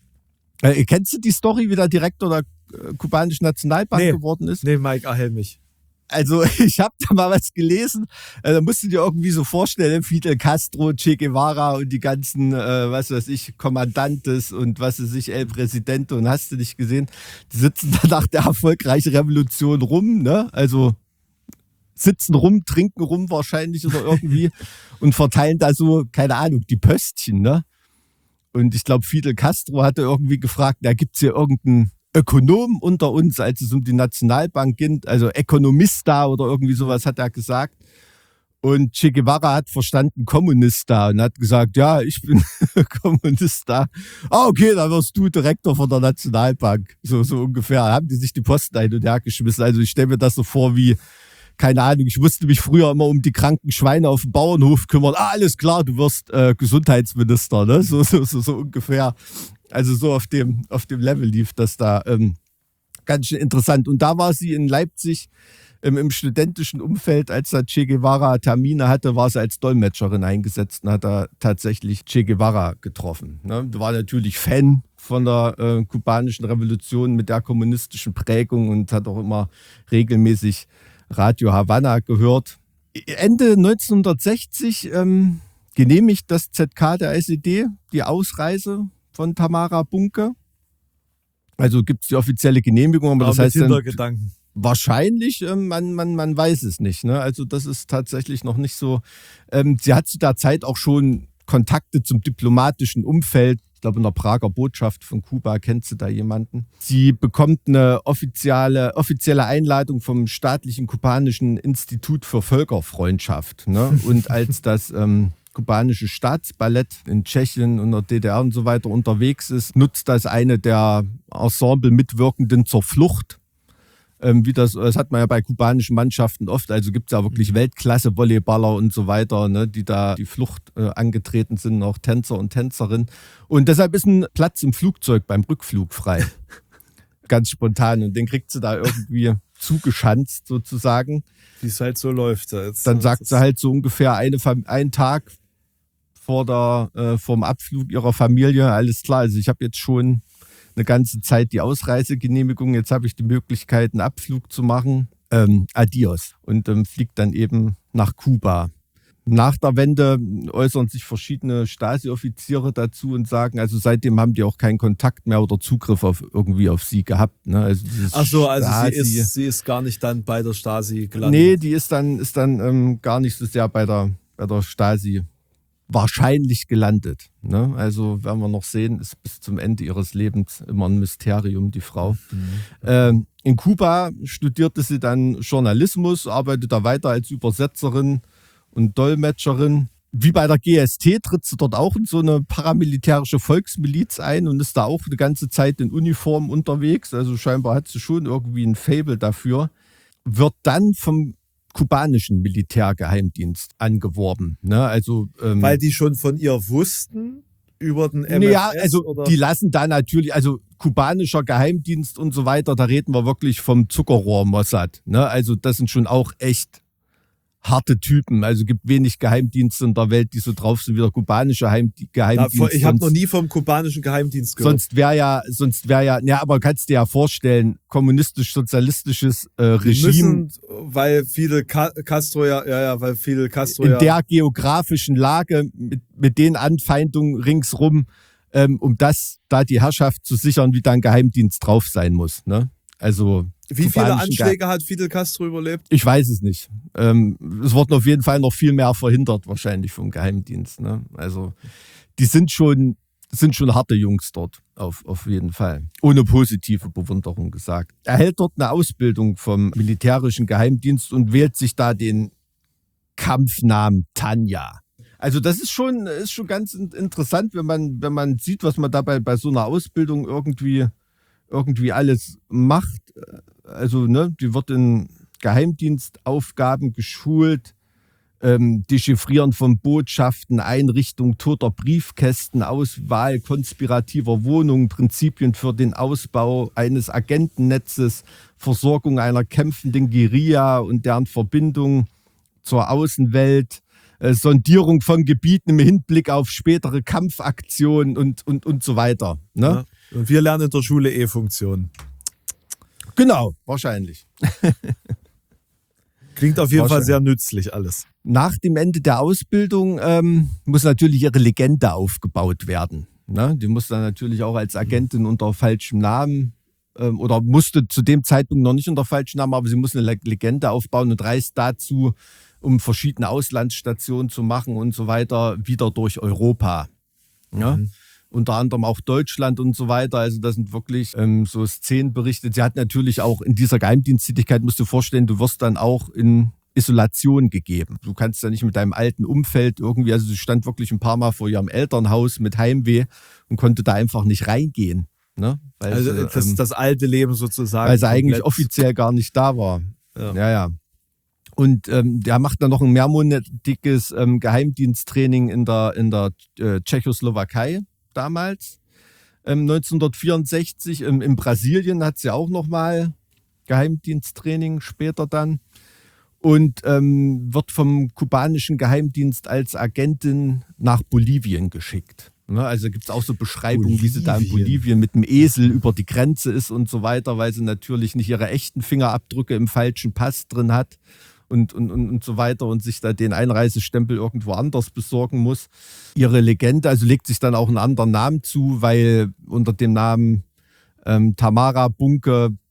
[SPEAKER 3] Äh, kennst du die Story, wie der Direktor der äh, kubanischen Nationalbank
[SPEAKER 1] Nee.
[SPEAKER 3] geworden ist?
[SPEAKER 1] Nee, Mike, erhell mich.
[SPEAKER 3] Also ich habe da mal was gelesen, äh, da musst du dir irgendwie so vorstellen, Fidel Castro, Che Guevara und die ganzen, äh, was weiß ich, Kommandantes und was weiß ich, El Presidente und hast du nicht gesehen, die sitzen da nach der erfolgreichen Revolution rum, ne? Also sitzen rum, trinken rum wahrscheinlich oder irgendwie und verteilen da so, keine Ahnung, die Pöstchen, ne? Und ich glaube, Fidel Castro hatte irgendwie gefragt, da gibt's hier irgendeinen Ökonom unter uns, als es um die Nationalbank ging, also Ökonomista oder irgendwie sowas hat er gesagt. Und Che Guevara hat verstanden Kommunista und hat gesagt, ja, ich bin Kommunista. Ah, okay, dann wirst du Direktor von der Nationalbank. So, so ungefähr. Haben die sich die Posten ein und her geschmissen. Also ich stelle mir das so vor wie, keine Ahnung, ich musste mich früher immer um die kranken Schweine auf dem Bauernhof kümmern. Ah, alles klar, du wirst äh, Gesundheitsminister, ne? So, so, so, so ungefähr. Also so auf dem, auf dem Level lief das da ähm, ganz schön interessant. Und da war sie in Leipzig ähm, im studentischen Umfeld, als da Che Guevara Termine hatte, war sie als Dolmetscherin eingesetzt und hat da tatsächlich Che Guevara getroffen. Ne? War natürlich Fan von der äh, kubanischen Revolution mit der kommunistischen Prägung und hat auch immer regelmäßig Radio Havanna gehört. Ende neunzehnhundertsechzig ähm, genehmigt das Z K der S E D die Ausreise von Tamara Bunke. Also gibt es die offizielle Genehmigung, aber
[SPEAKER 1] Aber
[SPEAKER 3] das
[SPEAKER 1] mit
[SPEAKER 3] heißt dann,
[SPEAKER 1] Hintergedanken.
[SPEAKER 3] Wahrscheinlich, ähm, man, man, man weiß es nicht. Ne? Also das ist tatsächlich noch nicht so. Ähm, sie hat zu der Zeit auch schon Kontakte zum diplomatischen Umfeld. Ich glaube, in der Prager Botschaft von Kuba kennt sie da jemanden. Sie bekommt eine offizielle, offizielle Einladung vom staatlichen kubanischen Institut für Völkerfreundschaft. Ne? Und als das ähm, kubanische Staatsballett in Tschechien und der D D R und so weiter unterwegs ist, nutzt das eine der Ensemble-Mitwirkenden zur Flucht. Ähm, wie das, das hat man ja bei kubanischen Mannschaften oft, also gibt es ja wirklich Weltklasse-Volleyballer und so weiter, ne, die da die Flucht äh, angetreten sind, auch Tänzer und Tänzerinnen. Und deshalb ist ein Platz im Flugzeug beim Rückflug frei. Ganz spontan. Und den kriegt sie da irgendwie zugeschanzt sozusagen.
[SPEAKER 1] Wie es halt so läuft. Da jetzt,
[SPEAKER 3] Dann sagt sie halt so ungefähr eine, einen Tag vor der, äh, vorm Abflug ihrer Familie, alles klar, also ich habe jetzt schon eine ganze Zeit die Ausreisegenehmigung. Jetzt habe ich die Möglichkeit, einen Abflug zu machen. Ähm, adios. Und ähm, fliegt dann eben nach Kuba. Nach der Wende äußern sich verschiedene Stasi-Offiziere dazu und sagen, also seitdem haben die auch keinen Kontakt mehr oder Zugriff auf irgendwie auf sie gehabt. Ne? Also
[SPEAKER 1] Ach so, also
[SPEAKER 3] Stasi,
[SPEAKER 1] sie ist, sie ist gar nicht dann bei der Stasi gelandet.
[SPEAKER 3] Nee, die ist dann, ist dann ähm, gar nicht so sehr bei der, bei der Stasi wahrscheinlich gelandet. Ne? Also werden wir noch sehen, ist bis zum Ende ihres Lebens immer ein Mysterium, die Frau. Mhm. Ähm, in Kuba studierte sie dann Journalismus, arbeitet da weiter als Übersetzerin und Dolmetscherin. Wie bei der G S T tritt sie dort auch in so eine paramilitärische Volksmiliz ein und ist da auch eine ganze Zeit in Uniform unterwegs. Also scheinbar hat sie schon irgendwie ein Faible dafür. Wird dann vom kubanischen Militärgeheimdienst angeworben. Ne? Also, ähm,
[SPEAKER 1] weil die schon von ihr wussten über den M F S?
[SPEAKER 3] Ja, also
[SPEAKER 1] oder?
[SPEAKER 3] Die lassen da natürlich, also kubanischer Geheimdienst und so weiter, da reden wir wirklich vom Zuckerrohr Mossad. Ne? Also das sind schon auch echt harte Typen. Also gibt wenig Geheimdienste in der Welt, die so drauf sind wie der kubanische Heim Geheimdienst.
[SPEAKER 1] Na, ich habe noch nie vom kubanischen Geheimdienst gehört.
[SPEAKER 3] Sonst wäre ja, sonst wäre ja, ja, aber kannst dir ja vorstellen, kommunistisch-sozialistisches äh, Regime.
[SPEAKER 1] Müssen, weil Fidel Castro ja, ja, ja, weil Fidel Castro
[SPEAKER 3] in
[SPEAKER 1] ja.
[SPEAKER 3] der geografischen Lage mit, mit den Anfeindungen ringsrum, ähm, um das, da die Herrschaft zu sichern, wie da ein Geheimdienst drauf sein muss. Ne? Also
[SPEAKER 1] wie viele Anschläge hat Fidel Castro überlebt?
[SPEAKER 3] Ich weiß es nicht. Ähm, es wurden auf jeden Fall noch viel mehr verhindert, wahrscheinlich vom Geheimdienst. Ne? Also die sind schon, sind schon harte Jungs dort, auf, auf jeden Fall. Ohne positive Bewunderung gesagt. Er hält dort eine Ausbildung vom militärischen Geheimdienst und wählt sich da den Kampfnamen Tanja. Also das ist schon, ist schon ganz interessant, wenn man, wenn man sieht, was man dabei bei so einer Ausbildung irgendwie, irgendwie alles macht. Also, ne, die wird in Geheimdienstaufgaben geschult, ähm, Dechiffrieren von Botschaften, Einrichtung toter Briefkästen, Auswahl konspirativer Wohnungen, Prinzipien für den Ausbau eines Agentennetzes, Versorgung einer kämpfenden Guerilla und deren Verbindung zur Außenwelt, äh, Sondierung von Gebieten im Hinblick auf spätere Kampfaktionen und, und, und so weiter. Ne?
[SPEAKER 1] Ja, und wir lernen in der Schule E-Funktionen.
[SPEAKER 3] Genau, wahrscheinlich.
[SPEAKER 1] Klingt auf jeden Fall sehr nützlich alles.
[SPEAKER 3] Nach dem Ende der Ausbildung ähm, muss natürlich ihre Legende aufgebaut werden. Ne? Die muss dann natürlich auch als Agentin unter falschem Namen ähm, oder musste zu dem Zeitpunkt noch nicht unter falschem Namen, aber sie muss eine Legende aufbauen und reist dazu, um verschiedene Auslandsstationen zu machen und so weiter, wieder durch Europa. Ja? Mhm. Unter anderem auch Deutschland und so weiter. Also das sind wirklich ähm, so Szenen berichtet. Sie hat natürlich auch in dieser Geheimdiensttätigkeit, musst du dir vorstellen, du wirst dann auch in Isolation gegeben. Du kannst ja nicht mit deinem alten Umfeld irgendwie, also sie stand wirklich ein paar Mal vor ihrem Elternhaus mit Heimweh und konnte da einfach nicht reingehen. Ne? Weil
[SPEAKER 1] also
[SPEAKER 3] sie,
[SPEAKER 1] das,
[SPEAKER 3] ähm,
[SPEAKER 1] das alte Leben sozusagen.
[SPEAKER 3] Weil sie eigentlich offiziell gar nicht da war. Ja, ja. ja. Und ähm, der macht dann noch ein mehrmonatiges ähm, Geheimdiensttraining in der, in der äh, Tschechoslowakei. Damals, ähm, neunzehnhundertvierundsechzig, ähm, in Brasilien hat sie auch nochmal Geheimdiensttraining später dann und ähm, wird vom kubanischen Geheimdienst als Agentin nach Bolivien geschickt. Ne? Also gibt es auch so Beschreibungen, Bolivien. Wie sie da in Bolivien mit dem Esel über die Grenze ist und so weiter, weil sie natürlich nicht ihre echten Fingerabdrücke im falschen Pass drin hat. Und, und, und so weiter und sich da den Einreisestempel irgendwo anders besorgen muss. Ihre Legende, also legt sich dann auch einen anderen Namen zu, weil unter dem Namen ähm, Tamara Bunke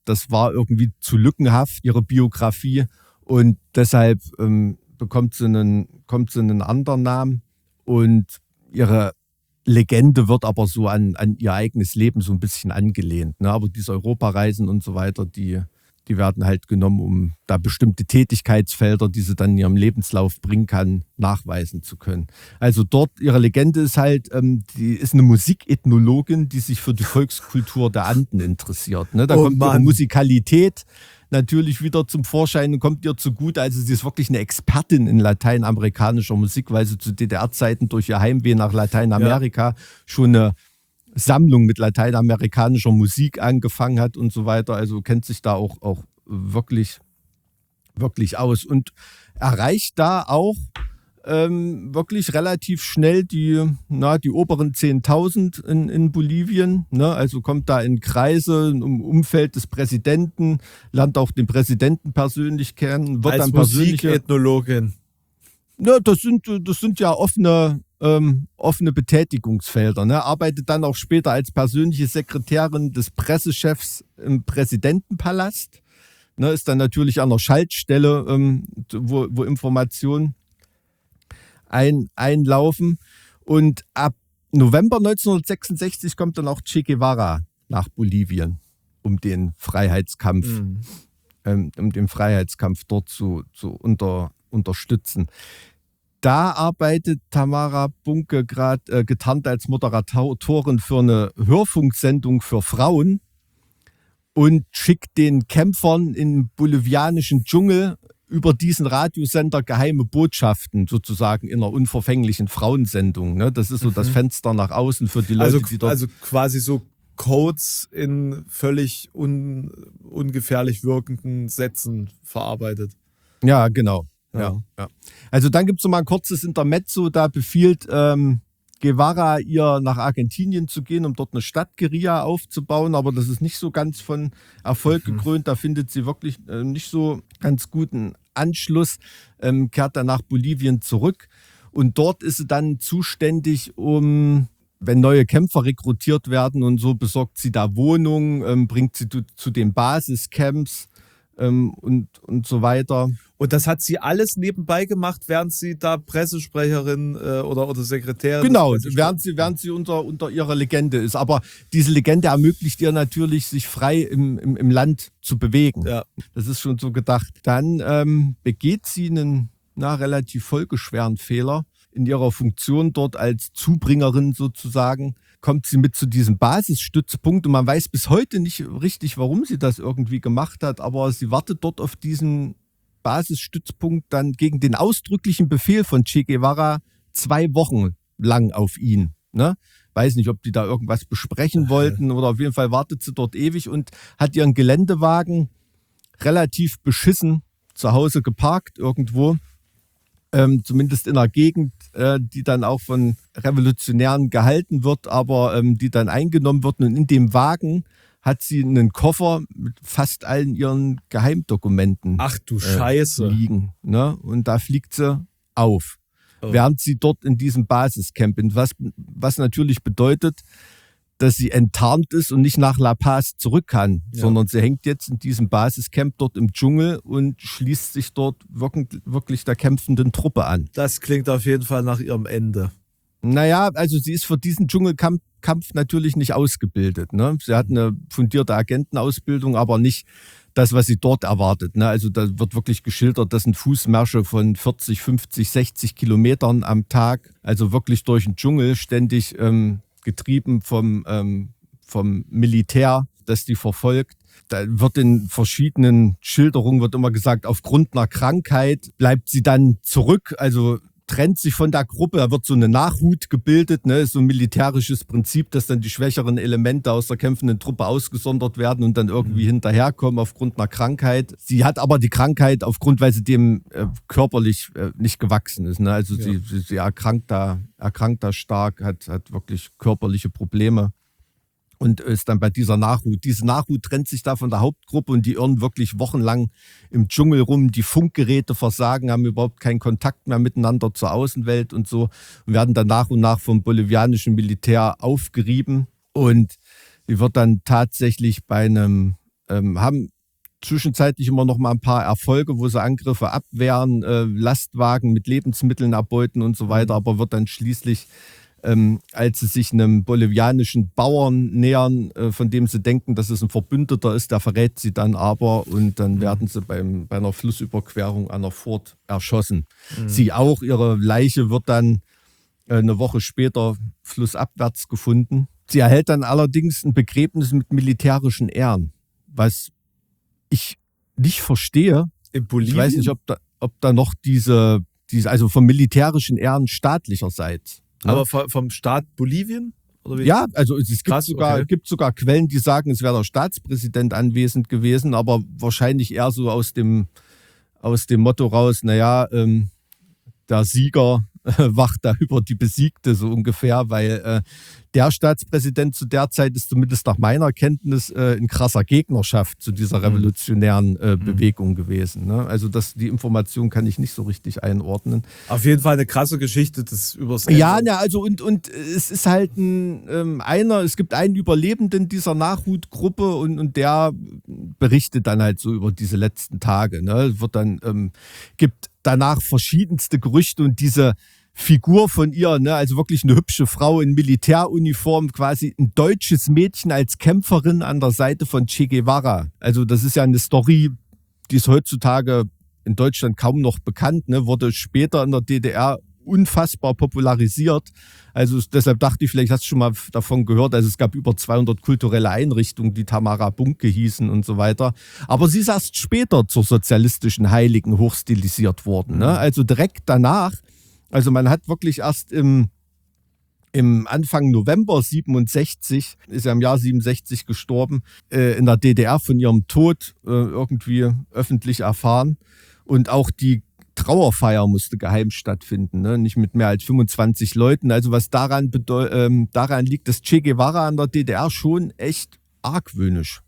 [SPEAKER 3] das war irgendwie zu lückenhaft, ihre Biografie. Und deshalb ähm, bekommt sie einen, kommt sie einen anderen Namen. Und ihre Legende wird aber so an, an ihr eigenes Leben so ein bisschen angelehnt. Ne? Aber diese Europareisen und so weiter, die, die werden halt genommen, um da bestimmte Tätigkeitsfelder, die sie dann in ihrem Lebenslauf bringen kann, nachweisen zu können. Also dort, ihre Legende ist halt, ähm, die ist eine Musikethnologin, die sich für die Volkskultur der Anden interessiert. Ne? Da
[SPEAKER 1] Oh
[SPEAKER 3] kommt ihre
[SPEAKER 1] Mann.
[SPEAKER 3] Musikalität natürlich wieder zum Vorschein und kommt ihr zugute. Also sie ist wirklich eine Expertin in lateinamerikanischer Musik, weil sie zu D D R-Zeiten durch ihr Heimweh nach Lateinamerika ja. schon eine Sammlung mit lateinamerikanischer Musik angefangen hat und so weiter. Also kennt sich da auch, auch wirklich, wirklich aus und erreicht da auch ähm, wirklich relativ schnell die, na, die oberen zehntausend in, in Bolivien. Ne? Also kommt da in Kreise im Umfeld des Präsidenten, lernt auch den Präsidenten persönlich kennen. Wird
[SPEAKER 1] Als
[SPEAKER 3] dann persönliche,
[SPEAKER 1] Musikethnologin.
[SPEAKER 3] Ja, das sind, das sind ja offene, ähm, offene Betätigungsfelder. Ne? Arbeitet dann auch später als persönliche Sekretärin des Pressechefs im Präsidentenpalast. Ne? Ist dann natürlich an der Schaltstelle, ähm, wo, wo Informationen ein, einlaufen. Und ab November neunzehnhundertsechsundsechzig kommt dann auch Che Guevara nach Bolivien, um den Freiheitskampf,
[SPEAKER 1] Mhm.
[SPEAKER 3] ähm, um den Freiheitskampf dort zu, zu unter, unterstützen. Da arbeitet Tamara Bunke gerade äh, getarnt als Moderatorin für eine Hörfunksendung für Frauen und schickt den Kämpfern im bolivianischen Dschungel über diesen Radiosender geheime Botschaften sozusagen in einer unverfänglichen Frauensendung. Ne? Das ist so mhm. das Fenster nach außen für die Leute,
[SPEAKER 1] also,
[SPEAKER 3] die dort...
[SPEAKER 1] Also quasi so Codes in völlig un, ungefährlich wirkenden Sätzen verarbeitet.
[SPEAKER 3] Ja, genau.
[SPEAKER 1] Ja.
[SPEAKER 3] Ja, ja. Also dann gibt es noch mal ein kurzes Intermezzo, da befiehlt ähm, Guevara ihr nach Argentinien zu gehen, um dort eine Stadtguerilla aufzubauen, aber das ist nicht so ganz von Erfolg mhm. gekrönt, da findet sie wirklich äh, nicht so ganz guten Anschluss, ähm, kehrt dann nach Bolivien zurück und dort ist sie dann zuständig, um, wenn neue Kämpfer rekrutiert werden und so, besorgt sie da Wohnungen, ähm, bringt sie zu, zu den Basiscamps ähm, und, und so weiter.
[SPEAKER 1] Und das hat sie alles nebenbei gemacht, während sie da Pressesprecherin äh, oder, oder Sekretärin
[SPEAKER 3] Genau,
[SPEAKER 1] ist?
[SPEAKER 3] während sie, während sie unter, unter ihrer Legende ist. Aber diese Legende ermöglicht ihr natürlich, sich frei im, im, im Land zu bewegen.
[SPEAKER 1] Ja.
[SPEAKER 3] Das ist schon so gedacht. Dann ähm, begeht sie einen na, relativ folgeschweren Fehler. In ihrer Funktion dort als Zubringerin sozusagen kommt sie mit zu diesem Basisstützpunkt und man weiß bis heute nicht richtig, warum sie das irgendwie gemacht hat, aber sie wartet dort auf diesen Basisstützpunkt dann gegen den ausdrücklichen Befehl von Che Guevara zwei Wochen lang auf ihn. Ne? Weiß nicht, ob die da irgendwas besprechen wollten oder auf jeden Fall wartet sie dort ewig und hat ihren Geländewagen relativ beschissen zu Hause geparkt irgendwo. Ähm, zumindest in einer Gegend, äh, die dann auch von Revolutionären gehalten wird, aber ähm, die dann eingenommen wird. Und in dem Wagen hat sie einen Koffer mit fast allen ihren Geheimdokumenten
[SPEAKER 1] Ach du
[SPEAKER 3] äh,
[SPEAKER 1] Scheiße.
[SPEAKER 3] liegen. Ne? Und da fliegt sie auf, oh. während sie dort in diesem Basiscamp ist. Was, was natürlich bedeutet, dass sie enttarnt ist und nicht nach La Paz zurück kann, ja. sondern sie hängt jetzt in diesem Basiscamp dort im Dschungel und schließt sich dort wirklich, wirklich der kämpfenden Truppe an.
[SPEAKER 1] Das klingt auf jeden Fall nach ihrem Ende.
[SPEAKER 3] Naja, also sie ist für diesen Dschungelkampf Kampf natürlich nicht ausgebildet. Ne? Sie hat eine fundierte Agentenausbildung, aber nicht das, was sie dort erwartet. Ne? Also da wird wirklich geschildert, das sind Fußmärsche von vierzig, fünfzig, sechzig Kilometern am Tag, also wirklich durch den Dschungel, ständig ähm, getrieben vom, ähm, vom Militär, das die verfolgt. Da wird in verschiedenen Schilderungen wird immer gesagt, aufgrund einer Krankheit bleibt sie dann zurück, also trennt sich von der Gruppe, da wird so eine Nachhut gebildet, ne, so ein militärisches Prinzip, dass dann die schwächeren Elemente aus der kämpfenden Truppe ausgesondert werden und dann irgendwie mhm. hinterherkommen aufgrund einer Krankheit. Sie hat aber die Krankheit aufgrund, weil sie dem äh, körperlich äh, nicht gewachsen ist. Ne? Also ja. sie, sie, sie erkrankt da, erkrankt da stark, hat, hat wirklich körperliche Probleme. Und ist dann bei dieser Nachhut. Diese Nachhut trennt sich da von der Hauptgruppe und die irren wirklich wochenlang im Dschungel rum. Die Funkgeräte versagen, haben überhaupt keinen Kontakt mehr miteinander zur Außenwelt und so. Und werden dann nach und nach vom bolivianischen Militär aufgerieben. Und die wird dann tatsächlich bei einem ähm, haben zwischenzeitlich immer noch mal ein paar Erfolge, wo sie Angriffe abwehren, äh, Lastwagen mit Lebensmitteln erbeuten und so weiter, aber wird dann schließlich, ähm, als sie sich einem bolivianischen Bauern nähern, äh, von dem sie denken, dass es ein Verbündeter ist, der verrät sie dann aber und dann mhm. werden sie beim, bei einer Flussüberquerung an der Furt erschossen. Mhm. Sie auch, ihre Leiche wird dann äh, eine Woche später flussabwärts gefunden. Sie erhält dann allerdings ein Begräbnis mit militärischen Ehren, was ich nicht verstehe.
[SPEAKER 1] In Bolivien?
[SPEAKER 3] Ich weiß nicht, ob da, ob da noch diese, diese, also von militärischen Ehren staatlicherseits. Ne?
[SPEAKER 1] Aber vom Staat Bolivien? Oder wie?
[SPEAKER 3] Ja, also es gibt,
[SPEAKER 1] Krass,
[SPEAKER 3] sogar,
[SPEAKER 1] okay.
[SPEAKER 3] gibt sogar Quellen, die sagen, es wäre der Staatspräsident anwesend gewesen, aber wahrscheinlich eher so aus dem, aus dem Motto raus, naja, ähm, der Sieger wacht da über die Besiegte so ungefähr, weil äh, der Staatspräsident zu der Zeit ist zumindest nach meiner Kenntnis äh, in krasser Gegnerschaft zu dieser revolutionären äh, mhm. Bewegung gewesen. Ne? Also das, die Information kann ich nicht so richtig einordnen.
[SPEAKER 1] Auf jeden Fall eine krasse Geschichte des übers Ende.
[SPEAKER 3] Ja, na, also und, und es ist halt ein, ähm, einer, es gibt einen Überlebenden dieser Nachhutgruppe und, und der berichtet dann halt so über diese letzten Tage. Ne? Wird dann, ähm, gibt danach verschiedenste Gerüchte und diese Figur von ihr, ne, also wirklich eine hübsche Frau in Militäruniform, quasi ein deutsches Mädchen als Kämpferin an der Seite von Che Guevara. Also das ist ja eine Story, die ist heutzutage in Deutschland kaum noch bekannt, ne, wurde später in der D D R unfassbar popularisiert. Also deshalb dachte ich, vielleicht hast du schon mal davon gehört, also es gab über zweihundert kulturelle Einrichtungen, die Tamara Bunke hießen und so weiter. Aber sie ist erst später zur sozialistischen Heiligen hochstilisiert worden. Ne? Also direkt danach, also man hat wirklich erst im, im Anfang November siebenundsechzig, ist ja im Jahr siebenundsechzig gestorben, äh, in der D D R von ihrem Tod äh, irgendwie öffentlich erfahren. Und auch die Trauerfeier musste geheim stattfinden, ne? Nicht mit mehr als fünfundzwanzig Leuten. Also was daran, bedeu- ähm, daran liegt, dass Che Guevara in der D D R schon echt argwöhnisch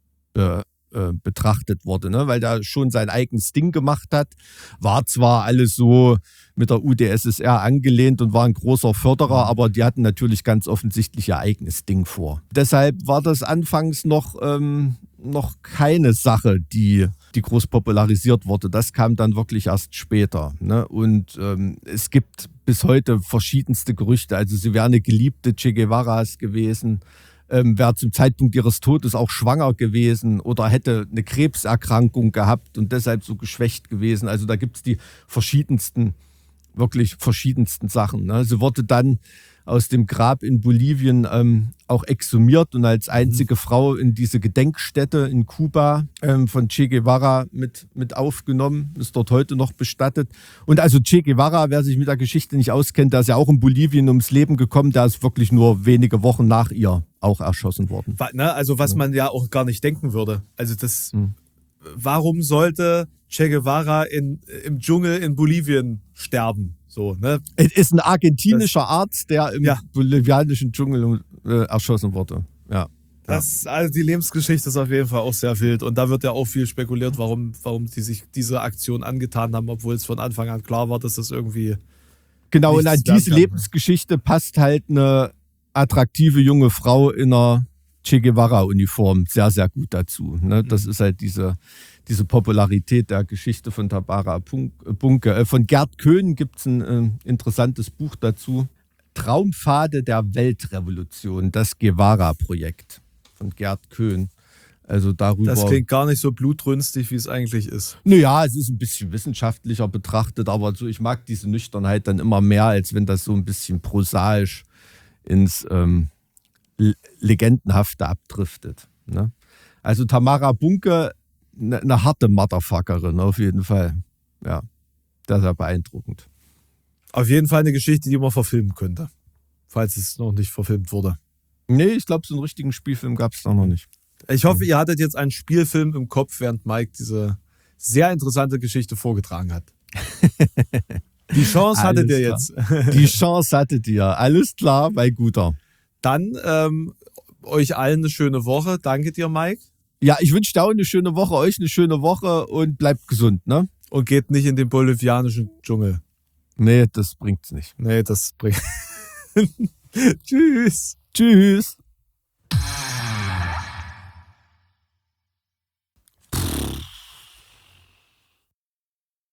[SPEAKER 3] äh, äh, betrachtet wurde, ne? Weil der schon sein eigenes Ding gemacht hat. War zwar alles so mit der U D S S R angelehnt und war ein großer Förderer, aber die hatten natürlich ganz offensichtlich ihr eigenes Ding vor. Deshalb war das anfangs noch, ähm, noch keine Sache, die, die groß popularisiert wurde. Das kam dann wirklich erst später. Ne? Und ähm, es gibt bis heute verschiedenste Gerüchte. Also sie wäre eine Geliebte Che Guevaras gewesen, ähm, wäre zum Zeitpunkt ihres Todes auch schwanger gewesen oder hätte eine Krebserkrankung gehabt und deshalb so geschwächt gewesen. Also da gibt es die verschiedensten wirklich verschiedensten Sachen. Ne? Sie wurde dann aus dem Grab in Bolivien ähm, auch exhumiert und als einzige mhm. Frau in diese Gedenkstätte in Kuba ähm, von Che Guevara mit, mit aufgenommen, ist dort heute noch bestattet. Und also Che Guevara, wer sich mit der Geschichte nicht auskennt, der ist ja auch in Bolivien ums Leben gekommen, der ist wirklich nur wenige Wochen nach ihr auch erschossen worden.
[SPEAKER 1] Also was man ja auch gar nicht denken würde. Also das, mhm. warum sollte Che Guevara in, im Dschungel in Bolivien sterben? So, ne?
[SPEAKER 3] Es ist ein argentinischer das, Arzt, der im
[SPEAKER 1] ja.
[SPEAKER 3] bolivianischen Dschungel äh, erschossen wurde. Ja.
[SPEAKER 1] Das, also die Lebensgeschichte ist auf jeden Fall auch sehr wild. Und da wird ja auch viel spekuliert, warum, warum die sich diese Aktion angetan haben, obwohl es von Anfang an klar war, dass das irgendwie.
[SPEAKER 3] Genau, und an diese kann. Lebensgeschichte passt halt eine attraktive junge Frau in einer Che Guevara-Uniform sehr, sehr gut dazu. Ne? Das mhm. ist halt diese, diese Popularität der Geschichte von Tamara Bunke. Von Gerd Köhn gibt es ein äh, interessantes Buch dazu. Traumpfade der Weltrevolution, das Guevara-Projekt von Gerd Köhn. Also darüber.
[SPEAKER 1] Das klingt gar nicht so blutrünstig, wie es eigentlich ist.
[SPEAKER 3] Naja, es ist ein bisschen wissenschaftlicher betrachtet, aber so, ich mag diese Nüchternheit dann immer mehr, als wenn das so ein bisschen prosaisch ins ähm, Legendenhafte abdriftet. Ne? Also Tamara Bunke, eine ne harte Motherfuckerin auf jeden Fall. Ja, das ist ja beeindruckend.
[SPEAKER 1] Auf jeden Fall eine Geschichte, die man verfilmen könnte, falls es noch nicht verfilmt wurde.
[SPEAKER 3] Nee, ich glaube, so einen richtigen Spielfilm gab es noch nicht.
[SPEAKER 1] Ich hoffe, ihr hattet jetzt einen Spielfilm im Kopf, während Mike diese sehr interessante Geschichte vorgetragen hat. Die Chance hattet ihr jetzt.
[SPEAKER 3] Die Chance hattet ihr. Alles klar, bei guter.
[SPEAKER 1] Dann ähm, euch allen eine schöne Woche. Danke dir, Mike.
[SPEAKER 3] Ja, ich wünsche dir auch eine schöne Woche, euch eine schöne Woche und bleibt gesund, ne?
[SPEAKER 1] Und geht nicht in den bolivianischen Dschungel.
[SPEAKER 3] Nee, das bringt's nicht.
[SPEAKER 1] Nee, das bringt. Tschüss.
[SPEAKER 3] Tschüss.